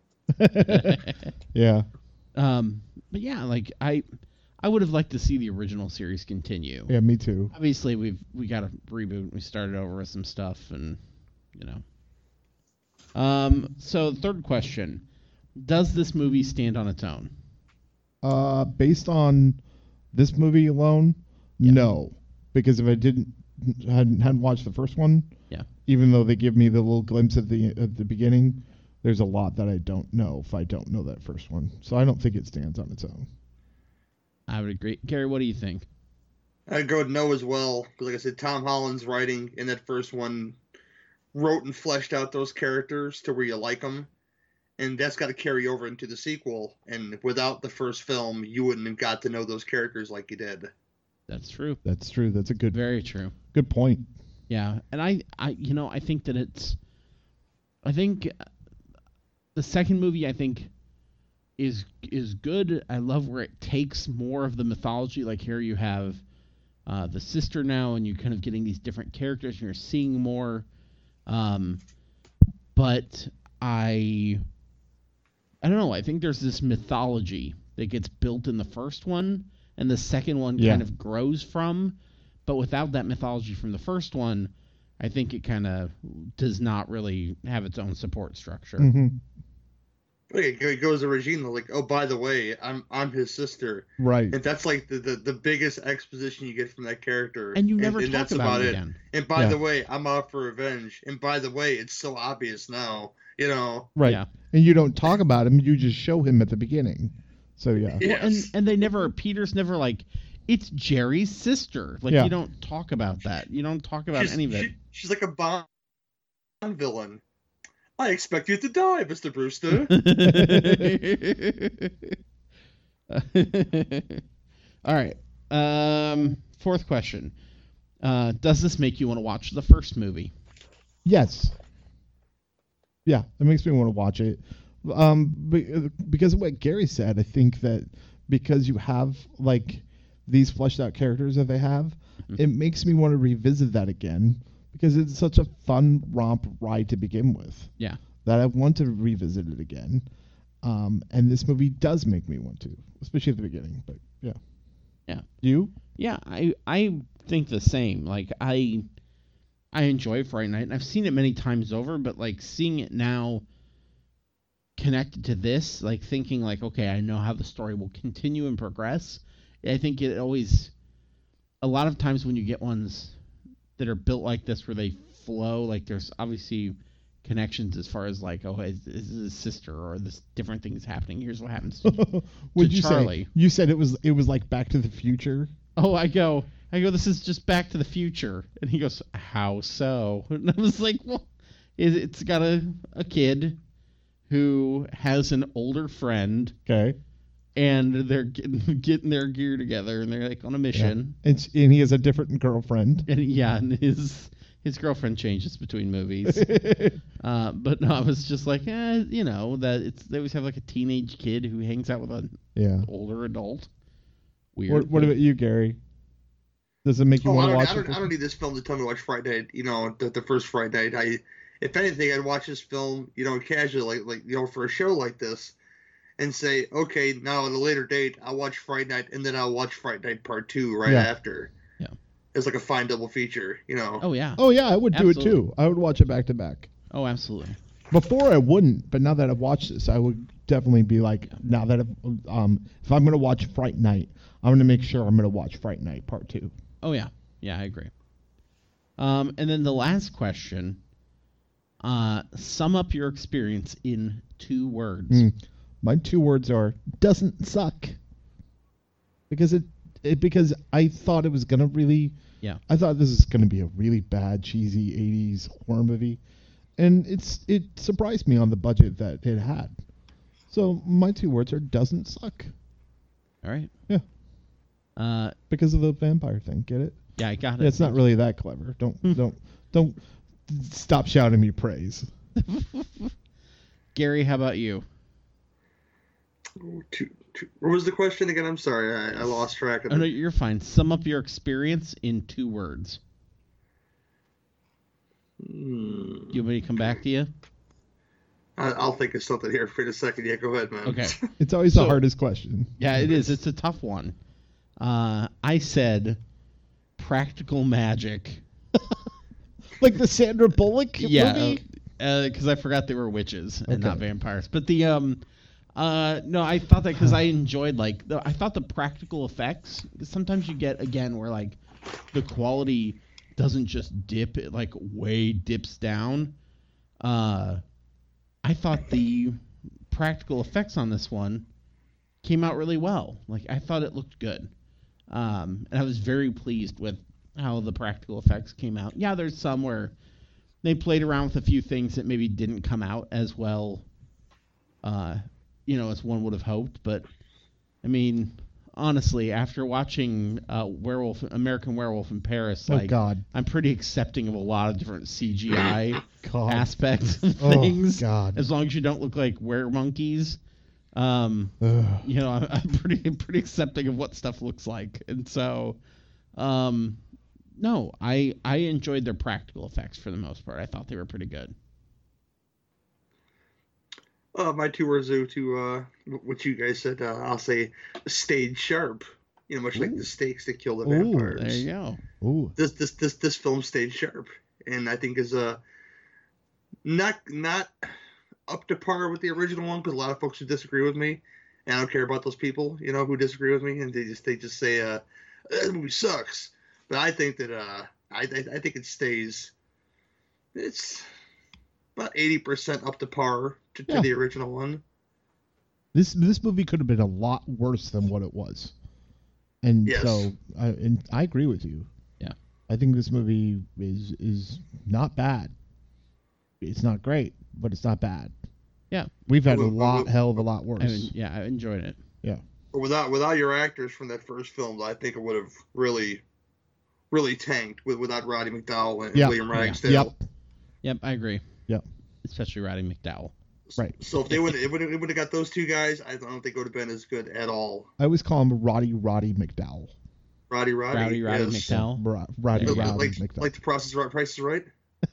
Yeah. Um, but yeah, like I, I would have liked to see the original series continue. Yeah, me too. Obviously, we've we got a reboot. We started over with some stuff, and you know. Um. So, third question: does this movie stand on its own? Uh, based on this movie alone, yeah. no, because if I didn't hadn't, hadn't watched the first one, yeah, even though they give me the little glimpse at the at the beginning, there's a lot that I don't know if I don't know that first one. So I don't think it stands on its own. I would agree. Gary, what do you think? I'd go with no as well, because like I said, Tom Holland's writing in that first one wrote and fleshed out those characters to where you like them. And that's got to carry over into the sequel. And without the first film, you wouldn't have got to know those characters like you did. That's true. That's true. That's a good, Very true. good point. Yeah, and I, I, you know, I think that it's, I think the second movie, I think, is is good. I love where it takes more of the mythology. Like here, you have uh, the sister now, and you're kind of getting these different characters, and you're seeing more. Um, but I, I don't know. I think there's this mythology that gets built in the first one, and the second one Yeah. kind of grows from. But without that mythology from the first one, I think it kind of does not really have its own support structure. hmm Okay, it goes to Regina like, oh, by the way, I'm I'm his sister. Right. And that's like the, the, the biggest exposition you get from that character. And you never and, talk that's about, about it it. again. And by Yeah. the way, I'm out for revenge. And by the way, it's so obvious now. You know. Right. Yeah. And you don't talk about him. You just show him at the beginning. So yeah. Yes. Well, and and they never Peter's never like it's Jerry's sister. Like Yeah. you don't talk about that. You don't talk about she's, any of it. she- she's like a Bond villain. I expect you to die, Mister Brewster. All right. Um, fourth question. Uh, does this make you want to watch the first movie? Yes. Yeah, it makes me want to watch it. Um, be- because of what Gary said, I think that because you have like these fleshed out characters that they have, it makes me want to revisit that again because it's such a fun romp ride to begin with Yeah. that I want to revisit it again. Um, and this movie does make me want to, especially at the beginning. But yeah, Yeah. you? Yeah, I I think the same. Like I I enjoy Fright Night, and I've seen it many times over, but like seeing it now connected to this, like thinking like, okay, I know how the story will continue and progress. I think it always a lot of times when you get ones that are built like this where they flow, like there's obviously connections as far as like, oh, is, is this his sister or this different things happening. Here's what happens to Would you Charlie. say? You said it was it was like Back to the Future. Oh, I go, I go, this is just Back to the Future. And he goes, how so? And I was like, well, it, it's got a, a kid who has an older friend, Okay. and they're getting, getting their gear together, and they're like on a mission. And, s- and he has a different girlfriend. And yeah, and his his girlfriend changes between movies. uh, but no, I was just like, eh, you know, that it's they always have like a teenage kid who hangs out with an Yeah. older adult. Weird. What, what but- about you, Gary? Does it make you Oh, I want to don't, watch I, don't, it? I don't need this film to tell me to watch Fright Night. You know, the, the first Fright Night. I, if anything, I'd watch this film, you know, casually, like, like you know, for a show like this, and say, okay, now at a later date, I'll watch Fright Night, and then I'll watch Fright Night Part Two right Yeah. after. Yeah. It's like a fine double feature, you know. Oh yeah. Oh yeah, I would do it Absolutely. too. I would watch it back to back. Oh, absolutely. Before I wouldn't, but now that I've watched this, I would definitely be like, now that I've, um, if I'm gonna watch Fright Night, I'm gonna make sure I'm gonna watch Fright Night Part Two. Oh yeah, yeah, I agree. Um, and then the last question: uh, sum up your experience in two words. Mm. My two words are doesn't suck. Because it, it because I thought it was gonna really Yeah. I thought this is gonna be a really bad, cheesy eighties horror movie. And it's it surprised me on the budget that it had. So my two words are doesn't suck. All right. Yeah. Uh, Because of the vampire thing, get it? yeah, I got it. Yeah, it's not really that clever. Don't don't don't stop shouting me praise. Gary, how about you? Two, two, what was the question again? I'm sorry, I, I lost track of Oh it. no, you're fine. Sum up your experience in two words. Hmm. You want me to come back to you? I, I'll think of something here for a second. Yeah, go ahead, man. Okay. It's always So- the hardest question. Yeah, it is. It's a tough one. Uh, I said practical magic. Like the Sandra Bullock Yeah, movie? because I forgot they were witches and not Okay. vampires. But the um, uh, no, I thought that because I enjoyed like the, I thought the practical effects. Sometimes you get again where like the quality doesn't just dip; it like way dips down. Uh, I thought the practical effects on this one came out really well. Like I thought it looked good, um, and I was very pleased with how the practical effects came out. Yeah, there's some where they played around with a few things that maybe didn't come out as well, uh, you know, as one would have hoped. But I mean, honestly, after watching uh, Werewolf, American Werewolf in Paris, Oh like God. I'm pretty accepting of a lot of different C G I God. aspects of Oh, things. God. As long as you don't look like weremonkeys. Um, Ugh. you know, I'm, I'm pretty pretty accepting of what stuff looks like, and so, um, no, I I enjoyed their practical effects for the most part. I thought they were pretty good. Uh, my two words are to uh, what you guys said. Uh, I'll say stayed sharp. You know, much like the stakes that kill the Ooh, vampires. There you go. Ooh. This this this this film stayed sharp, and I think is uh not not up to par with the original one, because a lot of folks who disagree with me, and I don't care about those people, you know, who disagree with me, and they just they just say uh that movie sucks. But I think that uh I I, I think it stays. It's about eighty percent up to par to, to Yeah. the original one. This this movie could have been a lot worse than what it was, and Yes. so I and I agree with you. Yeah. I think this movie is is not bad. It's not great, but it's not bad. Yeah. We've had a Well, lot, well, hell of a lot I worse. mean, yeah, I enjoyed it. Yeah. But without without your actors from that first film, I think it would have really, really tanked with without Roddy McDowall and Yep. William Ragsdale. Yep. Yep, I agree. Yep. Especially Roddy McDowell. Right. So if they would it would it would have got those two guys, I don't think it would have been as good at all. I always call him Roddy Roddy McDowell. Roddy Roddy. Rowdy Roddy yes. McDowell. Ro- Roddy There you Roddy go. Like, McDowell. like the process right, Price is Right.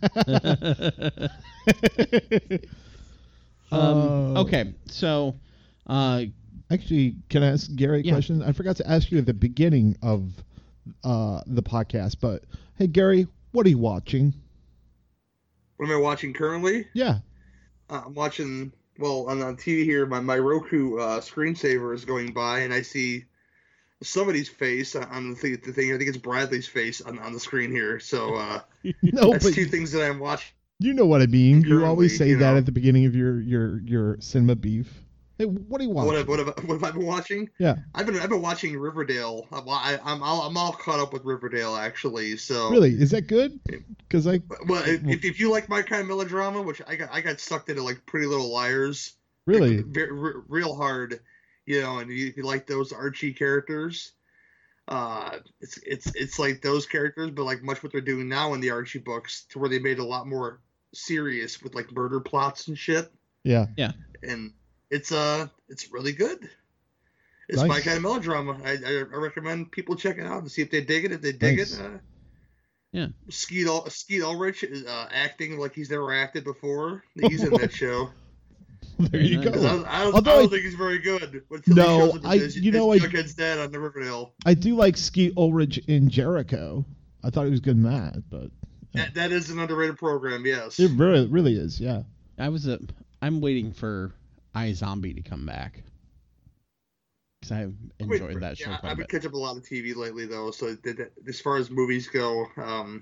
um, Uh, okay, so uh, Actually, can I ask Gary a Yeah. question? I forgot to ask you at the beginning of uh, the podcast, but hey, Gary, what are you watching? What am I watching currently? Yeah. Uh, I'm watching. Well, on, on T V here, my my Roku uh, screensaver is going by, and I see somebody's face on the thing. The thing I think it's Bradley's face on, on the screen here. So uh, No, that's but two things that I'm watching. you know what I mean. You always Currently, say you that know. at the beginning of your your your cinema beef. Hey, what are you watching? What have, what, have, what have I been watching? Yeah. I've been I've been watching Riverdale. I'm I, I'm all, I'm all caught up with Riverdale actually. So Really? Is that good? Because I well, if, if you like my kind of melodrama, which I got I got sucked into like Pretty Little Liars, really. Ve- re- real hard, you know, and you, if you like those Archie characters, uh, it's it's it's like those characters, but like much what they're doing now in the Archie books, to where they made it a lot more serious with like murder plots and shit, Yeah. and it's uh it's really good. It's my Nice. kind of melodrama. I, I I recommend people check it out and see if they dig it. If they dig Nice. it, uh, Yeah. Skeet Ul- Skeet Ulrich is uh, acting like he's never acted before. He's in that show. There you nice. I go. don't, I don't, Although I don't I- think he's very good. Until No, he shows up I- as, you know, as I- Jughead's dad on the Riverdale. I do like Skeet Ulrich in Jericho. I thought he was good in that, but That, that is an underrated program, yes. it really really is. Yeah. I was a. I'm waiting for iZombie to come back because I Wait, enjoyed that show yeah, quite a I've been bit. catching up a lot of T V lately, though. So that, that, as far as movies go, um,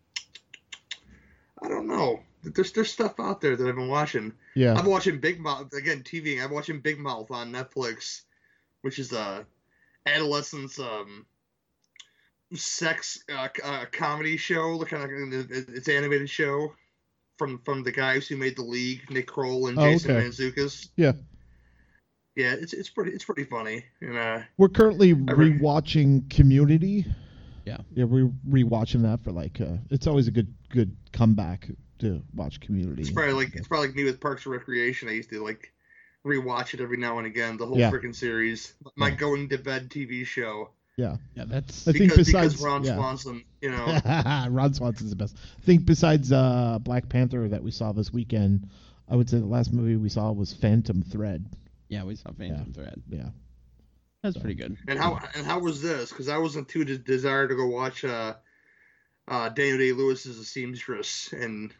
I don't know. There's there's stuff out there that I've been watching. Yeah. I'm watching Big Mouth again. T V. I'm watching Big Mouth on Netflix, which is a adolescence um sex uh, uh, comedy show. Kind of it's an animated show from from the guys who made The League, Nick Kroll and Oh, Jason okay. Mantzoukas. Yeah. Yeah, it's it's pretty it's pretty funny. And uh, We're currently I re- rewatching Community. Yeah. Yeah, we're rewatching that for like uh it's always a good good comeback to watch Community. it's probably like it's probably like me with Parks and Recreation. I used to like rewatch it every now and again, the whole Yeah. freaking series. My Yeah. going to bed T V show. Yeah. Yeah, that's I think because, besides because Ron yeah. Swanson, you know. Ron Swanson's the best. I think besides uh, Black Panther that we saw this weekend, I would say the last movie we saw was Phantom Thread. yeah. We saw Phantom Thread. Yeah. That's pretty good. And how and how was this? Because I wasn't too de- desired to go watch uh, uh, Daniel Day Lewis as a seamstress, and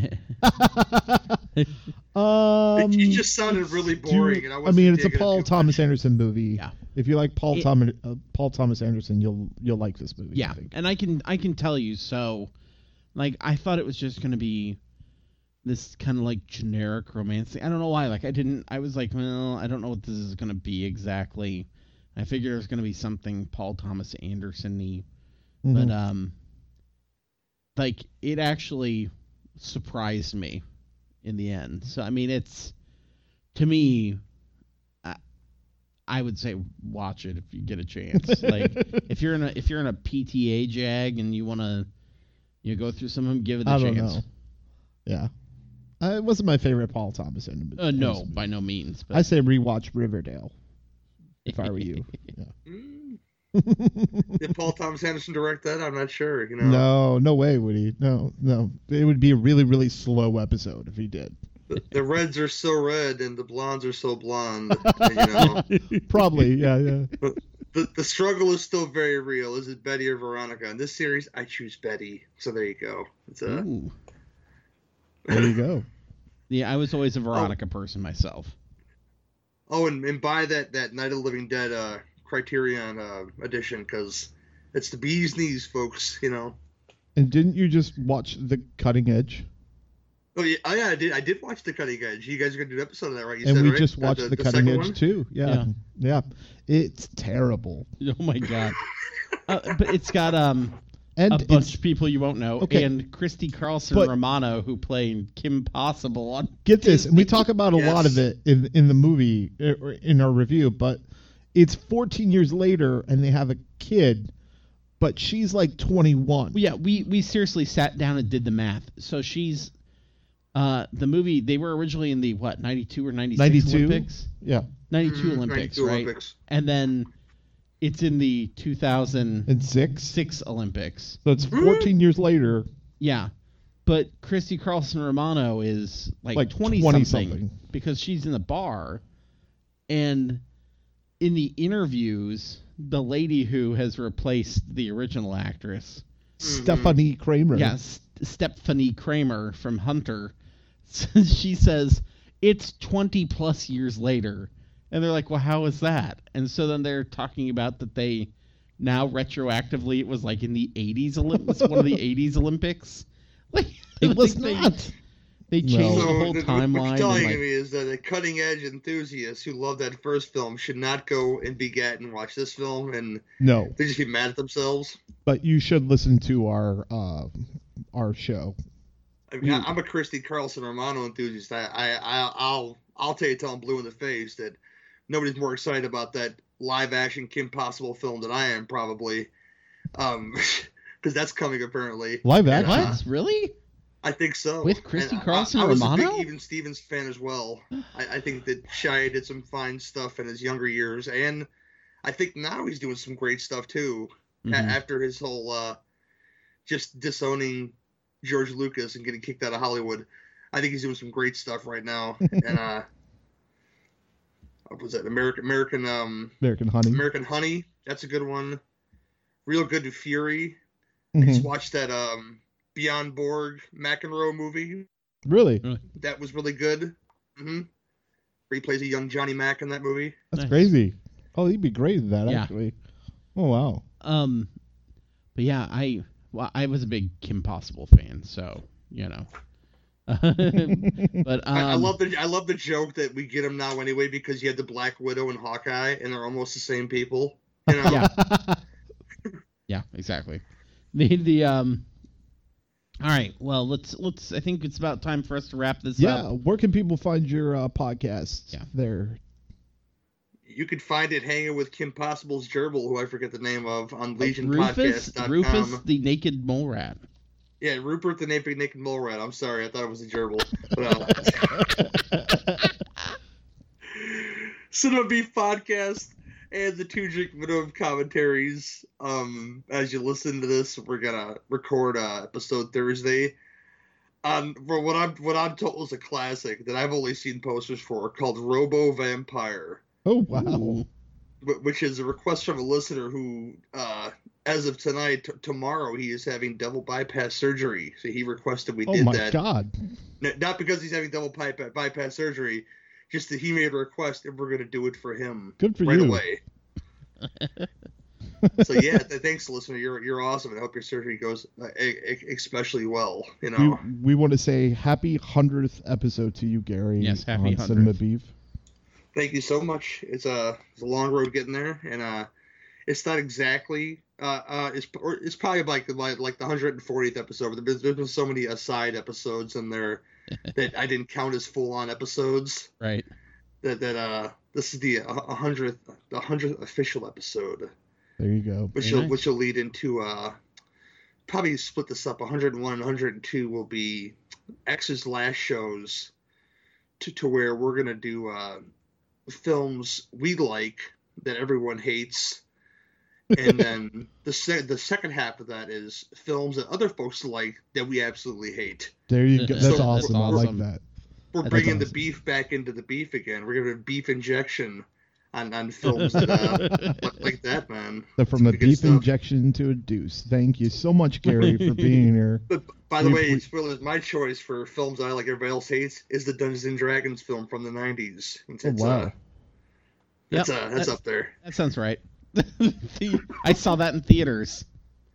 um, it, it just sounded really do- boring. and I, I wasn't mean, it's a digging it Paul too Thomas much. Anderson movie. Yeah. If you like Paul It- Thomas uh, Paul Thomas Anderson, you'll you'll like this movie. I Yeah, think. and I can I can tell you so, like I thought it was just gonna be this kind of like generic romance thing. I don't know why. Like I didn't. I was like, well, I don't know what this is gonna be exactly. I figured it was gonna be something Paul Thomas Anderson-y, Mhm. but um, like it actually surprised me in the end. So I mean, it's to me, I, I would say watch it if you get a chance. Like if you're in a if you're in a P T A jag and you want to you know, go through some of them, give it a I chance. don't know. Yeah, uh, it wasn't my favorite Paul Thomas Anderson. Uh, no, by no means. But I say rewatch Riverdale. If I were you. Yeah. Mm. Did Paul Thomas Anderson direct that? I'm not sure. You know. No, no way would he. No, no. It would be a really, really slow episode if he did. The, the reds are so red and the blondes are so blonde. You know. Probably, yeah, yeah. But the the struggle is still very real. Is it Betty or Veronica? In this series, I choose Betty. So there you go. It's a. Ooh. There you go. Yeah, I was always a Veronica oh. person myself. Oh, and, and buy that, that Night of the Living Dead uh, Criterion uh, edition, because it's the bee's knees, folks, you know. And didn't you just watch The Cutting Edge? Oh, yeah, oh, yeah I did I did watch The Cutting Edge. You guys are going to do an episode of that, right? You and said, we right? just watched uh, the, The, the Cutting Edge, one? too. Yeah. yeah. Yeah. It's terrible. Oh, my God. uh, but it's got... um. And a bunch of people you won't know, okay. and Christy Carlson but, Romano, who played Kim Possible on. Get this, and we talk about a yes. lot of it in in the movie in our review, but it's fourteen years later, and they have a kid, but she's like twenty-one. Yeah, we we seriously sat down and did the math. So she's, uh, the movie they were originally in the what ninety-two or ninety-six ninety-two? Olympics. Yeah, ninety-two Mm, Olympics, ninety-two right? Olympics. And then. It's in the two thousand six six Olympics. So it's fourteen years later. Yeah. But Christy Carlson Romano is like, like twenty something because she's in the bar. And in the interviews, the lady who has replaced the original actress, Stephanie Kramer. Yes, yeah, Stephanie Kramer from Hunter, she says it's twenty plus years later. And they're like, well, how is that? And so then they're talking about that they now retroactively, it was like in the eighties Olympics, one of the eighties Olympics. Like it was like not. They, they changed so the whole the, timeline. What you're telling like, me is that the cutting edge enthusiasts who love that first film should not go and begat and watch this film, and no, they just be mad at themselves. But you should listen to our uh, our show. I mean, I'm a Christy Carlson Romano enthusiast. I, I, I I'll I'll tell you till I'm blue in the face that. Nobody's more excited about that live-action Kim Possible film than I am, probably, um, because that's coming apparently. Live action? What? Uh, really? I think so. With Christy and Carlson I, I was Romano? a big Even Stevens fan as well. I, I think that Shia did some fine stuff in his younger years, and I think now he's doing some great stuff too. Mm-hmm. A- after his whole uh, just disowning George Lucas and getting kicked out of Hollywood, I think he's doing some great stuff right now, and. uh What was that? American American um American Honey. American Honey. That's a good one. Real Good to Fury. Mm-hmm. I just watched that um Beyond Borg McEnroe movie. Really? That was really good. Mm-hmm. Where he plays a young Johnny Mac in that movie. That's nice. crazy. Oh, he'd be great at that, yeah. actually. Oh wow. Um, but yeah, I well, I was a big Kim Possible fan, so you know. but um, I, I love the I love the joke that we get him now anyway because you had the Black Widow and Hawkeye and they're almost the same people. You know? Yeah. Yeah, exactly. The the um. All right. Well, let's let's. I think it's about time for us to wrap this yeah, up. Yeah. Where can people find your uh, podcast? Yeah. There. You could find it hanging with Kim Possible's gerbil, who I forget the name of, on Legion Rufus, Podcast dot com. Rufus the Naked Mole Rat. Yeah, Rupert the Naked Naked Mole Rat. I'm sorry, I thought it was a gerbil. But, uh, Cinema Beef Podcast and the Two Drink Minimum commentaries. Um, as you listen to this, we're gonna record uh, episode Thursday. Um, for what I'm what I'm told is a classic that I've only seen posters for, called Robo Vampire. Oh wow! Which is a request from a listener who, uh, as of tonight, t- tomorrow, he is having double bypass surgery. So he requested we oh did my that. Oh my god! N- not because he's having double bypass, bypass surgery, just that he made a request and we're going to do it for him. Good for right you. away. So yeah, th- thanks, listener. You're you're awesome, and I hope your surgery goes uh, e- especially well. You know, we, we want to say happy hundredth episode to you, Gary. Yes, happy on Cinema Beef. Thank you so much. It's a it's a long road getting there, and uh, it's not exactly uh, uh, it's or it's probably like like like the one hundred fortieth episode. But there's, there's been so many aside episodes in there that I didn't count as full on episodes. Right. That that uh, this is the uh, hundredth the hundredth official episode. There you go. Which Very will nice. which will lead into uh, probably split this up. one hundred one and one hundred two will be X's last shows. To to where we're gonna do uh, films we like that everyone hates. And then the se- the second half of that is films that other folks like that we absolutely hate. There you go. That's So awesome. we're- I like awesome. that. We're That's bringing the awesome. beef back into the beef again. We're giving a beef injection on, on films that uh, look like that, man. So from a It's good beef stuff. injection to a deuce. Thank you so much, Gary, for being here. But by the We- way, we- spoilers. My choice for films that I like everybody else hates is the Dungeons and Dragons film from the nineties. It's, Oh, it's, wow. uh, that's Yep. uh, that's up there. That sounds right. The- I saw that in theaters.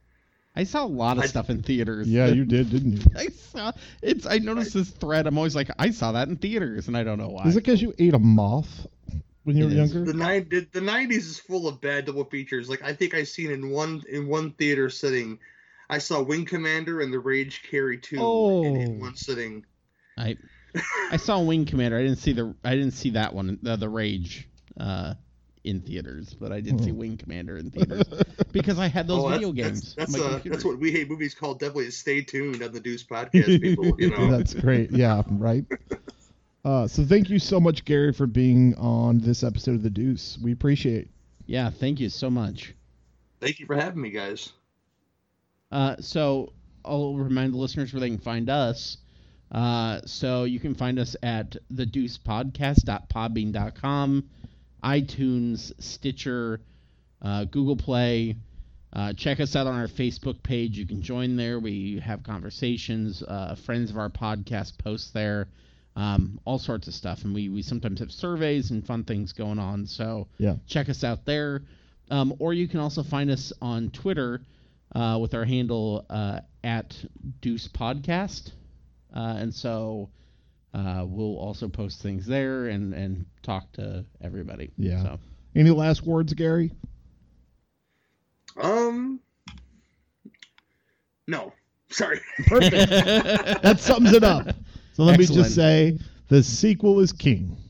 I saw a lot of I- stuff in theaters. Yeah, you did, didn't you? I saw it's. I noticed this thread. I'm always like, I saw that in theaters, and I don't know why. Is it because you ate a moth when you were It is. younger? The nine the, the nineties is full of bad double features. Like I think I seen in one in one theater sitting, I saw Wing Commander and The Rage Carry two Oh. in, in one sitting. I I saw Wing Commander. I didn't see the. I didn't see that one. The, the Rage. Uh, in theaters, but I did see Wing Commander in theaters because I had those Oh, video that's, games. That's on my that's, uh, computer. that's what We Hate Movies called. Definitely stay tuned on the Deuce podcast, people. You know. That's great. Yeah, right. Uh, so thank you so much, Gary, for being on this episode of The Deuce. We appreciate it. Yeah, thank you so much. Thank you for having me, guys. Uh, so I'll remind the listeners where they can find us. Uh, so you can find us at the deuce podcast dot podbean dot com, iTunes, Stitcher, uh, Google Play. Uh, check us out on our Facebook page. You can join there. We have conversations. Uh, friends of our podcast post there. Um, all sorts of stuff. And we, we sometimes have surveys and fun things going on. So Yeah. check us out there. Um, or you can also find us on Twitter uh, with our handle uh, at Deuce Podcast. Uh, and so uh, we'll also post things there and, and talk to everybody. Yeah. So. Any last words, Gary? Um, no, sorry. Perfect. That sums it up. So let me Excellent. just say the sequel is king.